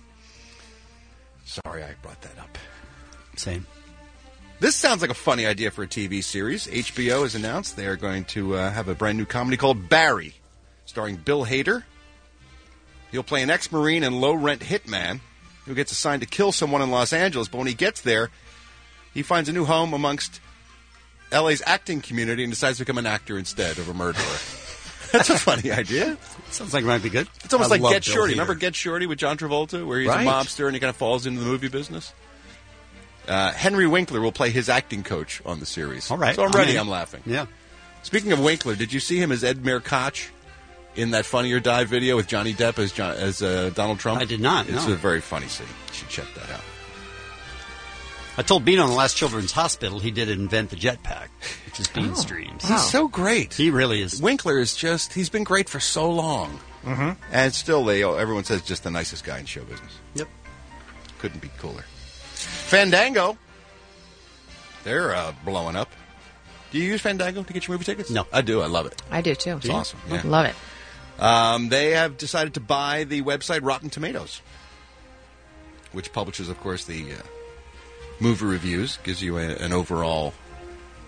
Sorry I brought that up. Same. This sounds like a funny idea for a T V series. H B O has announced they are going to uh, have a brand new comedy called Barry, starring Bill Hader. He'll play an ex-Marine and low-rent hitman who gets assigned to kill someone in Los Angeles, but when he gets there, he finds a new home amongst L A's acting community and decides to become an actor instead of a murderer. That's a funny idea. Sounds like it might be good. It's almost I like love Get Bill Shorty. Hader. Remember Get Shorty with John Travolta, where he's Right. a mobster and he kind of falls into the movie business? Uh, Henry Winkler will play his acting coach on the series. All right. So already I'm in. I'm laughing. Yeah. Speaking of Winkler, did you see him as Ed Koch in that Funny or Die video with Johnny Depp as John, as uh, Donald Trump? I did not, It's no. a very funny scene. You should check that out. I told Bean on the last Children's Hospital he did invent the jetpack, which is Bean's dreams. He's so great. He really is. Winkler is just, he's been great for so long. Mm-hmm. And still, they everyone says just the nicest guy in show business. Yep. Couldn't be cooler. Fandango. They're uh, blowing up. Do you use Fandango to get your movie tickets? No. I do. I love it. I do too. It's awesome. Yeah. Love it. Um, they have decided to buy the website Rotten Tomatoes, which publishes, of course, the uh, movie reviews, gives you a, an overall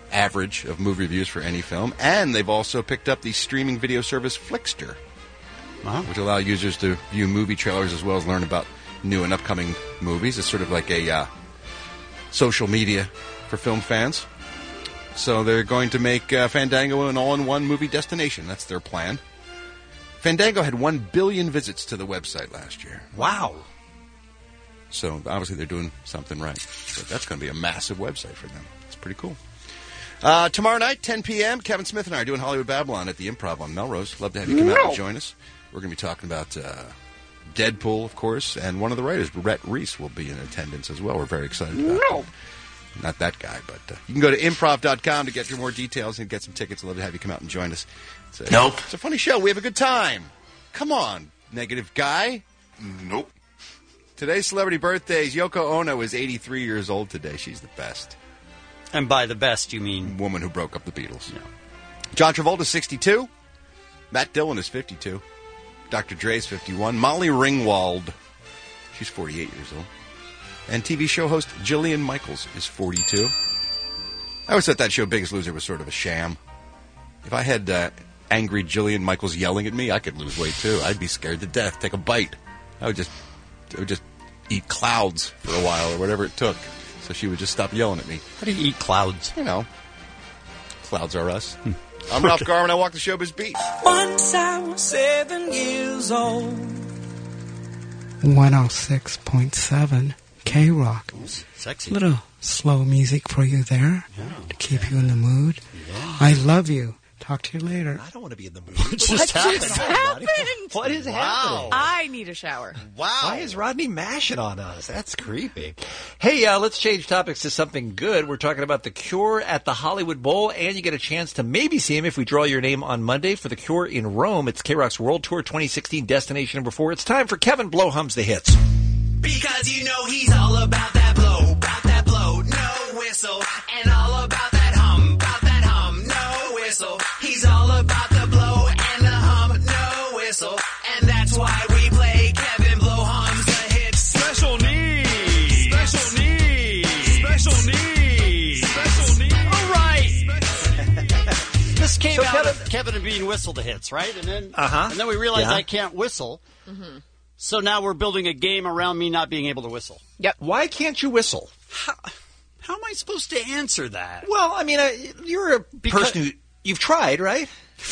average of movie reviews for any film. And they've also picked up the streaming video service Flickster. Wow. which allow users to view movie trailers as well as learn about new and upcoming movies. It's sort of like a uh, social media for film fans. So they're going to make uh, Fandango an all-in-one movie destination. That's their plan. Fandango had one billion visits to the website last year. Wow. So obviously they're doing something right. But that's going to be a massive website for them. It's pretty cool. Uh, tomorrow night, ten p.m., Kevin Smith and I are doing Hollywood Babylon at the Improv on Melrose. Love to have you come out and join us. We're going to be talking about uh, Deadpool, of course, and one of the writers, Rhett Reese, will be in attendance as well. We're very excited about No. it. Not that guy, but uh, you can go to improv dot com to get your more details and get some tickets. Love to have you come out and join us. It's a, Nope. It's a funny show. We have a good time. Come on, negative guy. Nope. Today's celebrity birthdays. Yoko Ono is eighty-three years old today. She's the best. And by the best, you mean... Woman who broke up the Beatles. Yeah. John Travolta is sixty-two. Matt Dillon is fifty-two. Doctor Dre is fifty-one. Molly Ringwald, she's forty-eight years old. And T V show host Jillian Michaels is forty-two. I always thought that show, Biggest Loser, was sort of a sham. If I had uh, angry Jillian Michaels yelling at me, I could lose weight too. I'd be scared to death. Take a bite. I would just, I would just eat clouds for a while or whatever it took. So she would just stop yelling at me. How do you eat clouds? You know, clouds are us. I'm Ralph Garman. I walk the showbiz beat. Once I was seven years old. one oh six point seven K-Rock. Sexy. Little slow music for you there to keep you in the mood. I love you. Talk to you later. I don't want to be in the mood. What just happened? happened? What is Wow. happening? I need a shower. Wow. Why is Rodney mashing on us? That's creepy. Hey, uh, let's change topics to something good. We're talking about The Cure at the Hollywood Bowl, and you get a chance to maybe see him if we draw your name on Monday for The Cure in Rome. It's K-Rock's World Tour twenty sixteen destination number four. It's time for Kevin Blowhums the Hits. Because you know he's all about that blow, about that blow, no whistle, and all about that hum, about that hum, no whistle. He's all about the blow and the hum, no whistle, and that's why we play Kevin Blowhums the Hits. Special needs, special needs, special needs, special needs. All right. This came So out Kevin- of Kevin and being whistle the hits, right? And then, Uh-huh. and then we realized Yeah. I can't whistle. So now we're building a game around me not being able to whistle. Yep. Why can't you whistle? How, how am I supposed to answer that? Well, I mean, uh, you're a person who... You've tried, right?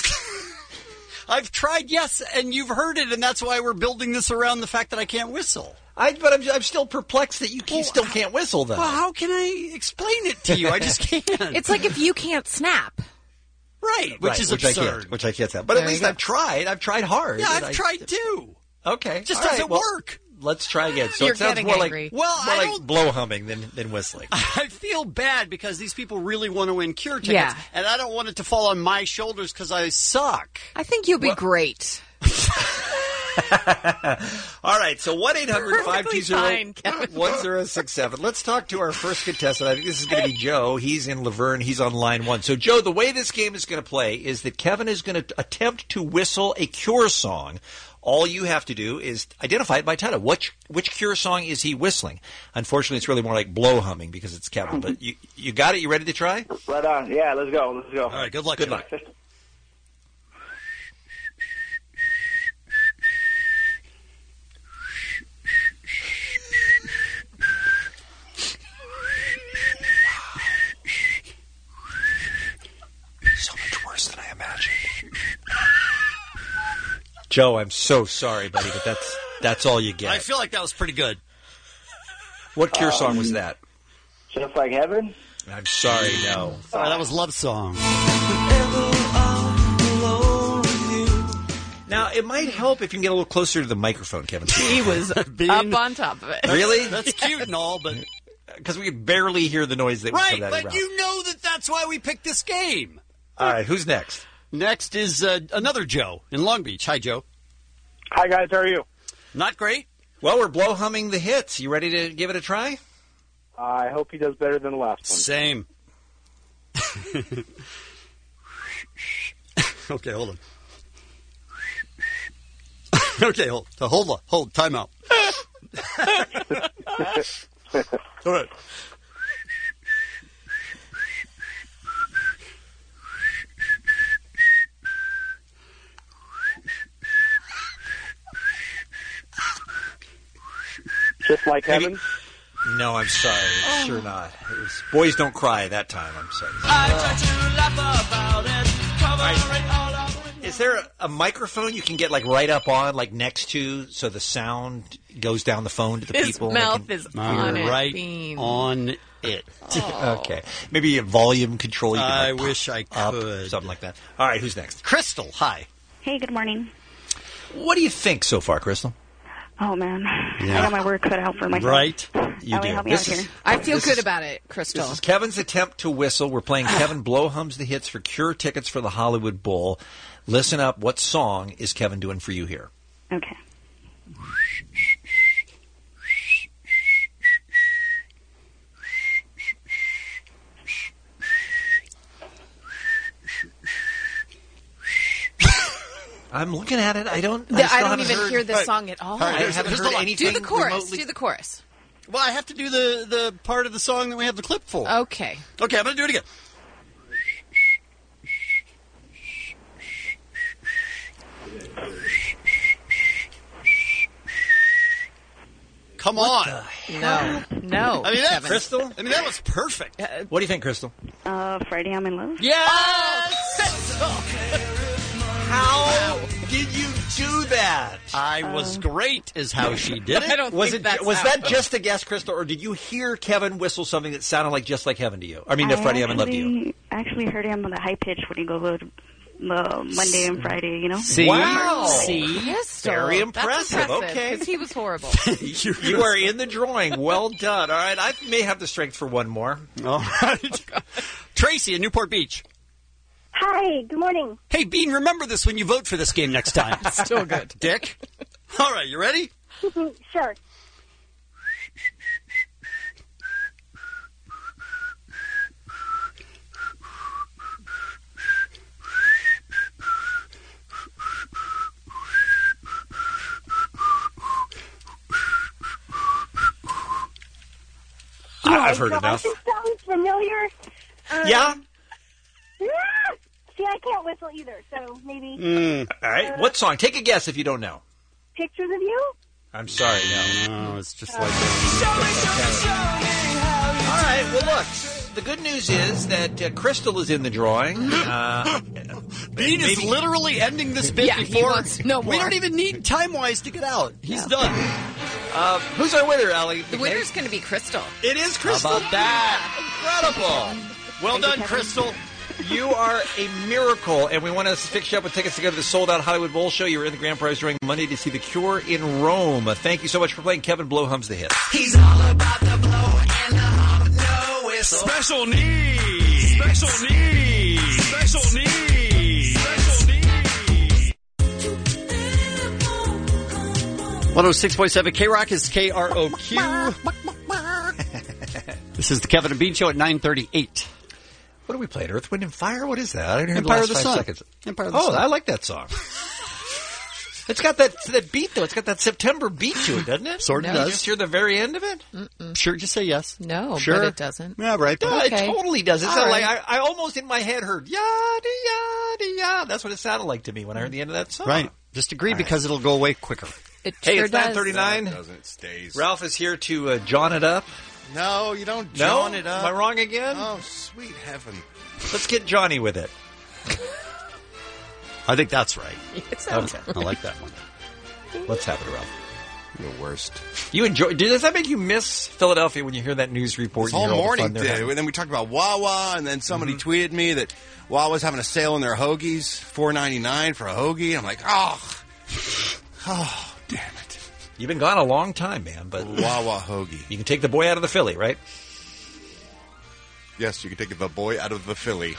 I've tried, yes, and you've heard it, and that's why we're building this around the fact that I can't whistle. I, but I'm, I'm still perplexed that you, you still can't whistle, though. Well, how can I explain it to you? I just can't. It's like if you can't snap. Right, which Right, is which I absurd. can't, which I can't have. But There at you least go. I've tried. I've tried hard. Yeah, and I've I- tried too. Okay. Just all right, doesn't well, work. Let's try again. So You're it sounds getting more angry. like Well, more I like don't- blow humming than, than whistling. I feel bad because these people really want to win Cure tickets, Yeah. and I don't want it to fall on my shoulders because I suck. I think you'll be great. All right, so one eight hundred five two zero fine, Kevin. one zero six seven. Let's talk to our first contestant. I think this is going to be Joe. He's in Laverne. He's on line one. So, Joe, the way this game is going to play is that Kevin is going to attempt to whistle a Cure song. All you have to do is identify it by title. Which which Cure song is he whistling? Unfortunately, it's really more like blow humming because it's Kevin. But you you got it? You ready to try? Right on. Yeah, let's go. Let's go. All right, good luck. Good luck. So much worse than I imagined. Joe, I'm so sorry, buddy, but that's that's all you get. I feel like that was pretty good. What Cure song was that? Just like heaven? I'm sorry, no. Sorry, that was Love Song. Now, it might help if you can get a little closer to the microphone, Kevin. He was up on top of it. Really? That's cute and all, but... Because we could barely hear the noise that was Right, from that but around. you know that that's why we picked this game. All right, who's next? Next is uh, another Joe in Long Beach. Hi, Joe. Hi, guys. How are you? Not great. Well, we're blow humming the hits. You ready to give it a try? I hope he does better than the last one. Same. Okay, hold on. Okay, hold. So hold on. Hold. Time out. All right. Like heaven? No, I'm sorry. It's sure not. It was Boys Don't Cry that time. I'm sorry. I try to laugh about it, cover it all up. Is there a, a microphone you can get like right up on, like next to, so the sound goes down the phone to the His people? mouth They is You're on it. right Bean. on it. Okay. Maybe a volume control. You can, I like, wish I up, could. something like that. All right, who's next? Crystal, hi. Hey, good morning. What do you think so far, Crystal? Oh, man. Yeah. I got my work cut out for myself. Right. You Ellie, do. help me This out is- here. I feel This good is- about it, Crystal. This is Kevin's attempt to whistle. We're playing Kevin Blow Hums the Hits for Cure tickets for the Hollywood Bowl. Listen up. What song is Kevin doing for you here? Okay. I'm looking at it. I don't. The- I still don't haven't even heard- hear the Right. song at all. All right, I here's- haven't here's heard the line. anything Do the chorus. remotely- Do the chorus. Well, I have to do the, the part of the song that we have the clip for. Okay. Okay, I'm going to do it again. Come on. No. No. I mean, that, Kevin. Crystal? I mean, that was perfect. What do you think, Crystal? Uh, Friday, I'm in love. Yes! How did you do that? I was great, is how she did it. I don't Was think it that's was how- that just a guess, Crystal, or did you hear Kevin whistle something that sounded like just like Heaven to you? I mean, uh, Friday, I'm in love to you. I actually heard him on the high pitch when he goes uh, Monday and Friday, you know? See? Wow. See? Crystal. Very That's impressive. impressive, Okay. because he was horrible. You, you are in the drawing. Well done. All right, I may have the strength for one more. All right. Tracy in Newport Beach. Hi, good morning. Hey, Bean, remember this when you vote for this game next time. Still good. Dick. All right, you ready? Sure. I- I've heard gosh, enough. This sounds familiar. Um, Yeah? ah, See, I can't whistle either, so maybe Mm. All right. What song? Take a guess if you don't know. Pictures of You? I'm sorry, no. No, it's just Uh, like All right. Well, look. The good news is that uh, Crystal is in the drawing. Uh, Bean is maybe- literally ending this bit Yeah, he before. wants no We more. don't even need time wise to get out. He's done. Uh, who's our winner, Allie? The winner's going to be Crystal. It is Crystal. How about that? Incredible. Well done, Crystal. You are a miracle, and we want to fix you up with tickets to go to the sold-out Hollywood Bowl show. You were in the grand prize drawing Monday to see The Cure in Rome. Thank you so much for playing Kevin Blow Hums the Hits. He's all about the blow and the hum, no whistle. Special needs. Special needs. Special needs. Special needs. one oh six point seven K Rock is K R O Q. This is the Kevin and Bean Show at nine thirty-eight. What do we play? Earth, Wind, and Fire? What is that? I didn't hear Empire the of the last five Sun. seconds. Empire of the oh, Sun. I like that song. It's got that that beat, though. It's got that September beat to it, doesn't it? Sort of Did you does. just hear the very end of it? Mm-mm. Sure, just say yes. No, Sure. but it doesn't. Yeah, right. No, Okay. it totally does. It All sounded right. like I, I almost in my head heard yada yada yada. That's what it sounded like to me when I heard the end of that song. Right. Just agree because it'll go away quicker. It Hey, sure it's nine does. thirty-nine. No, it doesn't. It stays. Ralph is here to uh, John it up. No, you don't No? John it up. Am I wrong again? Oh, sweet heaven. Let's get Johnny with it. I think that's right. It sounds Okay. I like that one. Let's have it, Ralph. You're the worst. You enjoy? Does that make you miss Philadelphia when you hear that news report? This and whole hear all the morning fun they're did. having? And then we talked about Wawa, and then somebody Mm-hmm. tweeted me that Wawa's having a sale on their hoagies, four ninety-nine for a hoagie. I'm like, oh, oh, damn it. You've been gone a long time, man. But Wawa hoagie. you can take the boy out of the Philly, right? Yes, you can take the boy out of the Philly.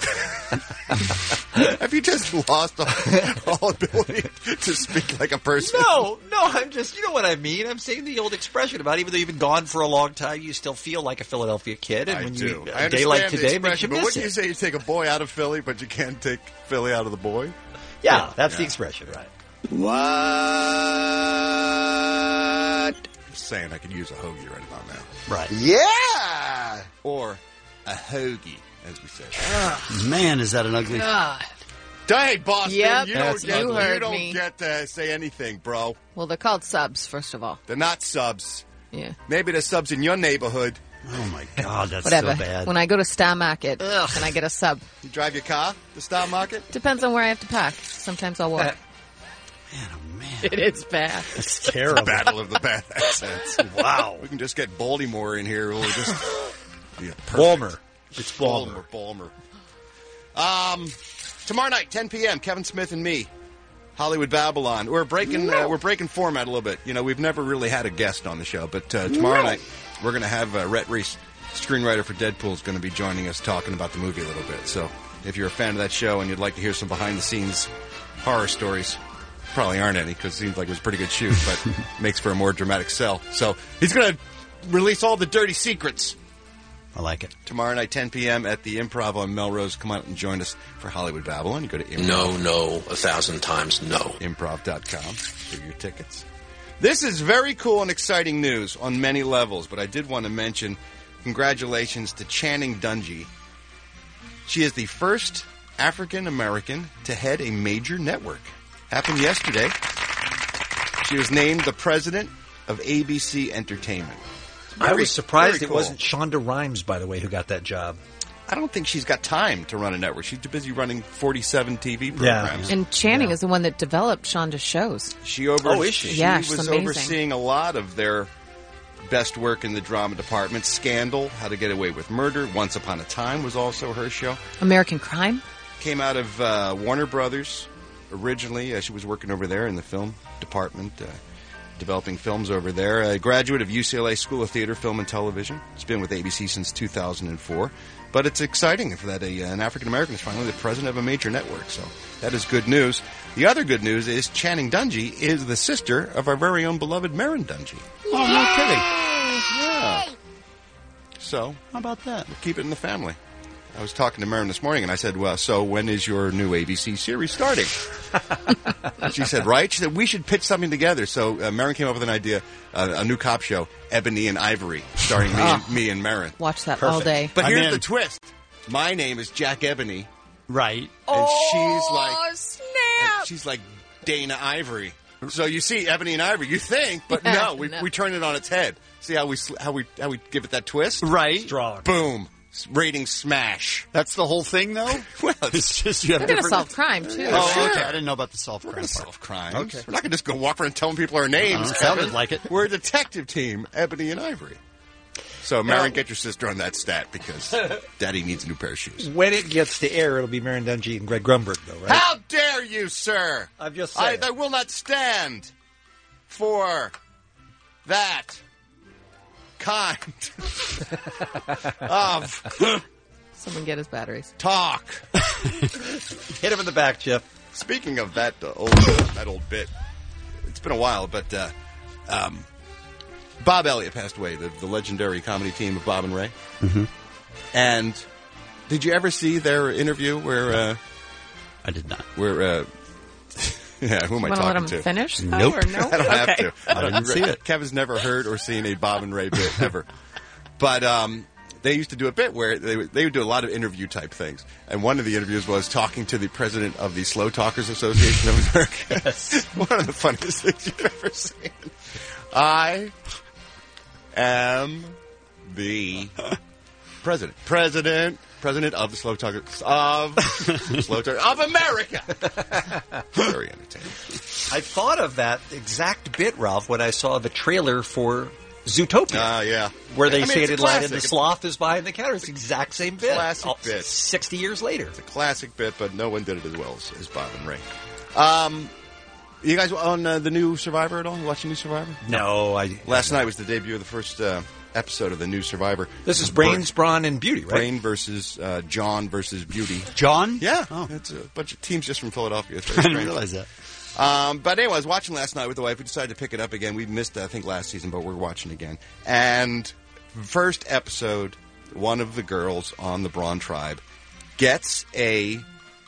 Have you just lost all, all ability to speak like a person? No, no. I'm just, you know what I mean. I'm saying the old expression about even though you've been gone for a long time, you still feel like a Philadelphia kid. And I when do. you I a day like understand the today makes you expression, but miss wouldn't you it. say you take a boy out of Philly, but you can't take Philly out of the boy? Yeah, that's Yeah. the expression, right? What? Just saying, I could use a hoagie right about now. Right. Yeah! Or a hoagie, as we say. Man, is that an ugly... God. Hey, Boston, Yep, you that's don't, get, you you heard don't me. get to say anything, bro. Well, they're called subs, first of all. They're not subs. Yeah. Maybe there's subs in your neighborhood. Oh, my God, that's Whatever. so bad. When I go to Star Market, can I get a sub? You drive your car to Star Market? Depends on where I have to park. Sometimes I'll walk. Man, oh, man. It is bad. It's terrible. Battle of the bad accents. Wow. We can just get Baltimore in here. We'll just be a perfect. Balmer. It's Balmer. Balmer. Balmer. Um, tomorrow night, ten p.m., Kevin Smith and me, Hollywood Babylon. We're breaking uh, we're breaking format a little bit. You know, we've never really had a guest on the show, but uh, tomorrow No. night we're going to have uh, Rhett Reese, screenwriter for Deadpool, is going to be joining us talking about the movie a little bit. So if you're a fan of that show and you'd like to hear some behind-the-scenes horror stories, probably aren't any because it seems like it was a pretty good shoot, but makes for a more dramatic sell. So he's going to release all the dirty secrets. I like it. Tomorrow night, ten p.m. at the Improv on Melrose. Come out and join us for Hollywood Babylon. You go to Improv. No, no, a thousand times no. Improv dot com for your tickets. This is very cool and exciting news on many levels, but I did want to mention congratulations to Channing Dungey. She is the first African-American to head a major network. Happened yesterday. She was named the president of A B C Entertainment. I Very- was surprised very it cool. wasn't Shonda Rhimes, by the way, who got that job. I don't think she's got time to run a network. She's too busy running forty-seven T V programs. And Channing is the one that developed Shonda's shows. She over. Oh, is she? She Yeah, was she's amazing. overseeing a lot of their best work in the drama department. Scandal, How to Get Away with Murder, Once Upon a Time was also her show. American Crime? Came out of uh, Warner Brothers originally. Uh, she was working over there in the film department, uh, developing films over there. A graduate of U C L A School of Theater, Film and Television. She's been with A B C since two thousand four. But it's exciting that a, an African-American is finally the president of a major network. So that is good news. The other good news is Channing Dungey is the sister of our very own beloved Marin Dungey. Oh, no kidding. Yeah. So, how about that? We'll keep it in the family. I was talking to Marin this morning, and I said, well, so when is your new A B C series starting? And she said, right? She said, we should pitch something together. So uh, Marin came up with an idea, uh, a new cop show, Ebony and Ivory, starring me, and, me and Marin. Watch that all day. But I'm here's in. the twist. My name is Jack Ebony. Right. And she's like... snap! and she's like Dana Ivory. So you see Ebony and Ivory, you think, but no, we, No. we turn it on its head. See how we sl- how we how we give it that twist? Right. Strong. Boom. S- Rating smash. That's the whole thing, though? Well, It's just you have We're going to different... solve crime, too. Oh, Sure. okay. I didn't know about the solve We're crime going to part. solve crimes. Okay. We're not going to just go walk around telling people our names. Uh, Kevin. sounded like it. We're a detective team, Ebony and Ivory. So, Marin, get your sister on that stat because Daddy needs a new pair of shoes. When it gets to air, it'll be Marin Dungey and Greg Grumberg, though, right? How dare you, sir? I'm just I, saying. I will not stand for that kind of Someone get his batteries. talk. Hit him in the back, Jeff. Speaking of that uh, old that old bit, it's been a while, but uh, um, Bob Elliott passed away, the, the legendary comedy team of Bob and Ray. Mm-hmm. And did you ever see their interview where? Uh, I did not. Where? Uh, yeah, who am I Want to let talking him to? finish? though, Nope. Or no? I don't have Okay. to. I didn't see it. Kevin's never heard or seen a Bob and Ray bit ever. But um, they used to do a bit where they would, they would do a lot of interview type things. And one of the interviews was talking to the president of the Slow Talkers Association of America. Yes. One of the funniest things you've ever seen. I am the president. President. President of the Slow Talkers of Slow Talkers of America. Very entertaining. I thought of that exact bit, Ralph, when I saw the trailer for Zootopia. Ah, uh, yeah. Where they I mean, say it's it a in Latin, the classic. sloth is behind the counter. It's the exact same bit. Classic Oh, bit. sixty years later. It's a classic bit, but no one did it as well as, as Bob and Ray. Um, you guys on uh, the new Survivor at all? You watch the new Survivor? No, I. Last night was the debut of the first uh, episode of the new Survivor. This is Brains, Brawn, and Beauty, right? Brain versus uh, John versus Beauty. John? Yeah. Oh. It's a bunch of teams just from Philadelphia. It's very I didn't strange. realize that. Um, but anyway, I was watching last night with the wife. We decided to pick it up again. We missed, I think, last season, but we're watching again. And first episode, one of the girls on the Braun tribe gets a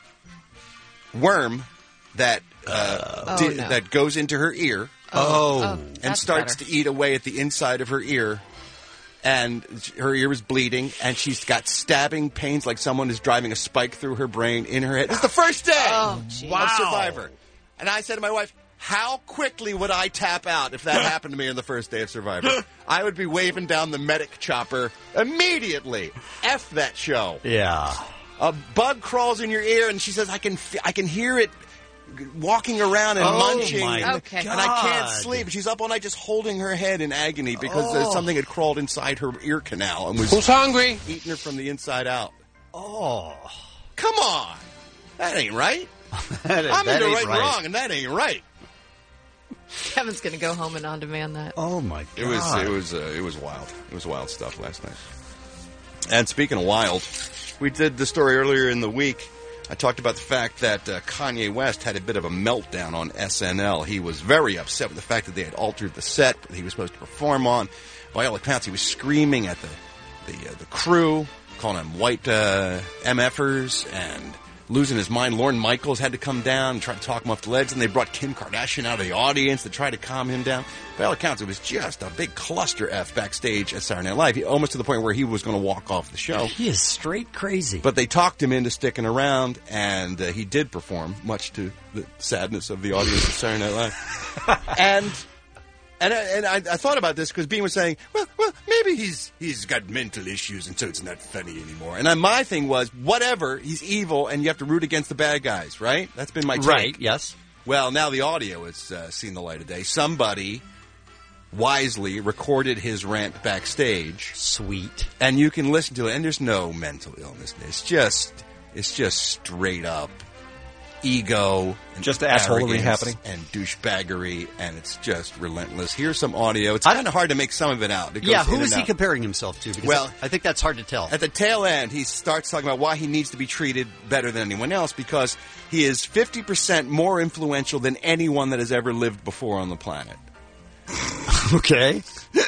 worm that uh, Oh, di- no. that goes into her ear. Oh. Oh, and that's starts better. to eat away at the inside of her ear. And her ear is bleeding, and she's got stabbing pains like someone is driving a spike through her brain in her head. It's the first day Oh, of jeez. Survivor. And I said to my wife, How quickly would I tap out if that happened to me on the first day of Survivor? I would be waving down the medic chopper immediately. F that show. Yeah. A bug crawls in your ear, and she says, I can f- I can hear it walking around and Oh, munching, my and, Okay. and I can't God. sleep. She's up all night just holding her head in agony because Oh. there's something had crawled inside her ear canal and was Who's hungry? eating her from the inside out. Oh. Come on. That ain't right. That, I'm that into ain't right and right. wrong, and that ain't right. Kevin's going to go home and on demand that. Oh, my God. It was it was uh, it was wild. It was wild stuff last night. And speaking of wild, we did the story earlier in the week. I talked about the fact that uh, Kanye West had a bit of a meltdown on S N L. He was very upset with the fact that they had altered the set that he was supposed to perform on. By all accounts, he was screaming at the the, uh, the crew, calling them white uh, M Fers, and losing his mind. Lorne Michaels had to come down and try to talk him off the ledge, and they brought Kim Kardashian out of the audience to try to calm him down. By all accounts, it was just a big cluster F backstage at Saturday Night Live, he, almost to the point where he was going to walk off the show. He is straight crazy. But they talked him into sticking around, and uh, he did perform, much to the sadness of the audience at Saturday Night Live. and and, I, and I, I thought about this because Bean was saying, well, well, maybe he's he's got mental issues, and so it's not funny anymore. And I, my thing was, whatever, he's evil, and you have to root against the bad guys, right? That's been my take. Right, yes. Well, now the audio has uh, seen the light of day. Somebody wisely recorded his rant backstage. Sweet. And you can listen to it, and there's no mental illness. It's just, it's just straight up ego, and Just assholery arrogance happening. and douchebaggery, and it's just relentless. Here's some audio. It's kind of hard to make some of it out. It Yeah, goes who in is and he out. comparing himself to? Because Well, I think that's hard to tell. At the tail end, he starts talking about why he needs to be treated better than anyone else because he is fifty percent more influential than anyone that has ever lived before on the planet. Okay.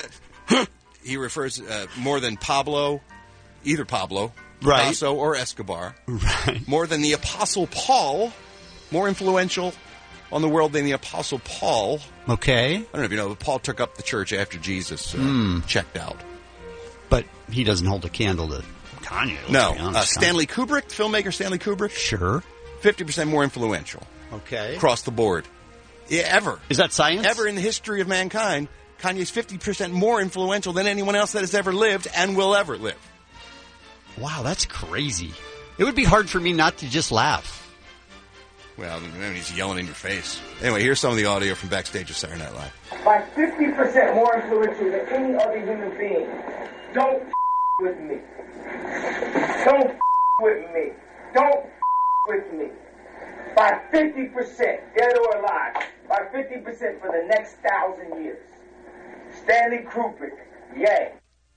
He refers uh, more than Pablo, either Pablo, Right. Picasso, or Escobar. Right. More than the Apostle Paul, more influential on the world than the Apostle Paul. Okay. I don't know if you know, but Paul took up the church after Jesus uh, Hmm. checked out. But he doesn't hold a candle to Kanye. let's No, be uh, honest. Stanley Kubrick, filmmaker Stanley Kubrick. Sure. fifty percent more influential. Okay. Across the board. Yeah, ever. Is that science? Ever in the history of mankind, Kanye's fifty percent more influential than anyone else that has ever lived and will ever live. Wow, that's crazy. It would be hard for me not to just laugh. Well, I mean, he's yelling in your face. Anyway, here's some of the audio from backstage of Saturday Night Live. By fifty percent more influential than any other human being. Don't with me. Don't with me. Don't with me. By fifty percent, dead or alive. By fifty percent for the next thousand years. Stanley Kubrick, yay.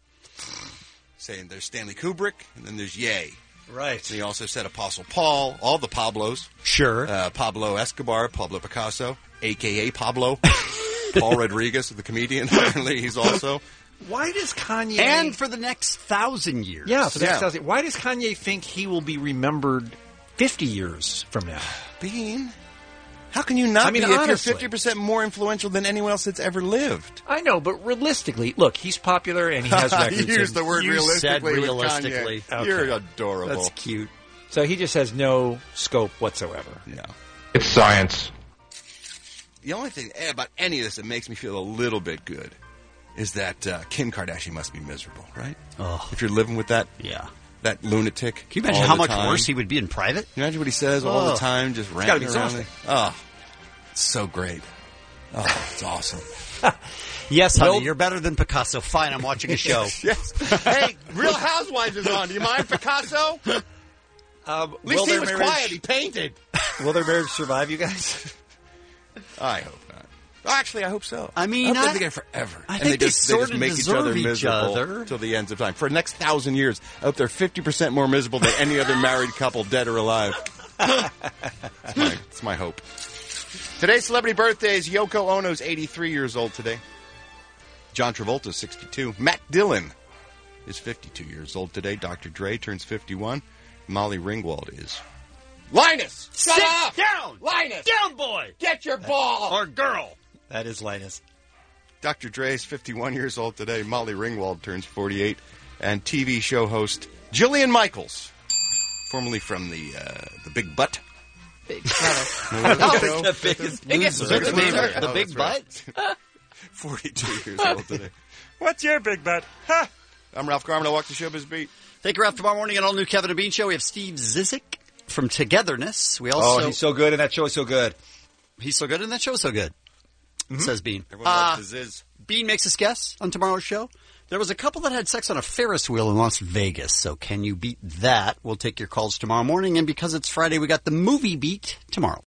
Saying there's Stanley Kubrick, and then there's Ye. Right. And he also said Apostle Paul, all the Pablos. Sure. Uh, Pablo Escobar, Pablo Picasso, a k a. Pablo. Paul Rodriguez, the comedian, apparently he's also. Why does Kanye... And for the next thousand years. Yeah, for the next Yeah. thousand... Why does Kanye think he will be remembered fifty years from now? Bean, how can you not I mean, be if honestly. you're fifty percent more influential than anyone else that's ever lived? I know, but realistically, look, he's popular and he has records. You used and- the word You realistically. said with realistically. Kanye. Okay. You're adorable. That's cute. So he just has no scope whatsoever. Yeah. It's science. The only thing about any of this that makes me feel a little bit good is that uh, Kim Kardashian must be miserable, right? Oh. If you're living with that, Yeah. that lunatic. Can you imagine all how the much time. worse he would be in private? Can you imagine what he says all the Oh. time, just gotta ranting be around? exhausting. it? Oh, it's so great. Oh, it's awesome. Yes, honey, Well- you're better than Picasso. Fine, I'm watching a show. Yes. Hey, Real Housewives is on. Do you mind, Picasso? Um, At least will he their was marriage- quiet. He painted. Will their marriage survive, you guys? I hope not. Actually, I hope so. I mean, I hope I- they're together forever. I and think they they just, they just sorta make each other deserve each miserable other. till the ends of time. For the next thousand years, I hope they're fifty percent more miserable than any other married couple, dead or alive. It's my, it's my hope. Today's celebrity birthday is Yoko Ono's eighty-three years old today. John Travolta's sixty-two. Matt Dillon is fifty-two years old today. Doctor Dre turns fifty-one. Molly Ringwald is... Linus! Shut Sit up! down! Linus! Down, boy! Get your ball! Or girl! That is Linus. Doctor Dre is fifty-one years old today. Molly Ringwald turns forty-eight. And T V show host Jillian Michaels, formerly from the uh, the Big Butt, Big brother. Oh, the biggest Biggest loser. loser. The Oh, big that's butt. right. forty-two years old today. What's your big butt? Ha! I'm Ralph Garman. I walk the showbiz beat. Thank you, Ralph. Tomorrow morning, an all-new Kevin and Bean show. We have Steve Zissik from Togetherness. We also Oh, he's so good, and that show is so good. He's so good, and that show is so good, says Bean. Everyone Uh, loves the Ziz. Bean makes us guess on tomorrow's show. There was a couple that had sex on a Ferris wheel in Las Vegas, so can you beat that? We'll take your calls tomorrow morning, and because it's Friday, we got the movie beat tomorrow.